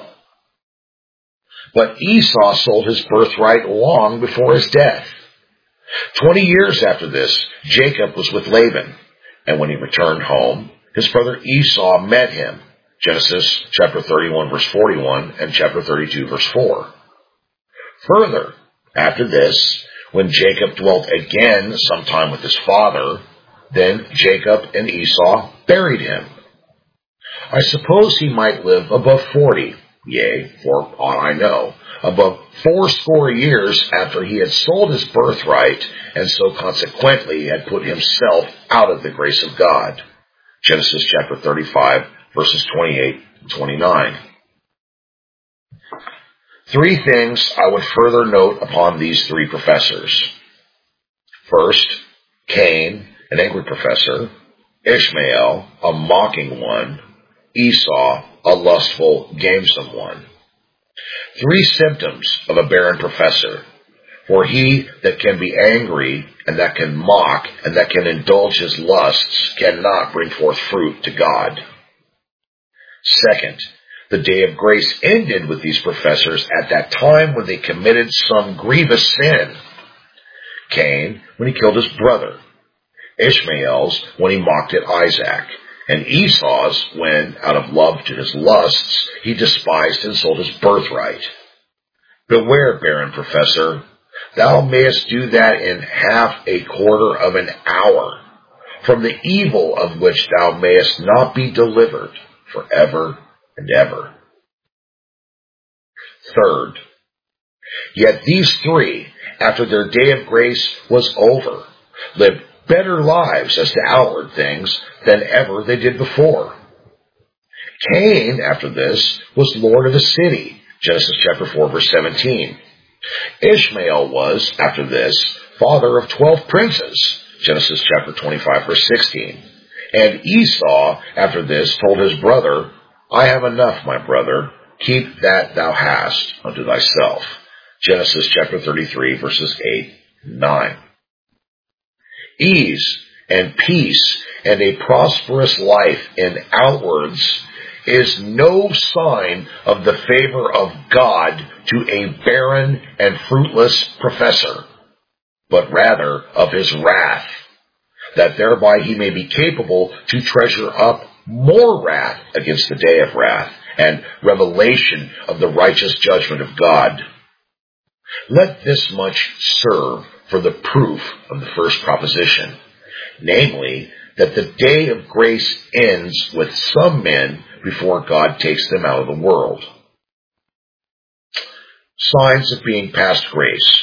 A: But Esau sold his birthright long before his death. 20 years after this, Jacob was with Laban, and when he returned home, his brother Esau met him. Genesis chapter 31, verse 41, and chapter 32, verse 4. Further, after this, when Jacob dwelt again sometime with his father, then Jacob and Esau buried him. I suppose he might live above 40, yea, for aught I know, above 80 years after he had sold his birthright, and so consequently had put himself out of the grace of God. Genesis chapter 35, verses 28 and 29. 3 things I would further note upon these 3 professors. First, Cain, an angry professor; Ishmael, a mocking one; Esau, a lustful, gamesome one. 3 symptoms of a barren professor. For he that can be angry, and that can mock, and that can indulge his lusts, cannot bring forth fruit to God. Second, the day of grace ended with these professors at that time when they committed some grievous sin. Cain, when he killed his brother; Ishmael's, when he mocked at Isaac; and Esau's, when, out of love to his lusts, he despised and sold his birthright. Beware, barren professor. Thou mayest do that in half a quarter of an hour, from the evil of which thou mayest not be delivered forever and ever. Third, yet these 3, after their day of grace was over, lived better lives as to outward things than ever they did before. Cain, after this, was lord of a city, Genesis chapter 4, verse 17. Ishmael was, after this, father of 12 princes, Genesis chapter 25, verse 16. And Esau, after this, told his brother, I have enough, my brother. Keep that thou hast unto thyself. Genesis chapter 33, verses 8 and 9. Ease and peace and a prosperous life in outwards is no sign of the favor of God to a barren and fruitless professor, but rather of his wrath, that thereby he may be capable to treasure up more wrath against the day of wrath and revelation of the righteous judgment of God. Let this much serve for the proof of the first proposition, namely, that the day of grace ends with some men before God takes them out of the world. Signs of being past grace.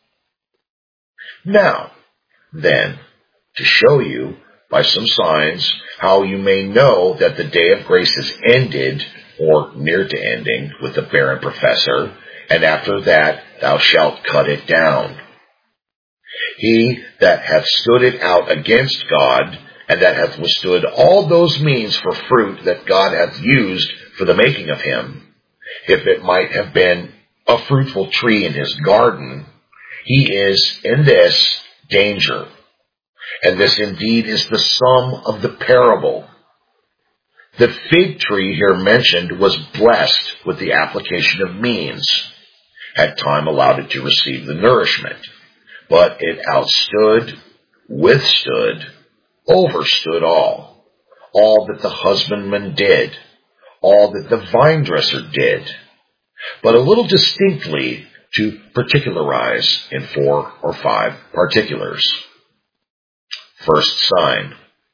A: Now, then, to show you by some signs how you may know that the day of grace is ended, or near to ending, with the barren professor, and after that thou shalt cut it down. He that hath stood it out against God, and that hath withstood all those means for fruit that God hath used for the making of him, if it might have been a fruitful tree in his garden, he is in this danger. And this indeed is the sum of the parable. The fig tree here mentioned was blessed with the application of means, had time allowed it to receive the nourishment, but it outstood, withstood, overstood all that the husbandman did, all that the vine dresser did, but a little distinctly to particularize in 4 or 5 particulars. First sign.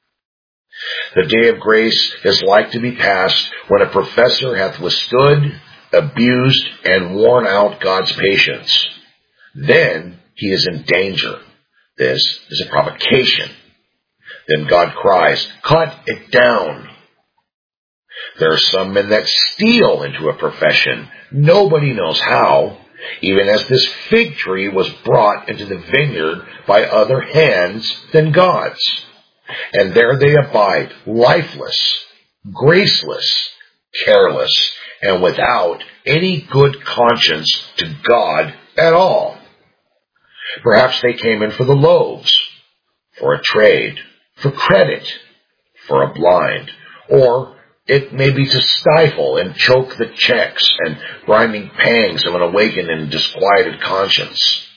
A: The day of grace is like to be passed when a professor hath withstood, abused, and worn out God's patience. Then he is in danger. This is a provocation. Then God cries, cut it down. There are some men that steal into a profession. Nobody knows how, even as this fig tree was brought into the vineyard by other hands than God's. And there they abide, lifeless, graceless, careless, and without any good conscience to God at all. Perhaps they came in for the loaves, for a trade, for credit, for a blind, or it may be to stifle and choke the checks and grinding pangs of an awakened and disquieted conscience.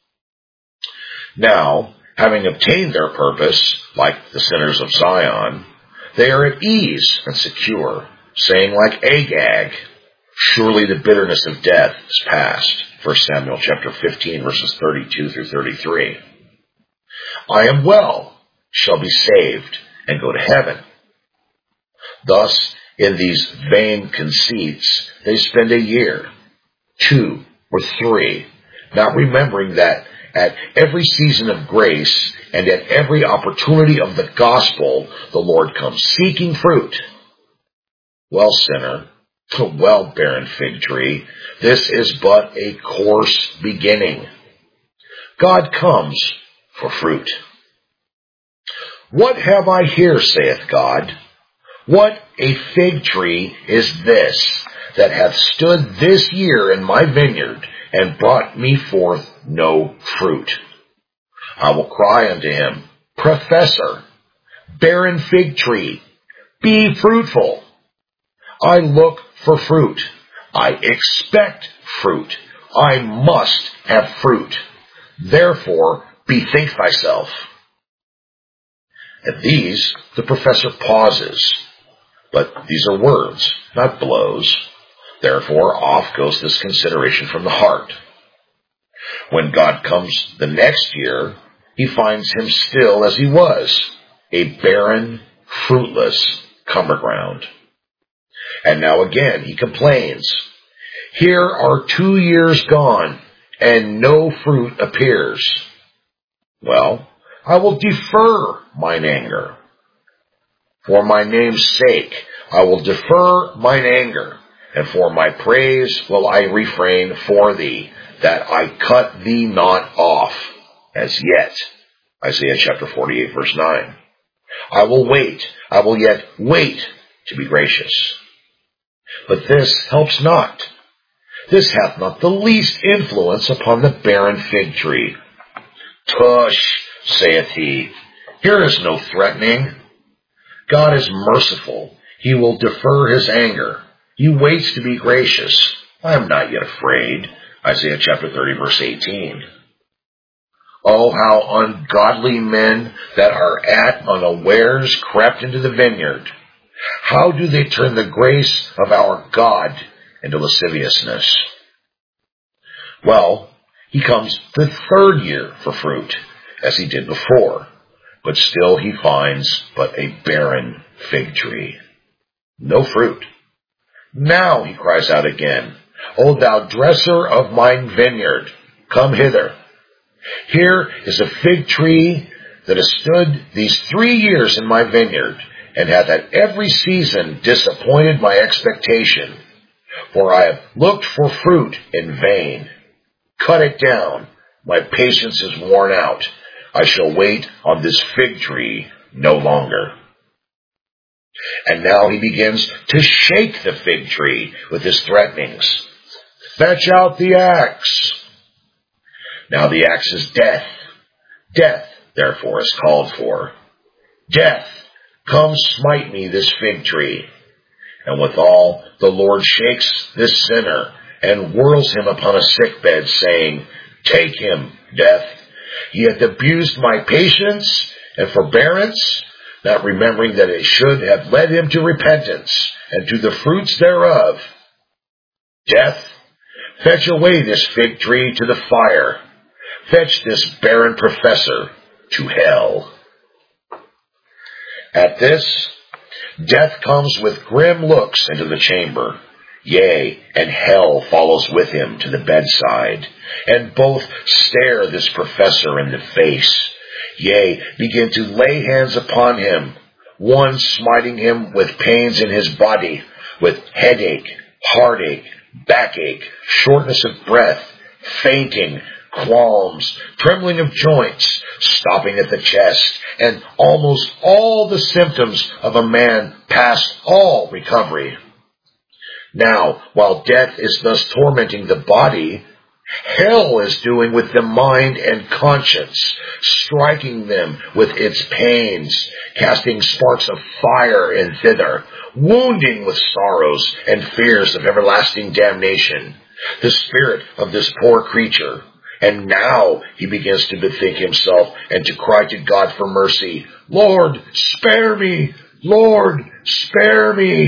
A: Now, having obtained their purpose, like the sinners of Zion, they are at ease and secure, saying like Agag, surely the bitterness of death is past. 1 Samuel chapter 15, verses 32 through 33. I am well, shall be saved, and go to heaven. Thus, In these vain conceits, they spend a year, 2, or 3, not remembering that at every season of grace and at every opportunity of the gospel, the Lord comes seeking fruit. Well, sinner, well, barren fig tree, this is but a coarse beginning. God comes for fruit. What have I here, saith God? What a fig tree is this, that hath stood this year in my vineyard, and brought me forth no fruit? I will cry unto him, Professor, barren fig tree, be fruitful. I look for fruit. I expect fruit. I must have fruit. Therefore, bethink thyself. At these, the professor pauses. But these are words, not blows. Therefore, off goes this consideration from the heart. When God comes the next year, he finds him still as he was, a barren, fruitless cumber ground. And now again he complains. Here are 2 years gone, and no fruit appears. Well, I will defer mine anger. For my name's sake, I will defer mine anger, and for my praise will I refrain for thee, that I cut thee not off as yet. Isaiah chapter 48, verse 9. I will yet wait to be gracious. But this helps not. This hath not the least influence upon the barren fig tree. Tush, saith he, here is no threatening. God is merciful. He will defer his anger. He waits to be gracious. I am not yet afraid. Isaiah chapter 30, verse 18. Oh, how ungodly men that are at unawares crept into the vineyard. How do they turn the grace of our God into lasciviousness? Well, he comes the 3rd year for fruit, as he did before, but still he finds but a barren fig tree. No fruit. Now he cries out again, O thou dresser of mine vineyard, come hither. Here is a fig tree that has stood these 3 years in my vineyard, and hath at every season disappointed my expectation. For I have looked for fruit in vain. Cut it down. My patience is worn out. I shall wait on this fig tree no longer. And now he begins to shake the fig tree with his threatenings. Fetch out the axe. Now the axe is death. Death, therefore, is called for. Death, come smite me this fig tree. And withal the Lord shakes this sinner, and whirls him upon a sickbed, saying, Take him, death. He hath abused my patience and forbearance, not remembering that it should have led him to repentance, and to the fruits thereof. Death, fetch away this fig tree to the fire. Fetch this barren professor to hell. At this, death comes with grim looks into the chamber. Yea, and hell follows with him to the bedside, and both stare this professor in the face. Yea, begin to lay hands upon him, one smiting him with pains in his body, with headache, heartache, backache, shortness of breath, fainting, qualms, trembling of joints, stopping at the chest, and almost all the symptoms of a man past all recovery. Now, while death is thus tormenting the body, hell is doing with the mind and conscience, striking them with its pains, casting sparks of fire in thither, wounding with sorrows and fears of everlasting damnation the spirit of this poor creature. And now he begins to bethink himself and to cry to God for mercy, Lord, spare me! Lord, spare me!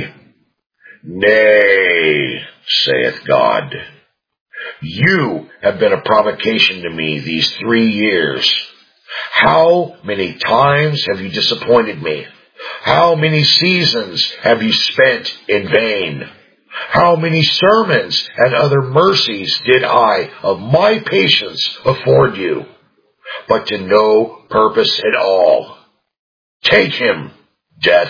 A: Nay, saith God, you have been a provocation to me these 3 years. How many times have you disappointed me? How many seasons have you spent in vain? How many sermons and other mercies did I of my patience afford you? But to no purpose at all. Take him, death.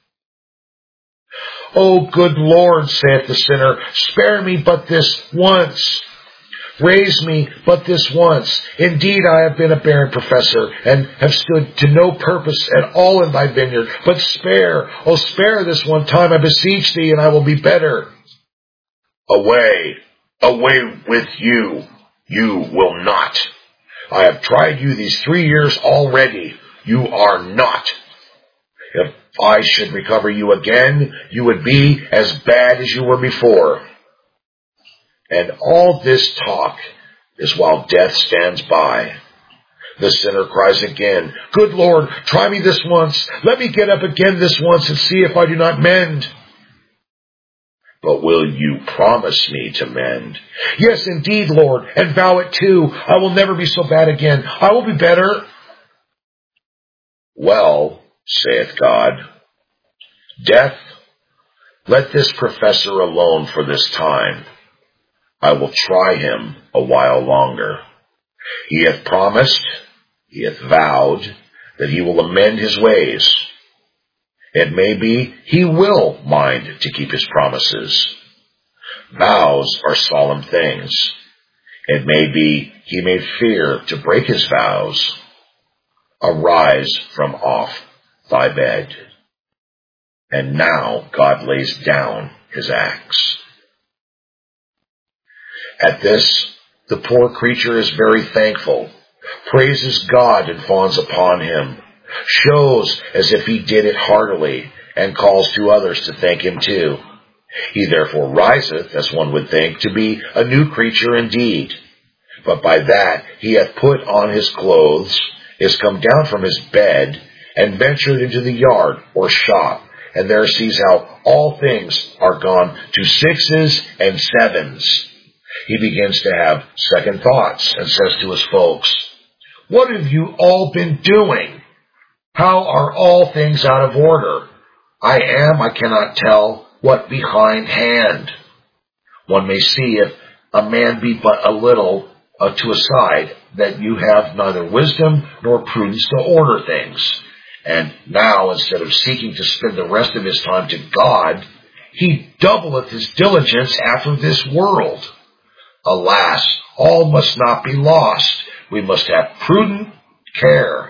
A: O good Lord, saith the sinner, spare me but this once. Raise me but this once. Indeed, I have been a barren professor, and have stood to no purpose at all in thy vineyard. But spare, oh spare this one time, I beseech thee, and I will be better. Away, away with you. You will not. I have tried you these 3 years already. You are not. If I should recover you again, you would be as bad as you were before. And all this talk is while death stands by. The sinner cries again, Good Lord, try me this once. Let me get up again this once and see if I do not mend. But will you promise me to mend? Yes, indeed, Lord, and vow it too. I will never be so bad again. I will be better. Well, saith God, Death, let this professor alone for this time. I will try him a while longer. He hath promised, he hath vowed, that he will amend his ways. It may be he will mind to keep his promises. Vows are solemn things. It may be he may fear to break his vows. Arise from off thy bed. And now God lays down his axe. At this, the poor creature is very thankful, praises God and fawns upon him, shows as if he did it heartily, and calls to others to thank him too. He therefore riseth, as one would think, to be a new creature indeed. But by that he hath put on his clothes, is come down from his bed, and ventured into the yard or shop, and there sees how all things are gone to 6s and 7s. He begins to have second thoughts and says to his folks, What have you all been doing? How are all things out of order? I cannot tell what behindhand. One may see if a man be but a little to a side, that you have neither wisdom nor prudence to order things. And now, instead of seeking to spend the rest of his time to God, he doubleth his diligence after this world. Alas, all must not be lost. We must have prudent care.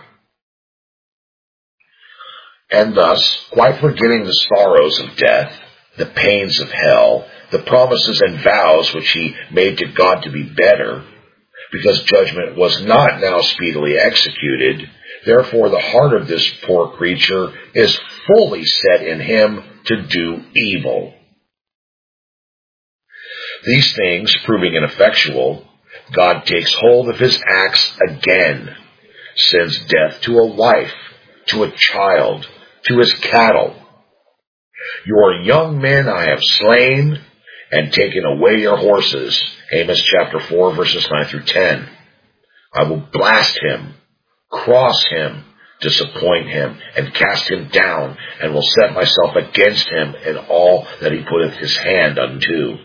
A: And thus, quite forgetting the sorrows of death, the pains of hell, the promises and vows which he made to God to be better, because judgment was not now speedily executed, therefore the heart of this poor creature is fully set in him to do evil. These things proving ineffectual, God takes hold of his axe again, sends death to a wife, to a child, to his cattle. Your young men I have slain, and taken away your horses. Amos chapter 4, verses 9 through 10. I will blast him, cross him, disappoint him, and cast him down, and will set myself against him in all that he putteth his hand unto.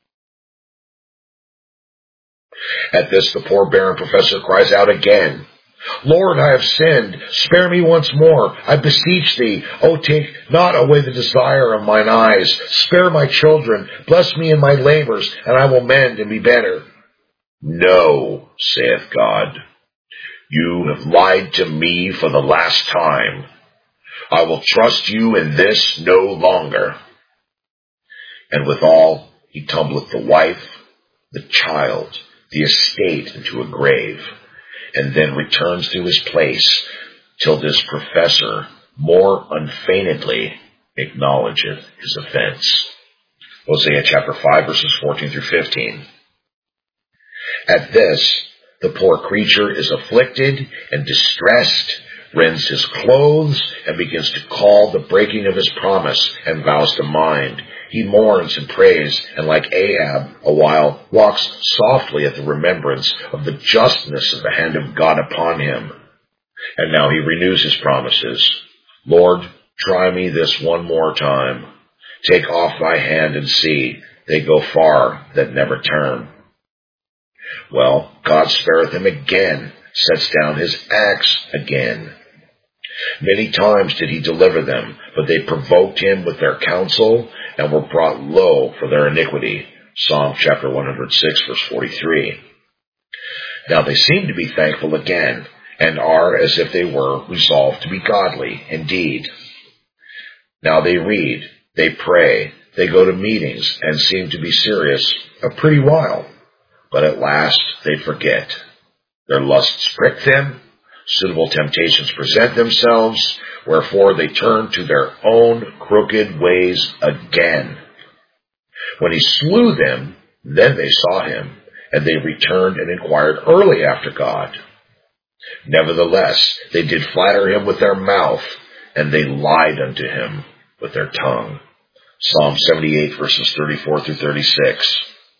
A: At this, the poor barren professor cries out again, Lord, I have sinned. Spare me once more. I beseech thee. O take not away the desire of mine eyes. Spare my children. Bless me in my labors, and I will mend and be better. No, saith God. You have lied to me for the last time. I will trust you in this no longer. And withal, he tumbleth the wife, the child, the estate into a grave, and then returns to his place, till this professor more unfeignedly acknowledgeth his offense. Hosea chapter 5, verses 14 through 15. At this, the poor creature is afflicted and distressed, rends his clothes, and begins to call the breaking of his promise and vows to mind. He mourns and prays, and like Ahab, a while walks softly at the remembrance of the justness of the hand of God upon him. And now he renews his promises. Lord, Try me this one more time. Take off thy hand and see. They go far that never turn. Well, God spareth him again, sets down his axe again. Many times did he deliver them, but they provoked him with their counsel and were brought low for their iniquity. Psalm chapter 106, verse 43. Now they seem to be thankful again, and are as if they were resolved to be godly indeed. Now they read, they pray, they go to meetings, and seem to be serious a pretty while. But at last they forget. Their lusts prick them, suitable temptations present themselves, wherefore they turn to their own crooked ways again. When he slew them, then they sought him, and they returned and inquired early after God. Nevertheless, they did flatter him with their mouth, and they lied unto him with their tongue. Psalm 78, verses 34 through 36.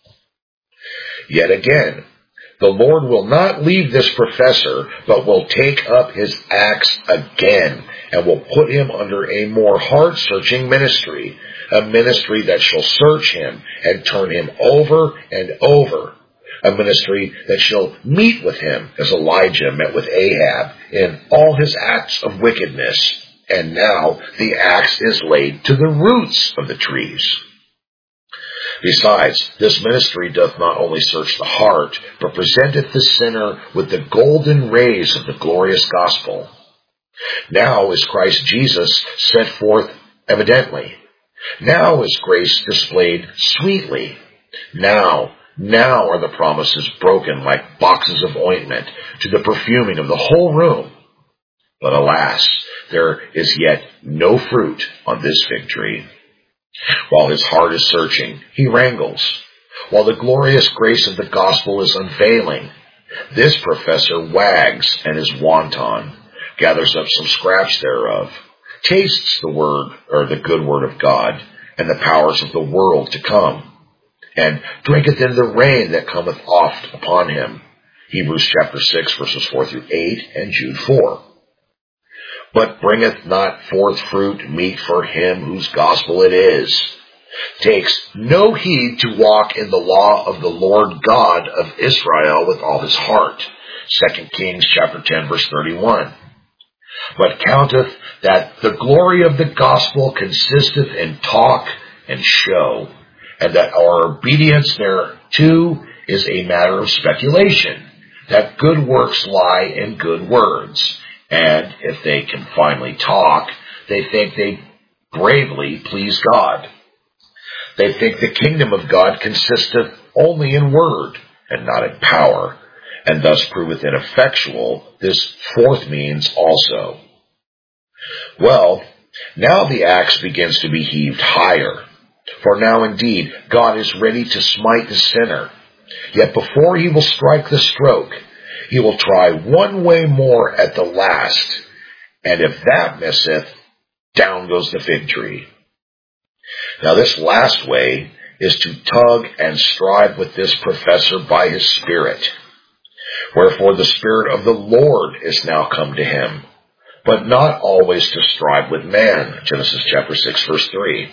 A: Yet again, the Lord will not leave this professor, but will take up his axe again, and will put him under a more heart-searching ministry, a ministry that shall search him and turn him over and over, a ministry that shall meet with him as Elijah met with Ahab in all his acts of wickedness. And now the axe is laid to the roots of the trees. Besides, this ministry doth not only search the heart, but presenteth the sinner with the golden rays of the glorious gospel. Now is Christ Jesus set forth evidently. Now is grace displayed sweetly. Now are the promises broken like boxes of ointment to the perfuming of the whole room. But alas, there is yet no fruit on this fig tree. While his heart is searching, he wrangles. While the glorious grace of the gospel is unveiling, this professor wags and is wanton, gathers up some scraps thereof, tastes the word, or the good word of God, and the powers of the world to come, and drinketh in the rain that cometh oft upon him. Hebrews chapter 6, verses 4 through 8, and Jude 4. But bringeth not forth fruit meet for him whose gospel it is. Takes no heed to walk in the law of the Lord God of Israel with all his heart. 2 Kings chapter 10, verse 31. But counteth that the glory of the gospel consisteth in talk and show, and that our obedience thereto is a matter of speculation, that good works lie in good words. And if they can finally talk, they think they bravely please God. They think the kingdom of God consisteth only in word, and not in power, and thus proveth ineffectual this fourth means also. Well, now the axe begins to be heaved higher. For now indeed God is ready to smite the sinner. Yet before he will strike the stroke, he will try one way more at the last, and if that misseth, down goes the fig tree. Now this last way is to tug and strive with this professor by his Spirit. Wherefore the Spirit of the Lord is now come to him, but not always to strive with man. Genesis chapter 6, verse 3.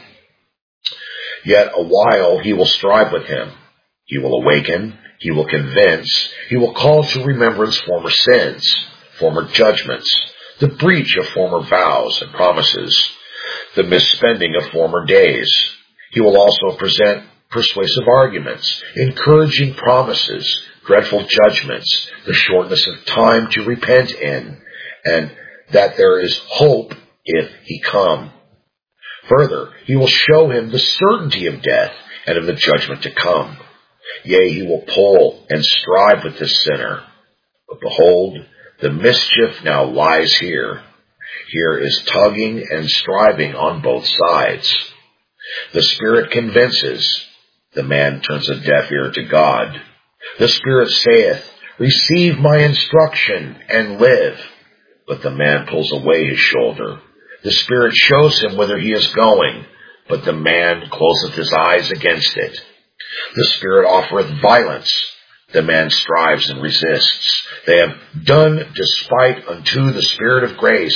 A: Yet a while he will strive with him. He will awaken, he will convince, he will call to remembrance former sins, former judgments, the breach of former vows and promises, the misspending of former days. He will also present persuasive arguments, encouraging promises, dreadful judgments, the shortness of time to repent in, and that there is hope if he come. Further, he will show him the certainty of death and of the judgment to come. Yea, he will pull and strive with this sinner. But behold, the mischief now lies here. Here is tugging and striving on both sides. The Spirit convinces. The man turns a deaf ear to God. The Spirit saith, receive my instruction and live. But the man pulls away his shoulder. The Spirit shows him whither he is going, but the man closeth his eyes against it. The Spirit offereth violence. The man strives and resists. They have done despite unto the Spirit of grace.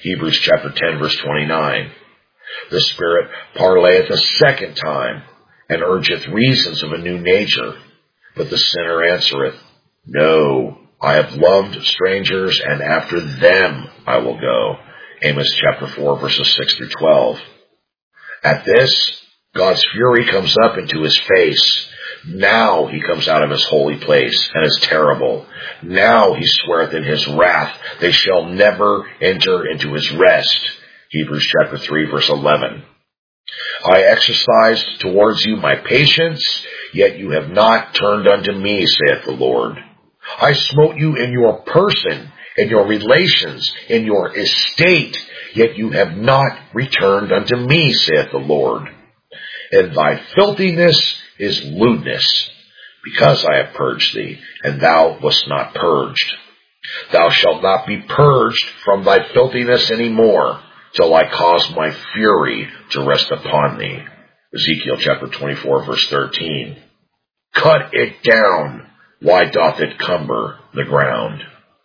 A: Hebrews chapter 10, verse 29. The Spirit parlayeth a second time, and urgeth reasons of a new nature. But the sinner answereth, No, I have loved strangers, and after them I will go. Amos chapter 4, verses 6 through 12. At this, God's fury comes up into his face. Now he comes out of his holy place, and is terrible. Now he sweareth in his wrath, they shall never enter into his rest. Hebrews chapter 3, verse 11. I exercised towards you my patience, yet you have not turned unto me, saith the Lord. I smote you in your person, in your relations, in your estate, yet you have not returned unto me, saith the Lord. And thy filthiness is lewdness, because I have purged thee, and thou wast not purged. Thou shalt not be purged from thy filthiness any more, till I cause my fury to rest upon thee. Ezekiel chapter 24, verse 13. Cut it down. Why doth it cumber the ground?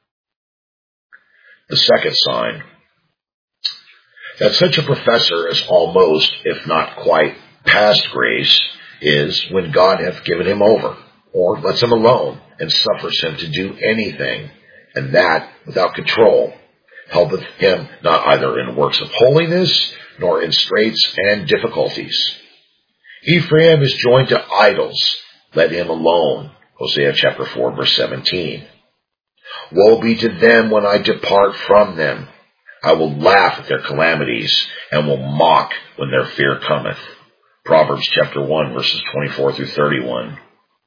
A: The second sign, that such a professor is almost, if not quite, past grace, is when God hath given him over, or lets him alone, and suffers him to do anything, and that without control, helpeth him not either in works of holiness, nor in straits and difficulties. Ephraim is joined to idols, let him alone. Hosea chapter 4, verse 17. Woe be to them when I depart from them. I will laugh at their calamities, and will mock when their fear cometh. Proverbs chapter 1, verses 24 through 31.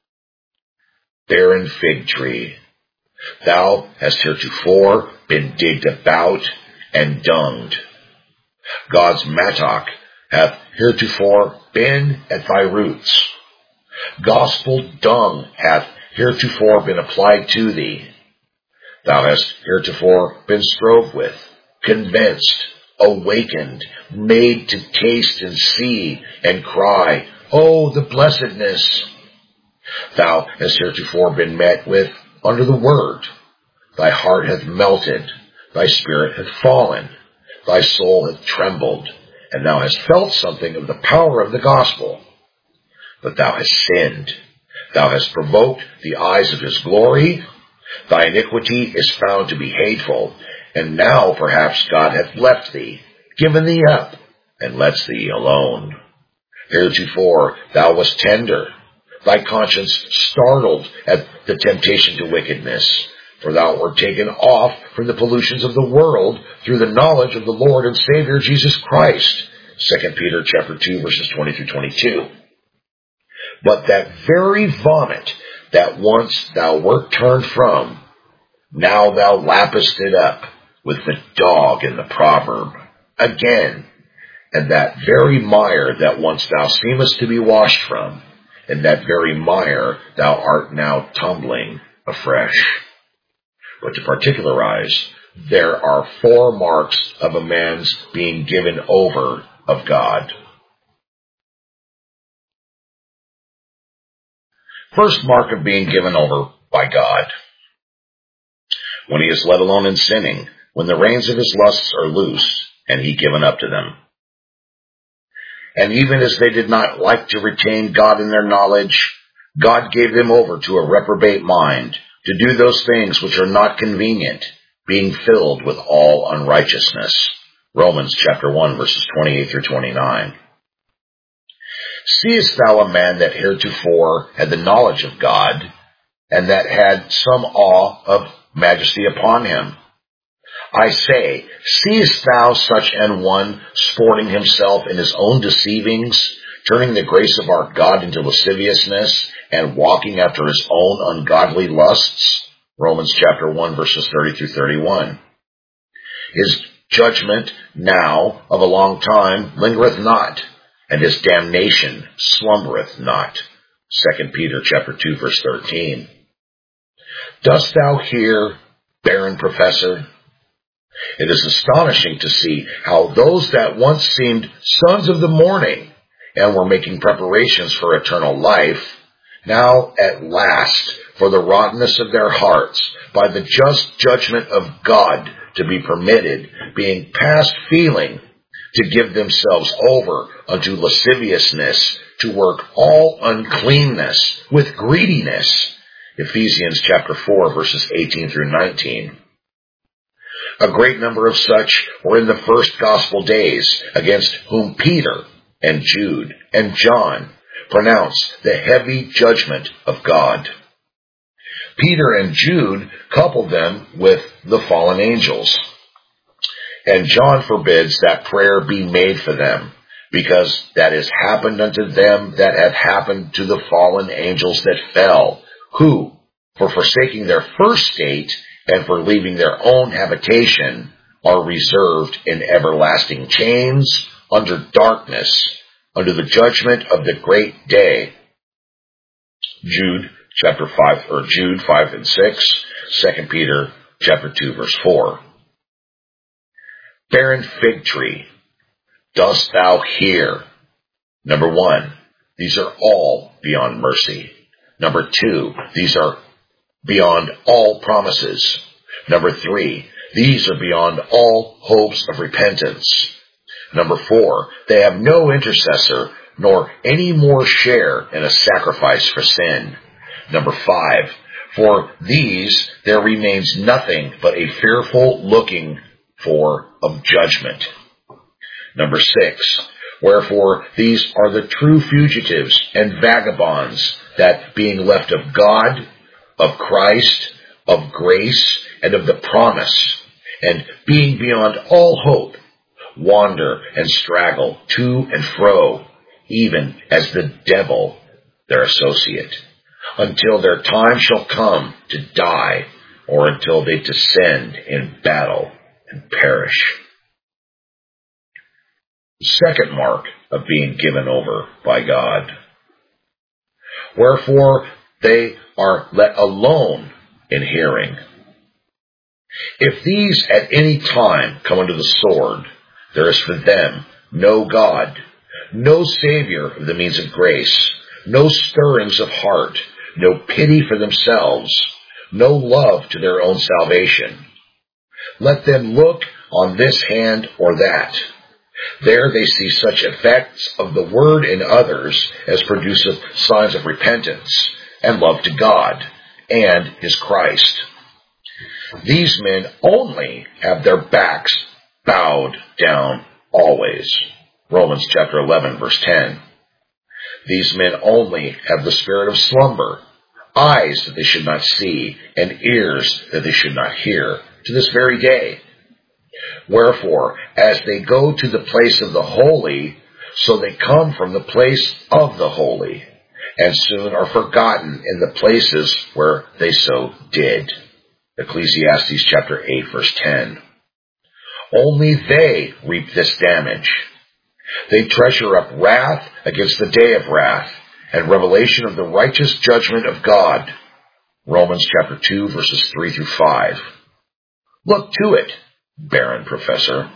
A: Barren fig tree. Thou hast heretofore been digged about and dunged. God's mattock hath heretofore been at thy roots. Gospel dung hath heretofore been applied to thee. Thou hast heretofore been strove with, convinced, awakened, made to taste and see, and cry, Oh, the blessedness! Thou hast heretofore been met with under the word. Thy heart hath melted, thy spirit hath fallen, thy soul hath trembled, and thou hast felt something of the power of the gospel. But thou hast sinned. Thou hast provoked the eyes of his glory. Thy iniquity is found to be hateful, and now perhaps God hath left thee, given thee up, and lets thee alone. Heretofore thou wast tender, thy conscience startled at the temptation to wickedness, for thou wert taken off from the pollutions of the world through the knowledge of the Lord and Savior Jesus Christ. 2 Peter chapter 2, verses 20 through 22. But that very vomit that once thou wert turned from, now thou lappest it up with the dog in the proverb again, and that very mire that once thou seemest to be washed from, in that very mire thou art now tumbling afresh. But to particularize, there are 4 marks of a man's being given over of God. First mark of being given over by God. When he is let alone in sinning, when the reins of his lusts are loose, and he given up to them. And even as they did not like to retain God in their knowledge, God gave them over to a reprobate mind, to do those things which are not convenient, being filled with all unrighteousness. Romans chapter 1, verses 28 through 29. Seest thou a man that heretofore had the knowledge of God, and that had some awe of majesty upon him? I say, seest thou such an one sporting himself in his own deceivings, turning the grace of our God into lasciviousness, and walking after his own ungodly lusts? Romans chapter 1, verses 30 through 31. His judgment now of a long time lingereth not, and his damnation slumbereth not. 2 Peter chapter 2, verse 13. Dost thou hear, barren professor? It is astonishing to see how those that once seemed sons of the morning and were making preparations for eternal life, now at last, for the rottenness of their hearts, by the just judgment of God, to be permitted, being past feeling, to give themselves over unto lasciviousness, to work all uncleanness with greediness. Ephesians chapter 4, verses 18 through 19. A great number of such were in the first gospel days, against whom Peter and Jude and John pronounced the heavy judgment of God. Peter and Jude coupled them with the fallen angels. And John forbids that prayer be made for them, because that is happened unto them that hath happened to the fallen angels that fell, who, for forsaking their first state and for leaving their own habitation, are reserved in everlasting chains under darkness, under the judgment of the great day. Jude 5 and 6, 2 Peter chapter 2, verse 4. Barren fig tree, dost thou hear? Number 1, these are all beyond mercy. Number 2, these are beyond all promises. Number 3, these are beyond all hopes of repentance. Number 4, they have no intercessor, nor any more share in a sacrifice for sin. Number 5, for these there remains nothing but a fearful looking for of judgment. Number 6, wherefore these are the true fugitives and vagabonds, that being left of God, of Christ, of grace, and of the promise, and being beyond all hope, wander and straggle to and fro, even as the devil, their associate, until their time shall come to die, or until they descend in battle and perish. The second mark of being given over by God. Wherefore they are let alone in hearing. If these at any time come under the sword, there is for them no God, no Savior of the means of grace, no stirrings of heart, no pity for themselves, no love to their own salvation. Let them look on this hand or that. There they see such effects of the word in others as produceth signs of repentance and love to God and His Christ. These men only have their backs bowed down always. Romans chapter 11, verse 10. These men only have the spirit of slumber, eyes that they should not see, and ears that they should not hear, to this very day. Wherefore, as they go to the place of the holy, so they come from the place of the holy, and soon are forgotten in the places where they so did. Ecclesiastes chapter 8, verse 10. Only they reap this damage. They treasure up wrath against the day of wrath, and revelation of the righteous judgment of God. Romans chapter 2, verses 3 through 5. Look to it, barren professor.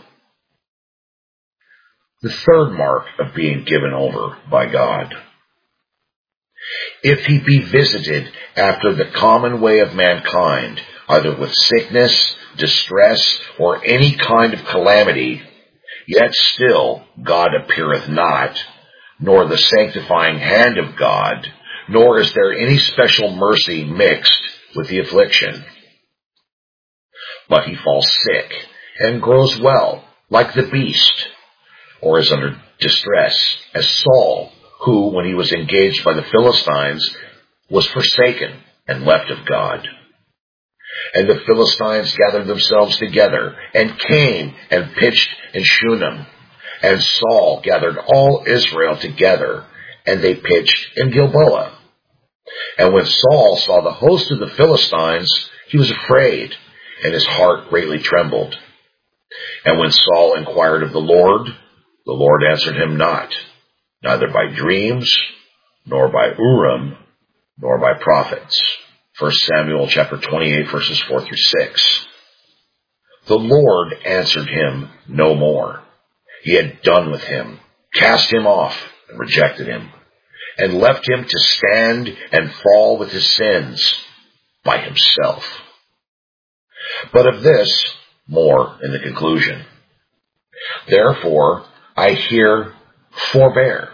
A: The third mark of being given over by God. If he be visited after the common way of mankind, either with sickness, distress, or any kind of calamity, yet still God appeareth not, nor the sanctifying hand of God, nor is there any special mercy mixed with the affliction. But he falls sick, and grows well, like the beast, or is under distress, as Saul, who, when he was engaged by the Philistines, was forsaken and left of God. And the Philistines gathered themselves together, and came and pitched in Shunem. And Saul gathered all Israel together, and they pitched in Gilboa. And when Saul saw the host of the Philistines, he was afraid, and his heart greatly trembled. And when Saul inquired of the Lord answered him not, neither by dreams, nor by Urim, nor by prophets. 1 Samuel chapter 28, verses 4 through 6. The Lord answered him no more. He had done with him, cast him off, and rejected him, and left him to stand and fall with his sins by himself. But of this more in the conclusion. Therefore, I here forbear.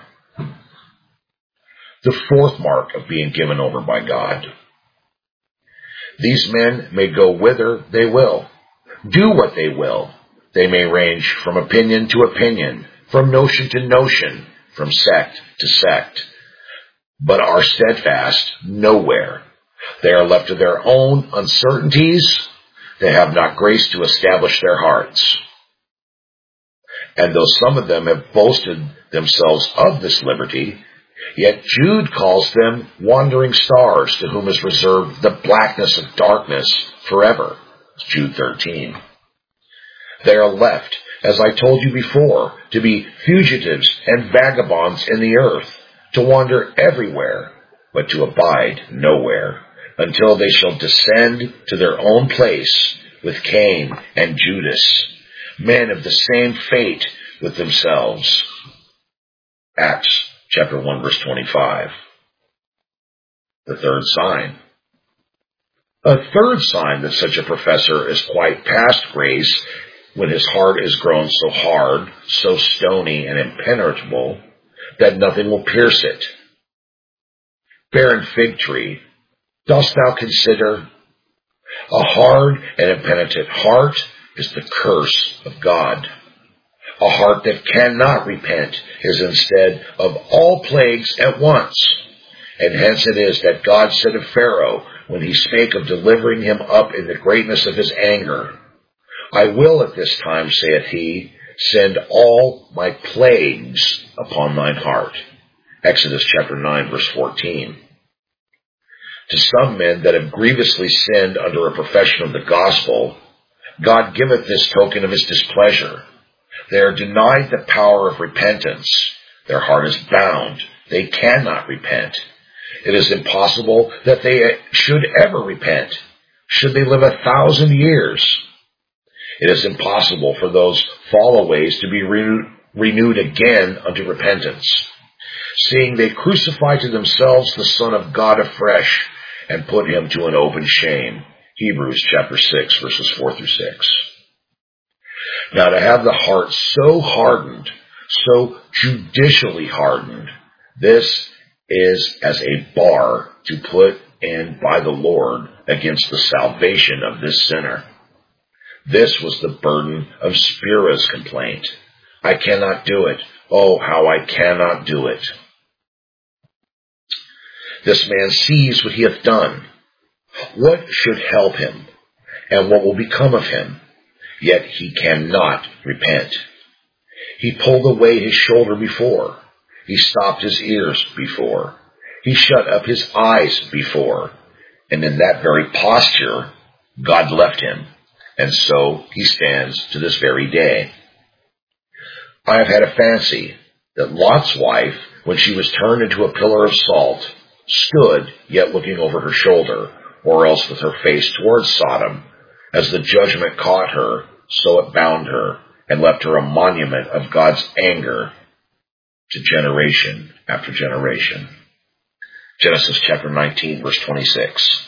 A: The fourth mark of being given over by God. These men may go whither they will, do what they will. They may range from opinion to opinion, from notion to notion, from sect to sect, but are steadfast nowhere. They are left to their own uncertainties. They have not grace to establish their hearts. And though some of them have boasted themselves of this liberty, yet Jude calls them wandering stars, to whom is reserved the blackness of darkness forever. Jude 13. They are left, as I told you before, to be fugitives and vagabonds in the earth, to wander everywhere, but to abide nowhere, until they shall descend to their own place with Cain and Judas, men of the same fate with themselves. Acts chapter 1, verse 25. The third sign. A third sign that such a professor is quite past grace, when his heart is grown so hard, so stony and impenetrable, that nothing will pierce it. Barren fig tree, dost thou consider? A hard and impenitent heart is the curse of God. A heart that cannot repent is instead of all plagues at once. And hence it is that God said of Pharaoh, when he spake of delivering him up in the greatness of his anger, I will at this time, saith he, send all my plagues upon thine heart. Exodus chapter 9, verse 14. To some men that have grievously sinned under a profession of the gospel, God giveth this token of his displeasure. They are denied the power of repentance. Their heart is bound. They cannot repent. It is impossible that they should ever repent, should they live 1,000 years. It is impossible for those fallaways to be renewed again unto repentance, seeing they crucify to themselves the Son of God afresh, and put him to an open shame. Hebrews chapter 6, verses 4 through 6. Now, to have the heart so hardened, so judicially hardened, this is as a bar to put in by the Lord against the salvation of this sinner. This was the burden of Spira's complaint. I cannot do it. Oh, how I cannot do it. This man sees what he hath done. What should help him, and what will become of him? Yet he cannot repent. He pulled away his shoulder before. He stopped his ears before. He shut up his eyes before. And in that very posture, God left him. And so he stands to this very day. I have had a fancy that Lot's wife, when she was turned into a pillar of salt, stood yet looking over her shoulder, or else with her face towards Sodom. As the judgment caught her, so it bound her, and left her a monument of God's anger to generation after generation. Genesis chapter 19, verse 26.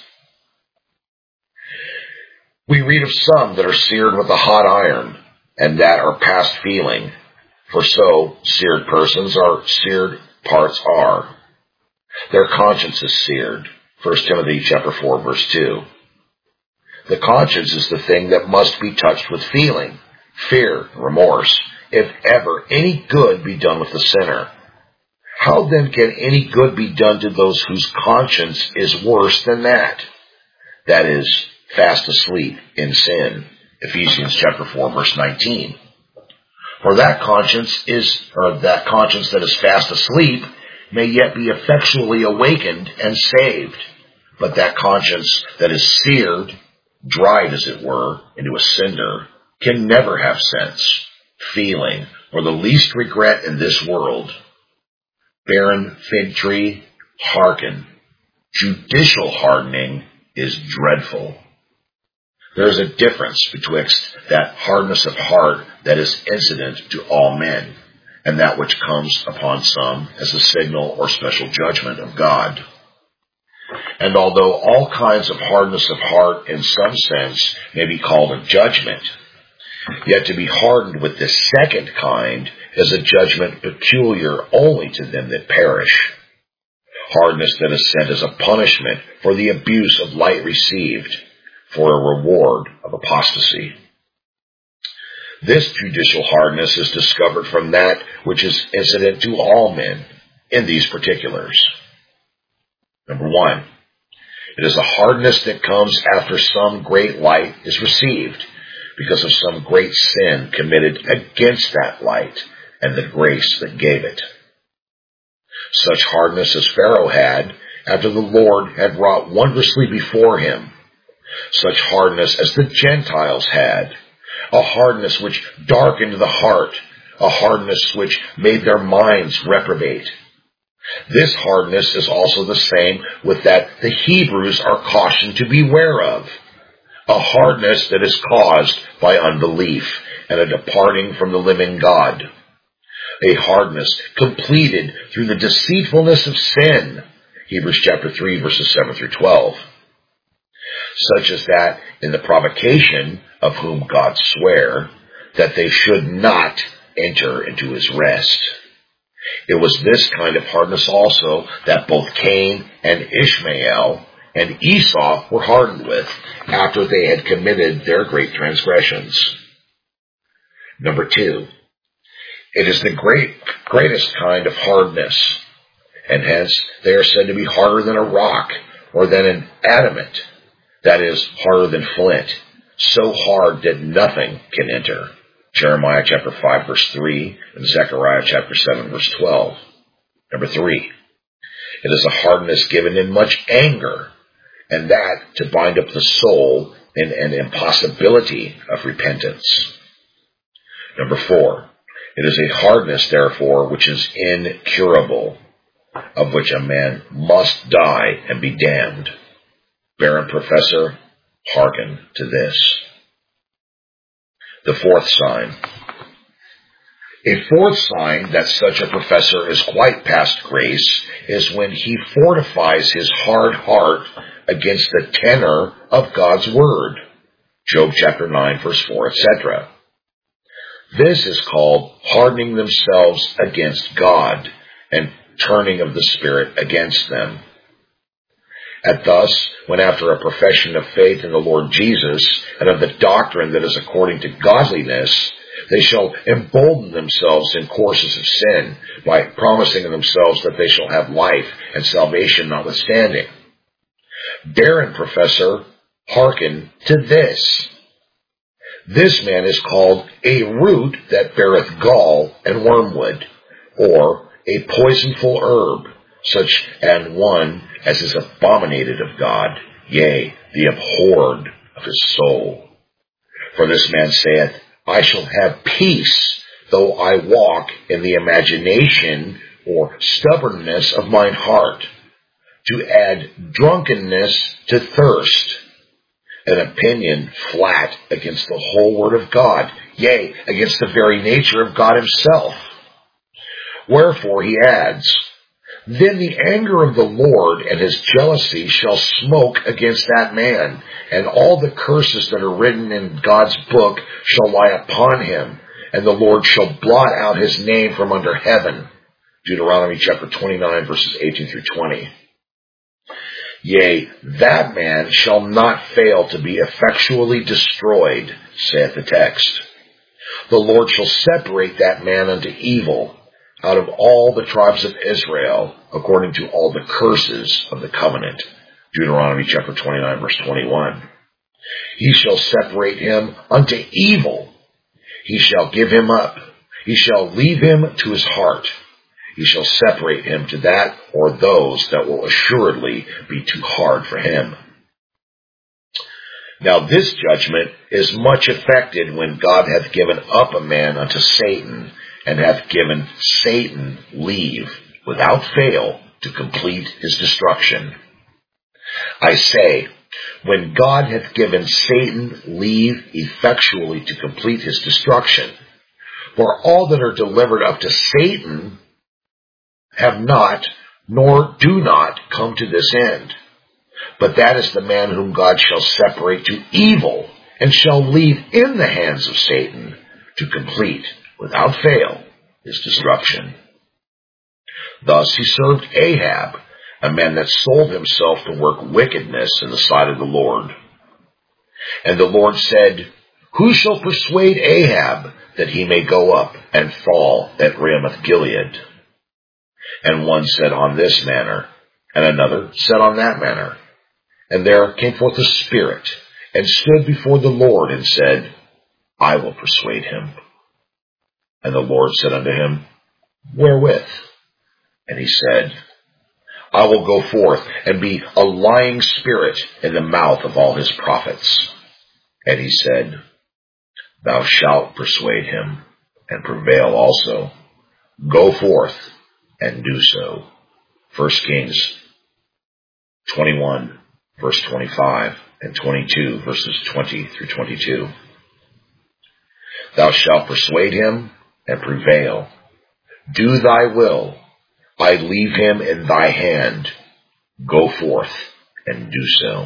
A: We read of some that are seared with a hot iron, and that are past feeling, for so seared persons are seared parts are. Their conscience is seared. 1 Timothy chapter 4, verse 2. The conscience is the thing that must be touched with feeling, fear, remorse, if ever any good be done with the sinner. How then can any good be done to those whose conscience is worse than that? That is, fast asleep in sin. Ephesians chapter 4, verse 19. For that conscience that is fast asleep may yet be effectually awakened and saved. But that conscience that is seared, dried as it were, into a cinder, can never have sense, feeling, or the least regret in this world. Barren fig tree, hearken. Judicial hardening is dreadful. There is a difference betwixt that hardness of heart that is incident to all men, and that which comes upon some as a signal or special judgment of God. And although all kinds of hardness of heart in some sense may be called a judgment, Yet to be hardened with this second kind is a judgment peculiar only to them that perish. Hardness that is sent as a punishment for the abuse of light received, for a reward of apostasy. This judicial hardness is discovered from that which is incident to all men in these particulars. Number 1, it is a hardness that comes after some great light is received, because of some great sin committed against that light and the grace that gave it. Such hardness as Pharaoh had after the Lord had wrought wondrously before him. Such hardness as the Gentiles had, a hardness which darkened the heart, a hardness which made their minds reprobate. This hardness is also the same with that the Hebrews are cautioned to beware of, a hardness that is caused by unbelief and a departing from the living God. A hardness completed through the deceitfulness of sin. Hebrews chapter 3, verses 7 through 12. Such as that in the provocation of whom God sware that they should not enter into his rest. It was this kind of hardness also that both Cain and Ishmael and Esau were hardened with after they had committed their great transgressions. Number 2, it is the greatest kind of hardness, and hence they are said to be harder than a rock or than an adamant, that is, harder than flint, so hard that nothing can enter. Jeremiah chapter 5 verse 3 and Zechariah chapter 7 verse 12. Number 3, it is a hardness given in much anger, and that to bind up the soul in an impossibility of repentance. Number 4, it is a hardness, therefore, which is incurable, of which a man must die and be damned. Barren professor, hearken to this. The 4th sign. A 4th sign that such a professor is quite past grace is when he fortifies his hard heart against the tenor of God's word. Job chapter 9 verse 4, etc. This is called hardening themselves against God and turning of the Spirit against them. And thus, when after a profession of faith in the Lord Jesus and of the doctrine that is according to godliness, they shall embolden themselves in courses of sin by promising themselves that they shall have life and salvation notwithstanding. Barren professor, hearken to this. This man is called a root that beareth gall and wormwood, or a poisonful herb, such an one as is abominated of God, yea, the abhorred of his soul. For this man saith, I shall have peace, though I walk in the imagination or stubbornness of mine heart, to add drunkenness to thirst, an opinion flat against the whole word of God, yea, against the very nature of God himself. Wherefore he adds, then the anger of the Lord and his jealousy shall smoke against that man, and all the curses that are written in God's book shall lie upon him, and the Lord shall blot out his name from under heaven. Deuteronomy chapter 29 verses 18 through 20. Yea, that man shall not fail to be effectually destroyed, saith the text. The Lord shall separate that man unto evil out of all the tribes of Israel, according to all the curses of the covenant. Deuteronomy chapter 29 verse 21. He shall separate him unto evil. He shall give him up. He shall leave him to his heart. He shall separate him to that or those that will assuredly be too hard for him. Now this judgment is much effected when God hath given up a man unto Satan, and hath given Satan leave, without fail, to complete his destruction. I say, when God hath given Satan leave effectually to complete his destruction, for all that are delivered up to Satan have not, nor do not come to this end. But that is the man whom God shall separate to evil, and shall leave in the hands of Satan to complete, without fail, his destruction. Thus he served Ahab, a man that sold himself to work wickedness in the sight of the Lord. And the Lord said, Who shall persuade Ahab that he may go up and fall at Ramoth Gilead? And one said on this manner, and another said on that manner. And there came forth a spirit, and stood before the Lord, and said, I will persuade him. And the Lord said unto him, Wherewith? And he said, I will go forth and be a lying spirit in the mouth of all his prophets. And he said, Thou shalt persuade him, and prevail also. Go forth and do so. 1 Kings 21, verse 25, and 22, verses 20 through 22. Thou shalt persuade him and prevail. Do thy will. I leave him in thy hand. Go forth and do so.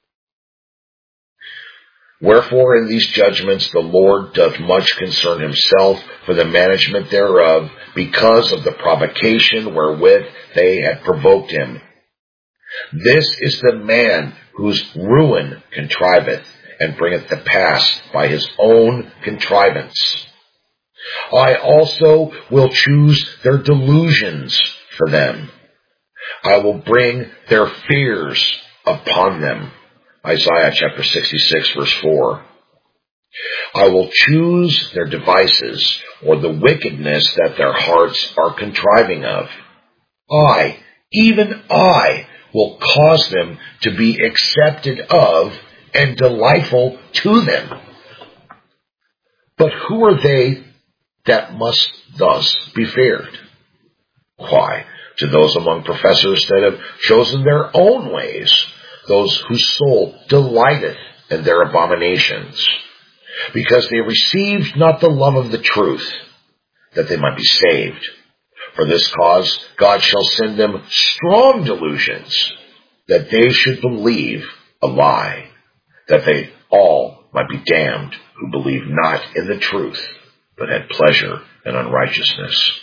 A: Wherefore in these judgments the Lord doth much concern himself for the management thereof, because of the provocation wherewith they had provoked him. This is the man whose ruin contriveth, and bringeth to pass by his own contrivance. I also will choose their delusions for them. I will bring their fears upon them. Isaiah chapter 66, verse 4. I will choose their devices, or the wickedness that their hearts are contriving of. I, even I, will cause them to be accepted of and delightful to them. But who are they that must thus be feared? Why, to those among professors that have chosen their own ways, those whose soul delighteth in their abominations, because they received not the love of the truth, that they might be saved. For this cause God shall send them strong delusions, that they should believe a lie, that they all might be damned who believed not in the truth, but had pleasure in unrighteousness.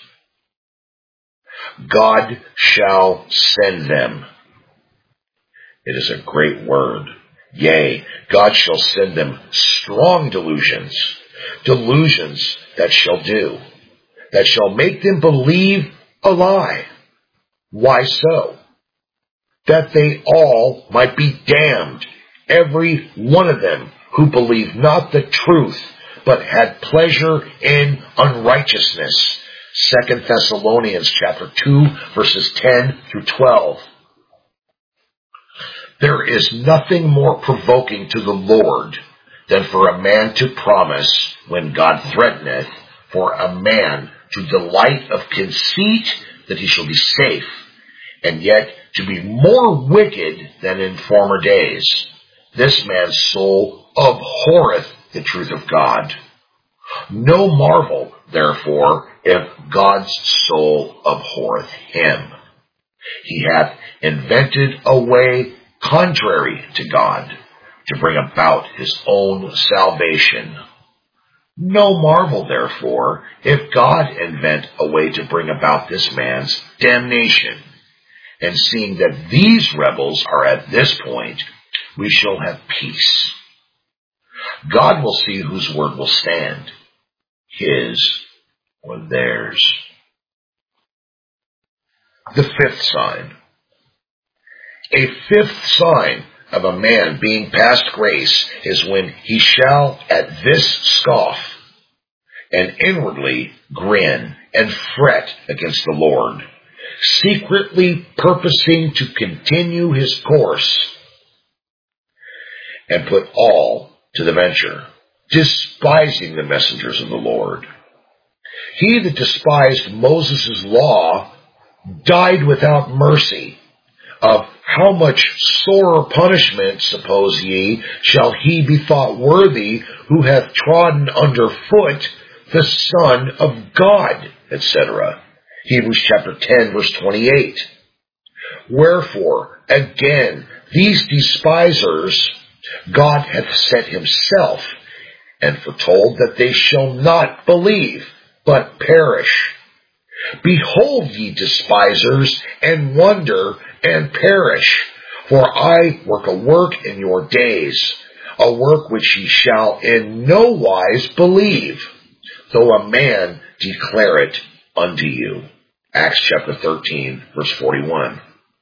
A: God shall send them. It is a great word. Yea, God shall send them strong delusions, delusions that shall do, that shall make them believe a lie. Why so? That they all might be damned, every one of them who believed not the truth, but had pleasure in unrighteousness. 2 Thessalonians chapter 2, verses 10 through 12. There is nothing more provoking to the Lord than for a man to promise when God threateneth, for a man to delight of conceit that he shall be safe, and yet to be more wicked than in former days. This man's soul abhorreth the truth of God. No marvel, therefore, if God's soul abhorreth him. He hath invented a way contrary to God, to bring about his own salvation. No marvel, therefore, if God invent a way to bring about this man's damnation. And seeing that these rebels are at this point, we shall have peace. God will see whose word will stand, his or theirs. The fifth sign. A fifth sign of a man being past grace is when he shall at this scoff, and inwardly grin and fret against the Lord, secretly purposing to continue his course, and put all to the venture, despising the messengers of the Lord. He that despised Moses' law died without mercy. Of how much sorer punishment, suppose ye, shall he be thought worthy who hath trodden under foot the Son of God, etc. Hebrews chapter 10, verse 28. Wherefore, again, these despisers, God hath set himself, and foretold that they shall not believe, but perish. Behold, ye despisers, and wonder, and perish. For I work a work in your days, a work which ye shall in no wise believe, though a man declare it unto you. Acts chapter 13, verse 41.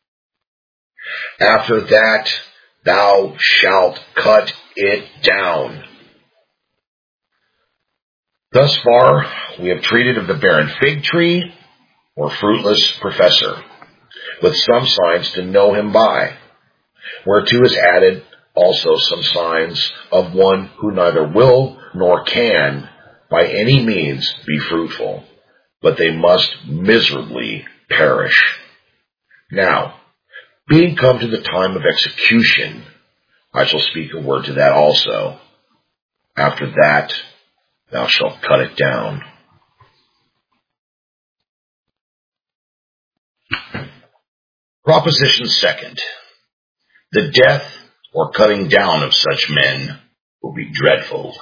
A: After that, thou shalt cut it down. Thus far, we have treated of the barren fig tree or fruitless professor, with some signs to know him by, whereto is added also some signs of one who neither will nor can by any means be fruitful, but they must miserably perish. Now, being come to the time of execution, I shall speak a word to that also. After that, thou shalt cut it down. Proposition second. The death or cutting down of such men will be dreadful.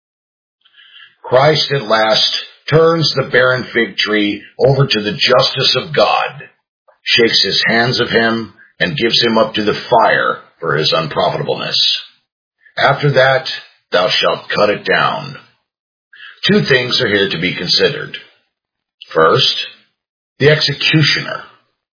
A: Christ at last turns the barren fig tree over to the justice of God, shakes his hands of him, and gives him up to the fire for his unprofitableness. After that, thou shalt cut it down. Two things are here to be considered. First, the executioner.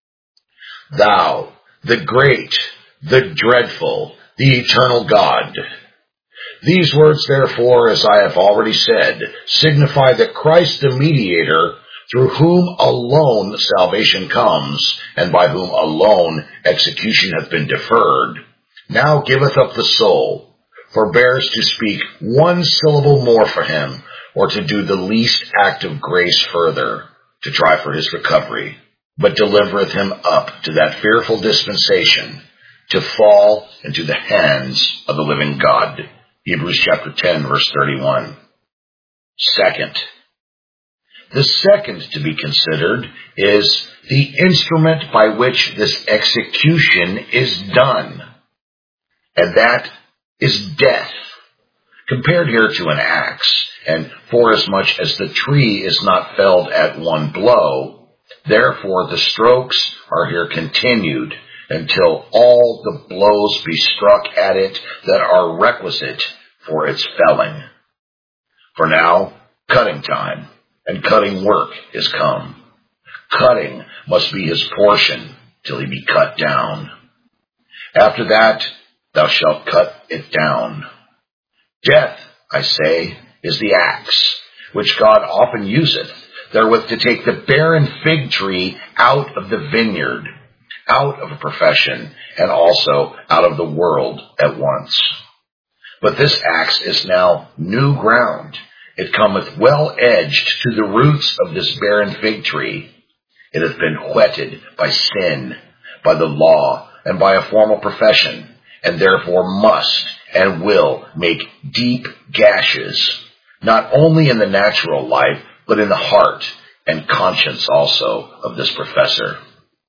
A: Thou, the great, the dreadful, the eternal God. These words, therefore, as I have already said, signify that Christ the mediator, through whom alone salvation comes, and by whom alone execution hath been deferred, now giveth up the soul, forbears to speak one syllable more for him, or to do the least act of grace further, to try for his recovery, but delivereth him up to that fearful dispensation, to fall into the hands of the living God. Hebrews chapter 10, verse 31. Second, the second to be considered is the instrument by which this execution is done, and that is death, compared here to an axe, and forasmuch as the tree is not felled at one blow, therefore the strokes are here continued until all the blows be struck at it that are requisite for its felling. For now, cutting time and cutting work is come. Cutting must be his portion till he be cut down. After that, thou shalt cut it down. Death, I say, is the axe, which God often useth therewith to take the barren fig tree out of the vineyard, out of a profession, and also out of the world at once. But this axe is now new ground. It cometh well edged to the roots of this barren fig tree. It hath been whetted by sin, by the law, and by a formal profession, and therefore must and will make deep gashes, not only in the natural life, but in the heart and conscience also of this professor.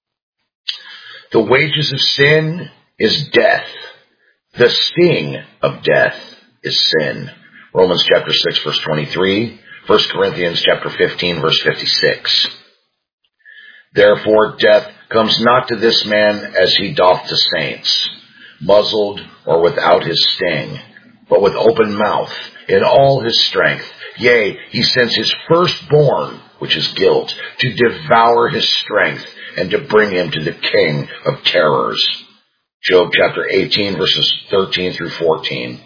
A: The wages of sin is death. The sting of death is sin. Romans chapter 6, verse 23, 1 Corinthians chapter 15, verse 56. Therefore death comes not to this man as he doth to saints, muzzled or without his sting, but with open mouth, in all his strength. Yea, he sends his firstborn, which is guilt, to devour his strength, and to bring him to the king of terrors. Job chapter 18, verses 13 through 14.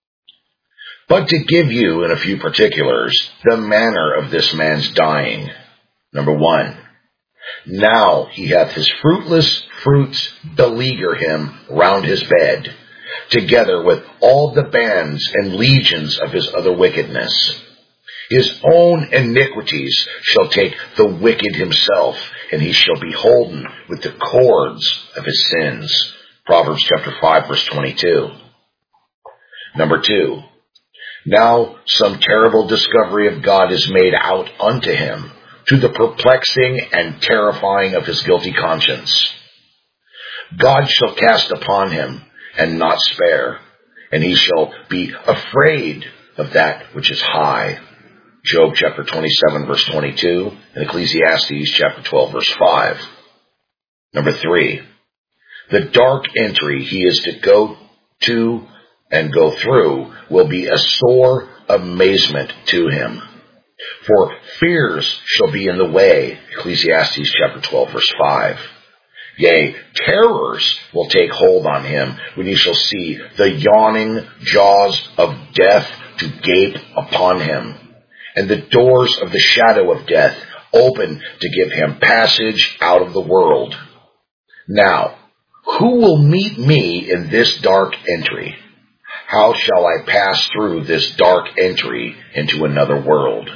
A: But to give you, in a few particulars, the manner of this man's dying. Number 1. Now he hath his fruitless fruits beleaguer him round his bed, together with all the bands and legions of his other wickedness. His own iniquities shall take the wicked himself, and he shall be holden with the cords of his sins. Proverbs chapter 5, verse 22. Number 2. Now some terrible discovery of God is made out unto him, to the perplexing and terrifying of his guilty conscience. God shall cast upon him, and not spare, and he shall be afraid of that which is high. Job chapter 27, verse 22, and Ecclesiastes chapter 12, verse 5. Number 3, the dark entry he is to go to and go through will be a sore amazement to him. For fears shall be in the way, Ecclesiastes chapter 12, verse 5. Yea, terrors will take hold on him when he shall see the yawning jaws of death to gape upon him, and the doors of the shadow of death open to give him passage out of the world. Now, who will meet me in this dark entry? How shall I pass through this dark entry into another world?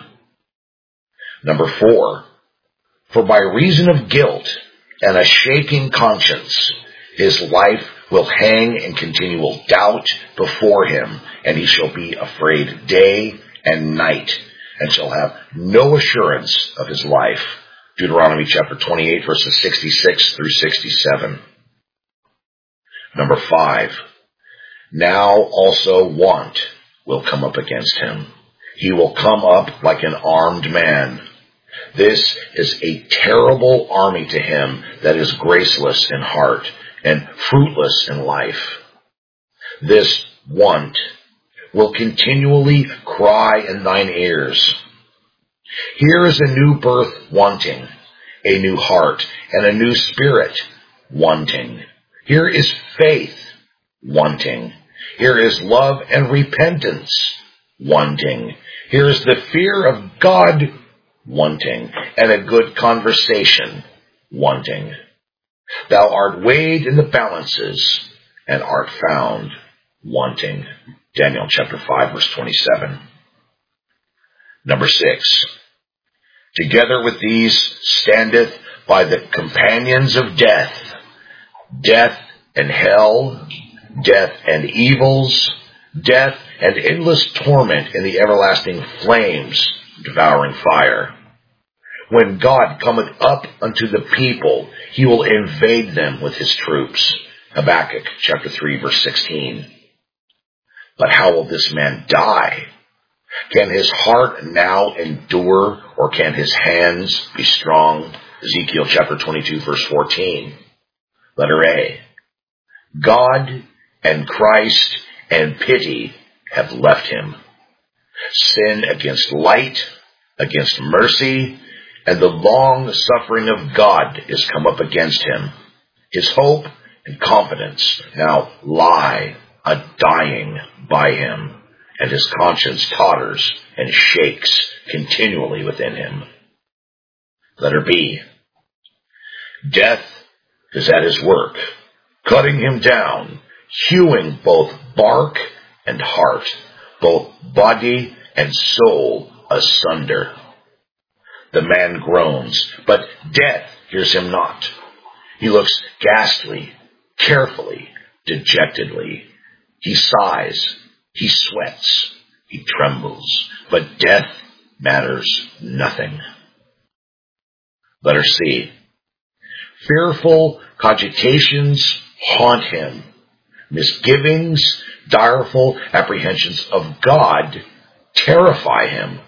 A: Number 4, for by reason of guilt and a shaking conscience, his life will hang in continual doubt before him, and he shall be afraid day and night, and shall have no assurance of his life. Deuteronomy chapter 28, verses 66 through 67. Number 5, now also want will come up against him. He will come up like an armed man. This is a terrible army to him that is graceless in heart and fruitless in life. This want will continually cry in thine ears. Here is a new birth wanting, a new heart and a new spirit wanting. Here is faith wanting. Here is love and repentance wanting. Here is the fear of God wanting, and a good conversation wanting. Thou art weighed in the balances, and art found wanting. Daniel chapter 5, verse 27. Number 6, together with these standeth by the companions of death, death and hell, death and evils, death and endless torment in the everlasting flames, devouring fire. When God cometh up unto the people, he will invade them with his troops. Habakkuk chapter 3, verse 16. But how will this man die? Can his heart now endure, or can his hands be strong? Ezekiel chapter 22, verse 14. Letter A. God and Christ and pity have left him. Sin against light, against mercy, and the long suffering of God is come up against him. His hope and confidence now lie a-dying by him, and his conscience totters and shakes continually within him. Letter B. Death is at his work, cutting him down, hewing both bark and heart, both body and soul asunder. The man groans, but death hears him not. He looks ghastly, carefully, dejectedly. He sighs, he sweats, he trembles, but death matters nothing. Letter C. Fearful cogitations haunt him. Misgivings, direful apprehensions of God terrify him.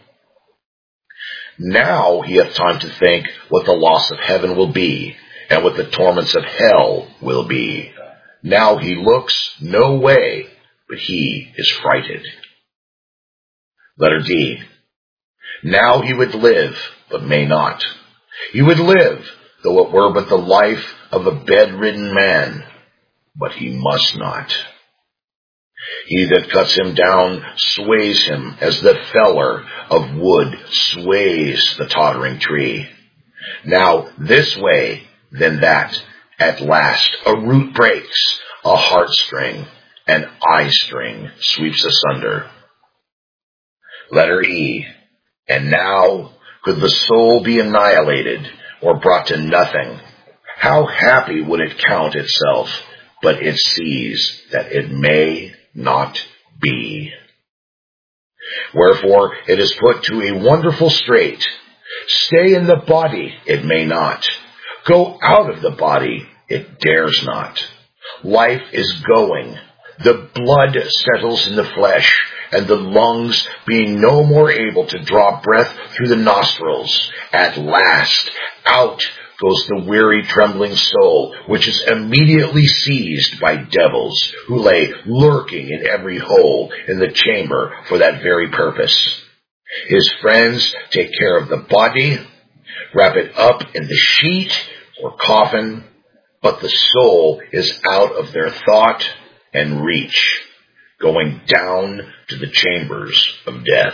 A: Now he hath time to think what the loss of heaven will be, and what the torments of hell will be. Now he looks no way, but he is frighted. Letter D. Now he would live, but may not. He would live, though it were but the life of a bedridden man, but he must not. He that cuts him down sways him as the feller of wood sways the tottering tree. Now this way, then that. At last a root breaks, a heartstring, an eye string sweeps asunder. Letter E. And now could the soul be annihilated or brought to nothing, how happy would it count itself, but it sees that it may not be. Wherefore it is put to a wonderful strait. Stay in the body, it may not. Go out of the body, it dares not. Life is going. The blood settles in the flesh, and the lungs, being no more able to draw breath through the nostrils, at last out goes the weary, trembling soul, which is immediately seized by devils, who lay lurking in every hole in the chamber for that very purpose. His friends take care of the body, wrap it up in the sheet or coffin, but the soul is out of their thought and reach, going down to the chambers of death.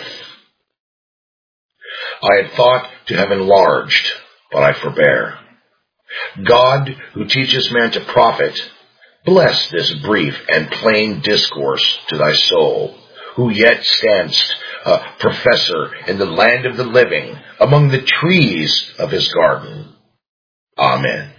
A: I had thought to have enlarged, but I forbear. God, who teaches man to profit, bless this brief and plain discourse to thy soul, who yet standst a professor in the land of the living, among the trees of his garden. Amen.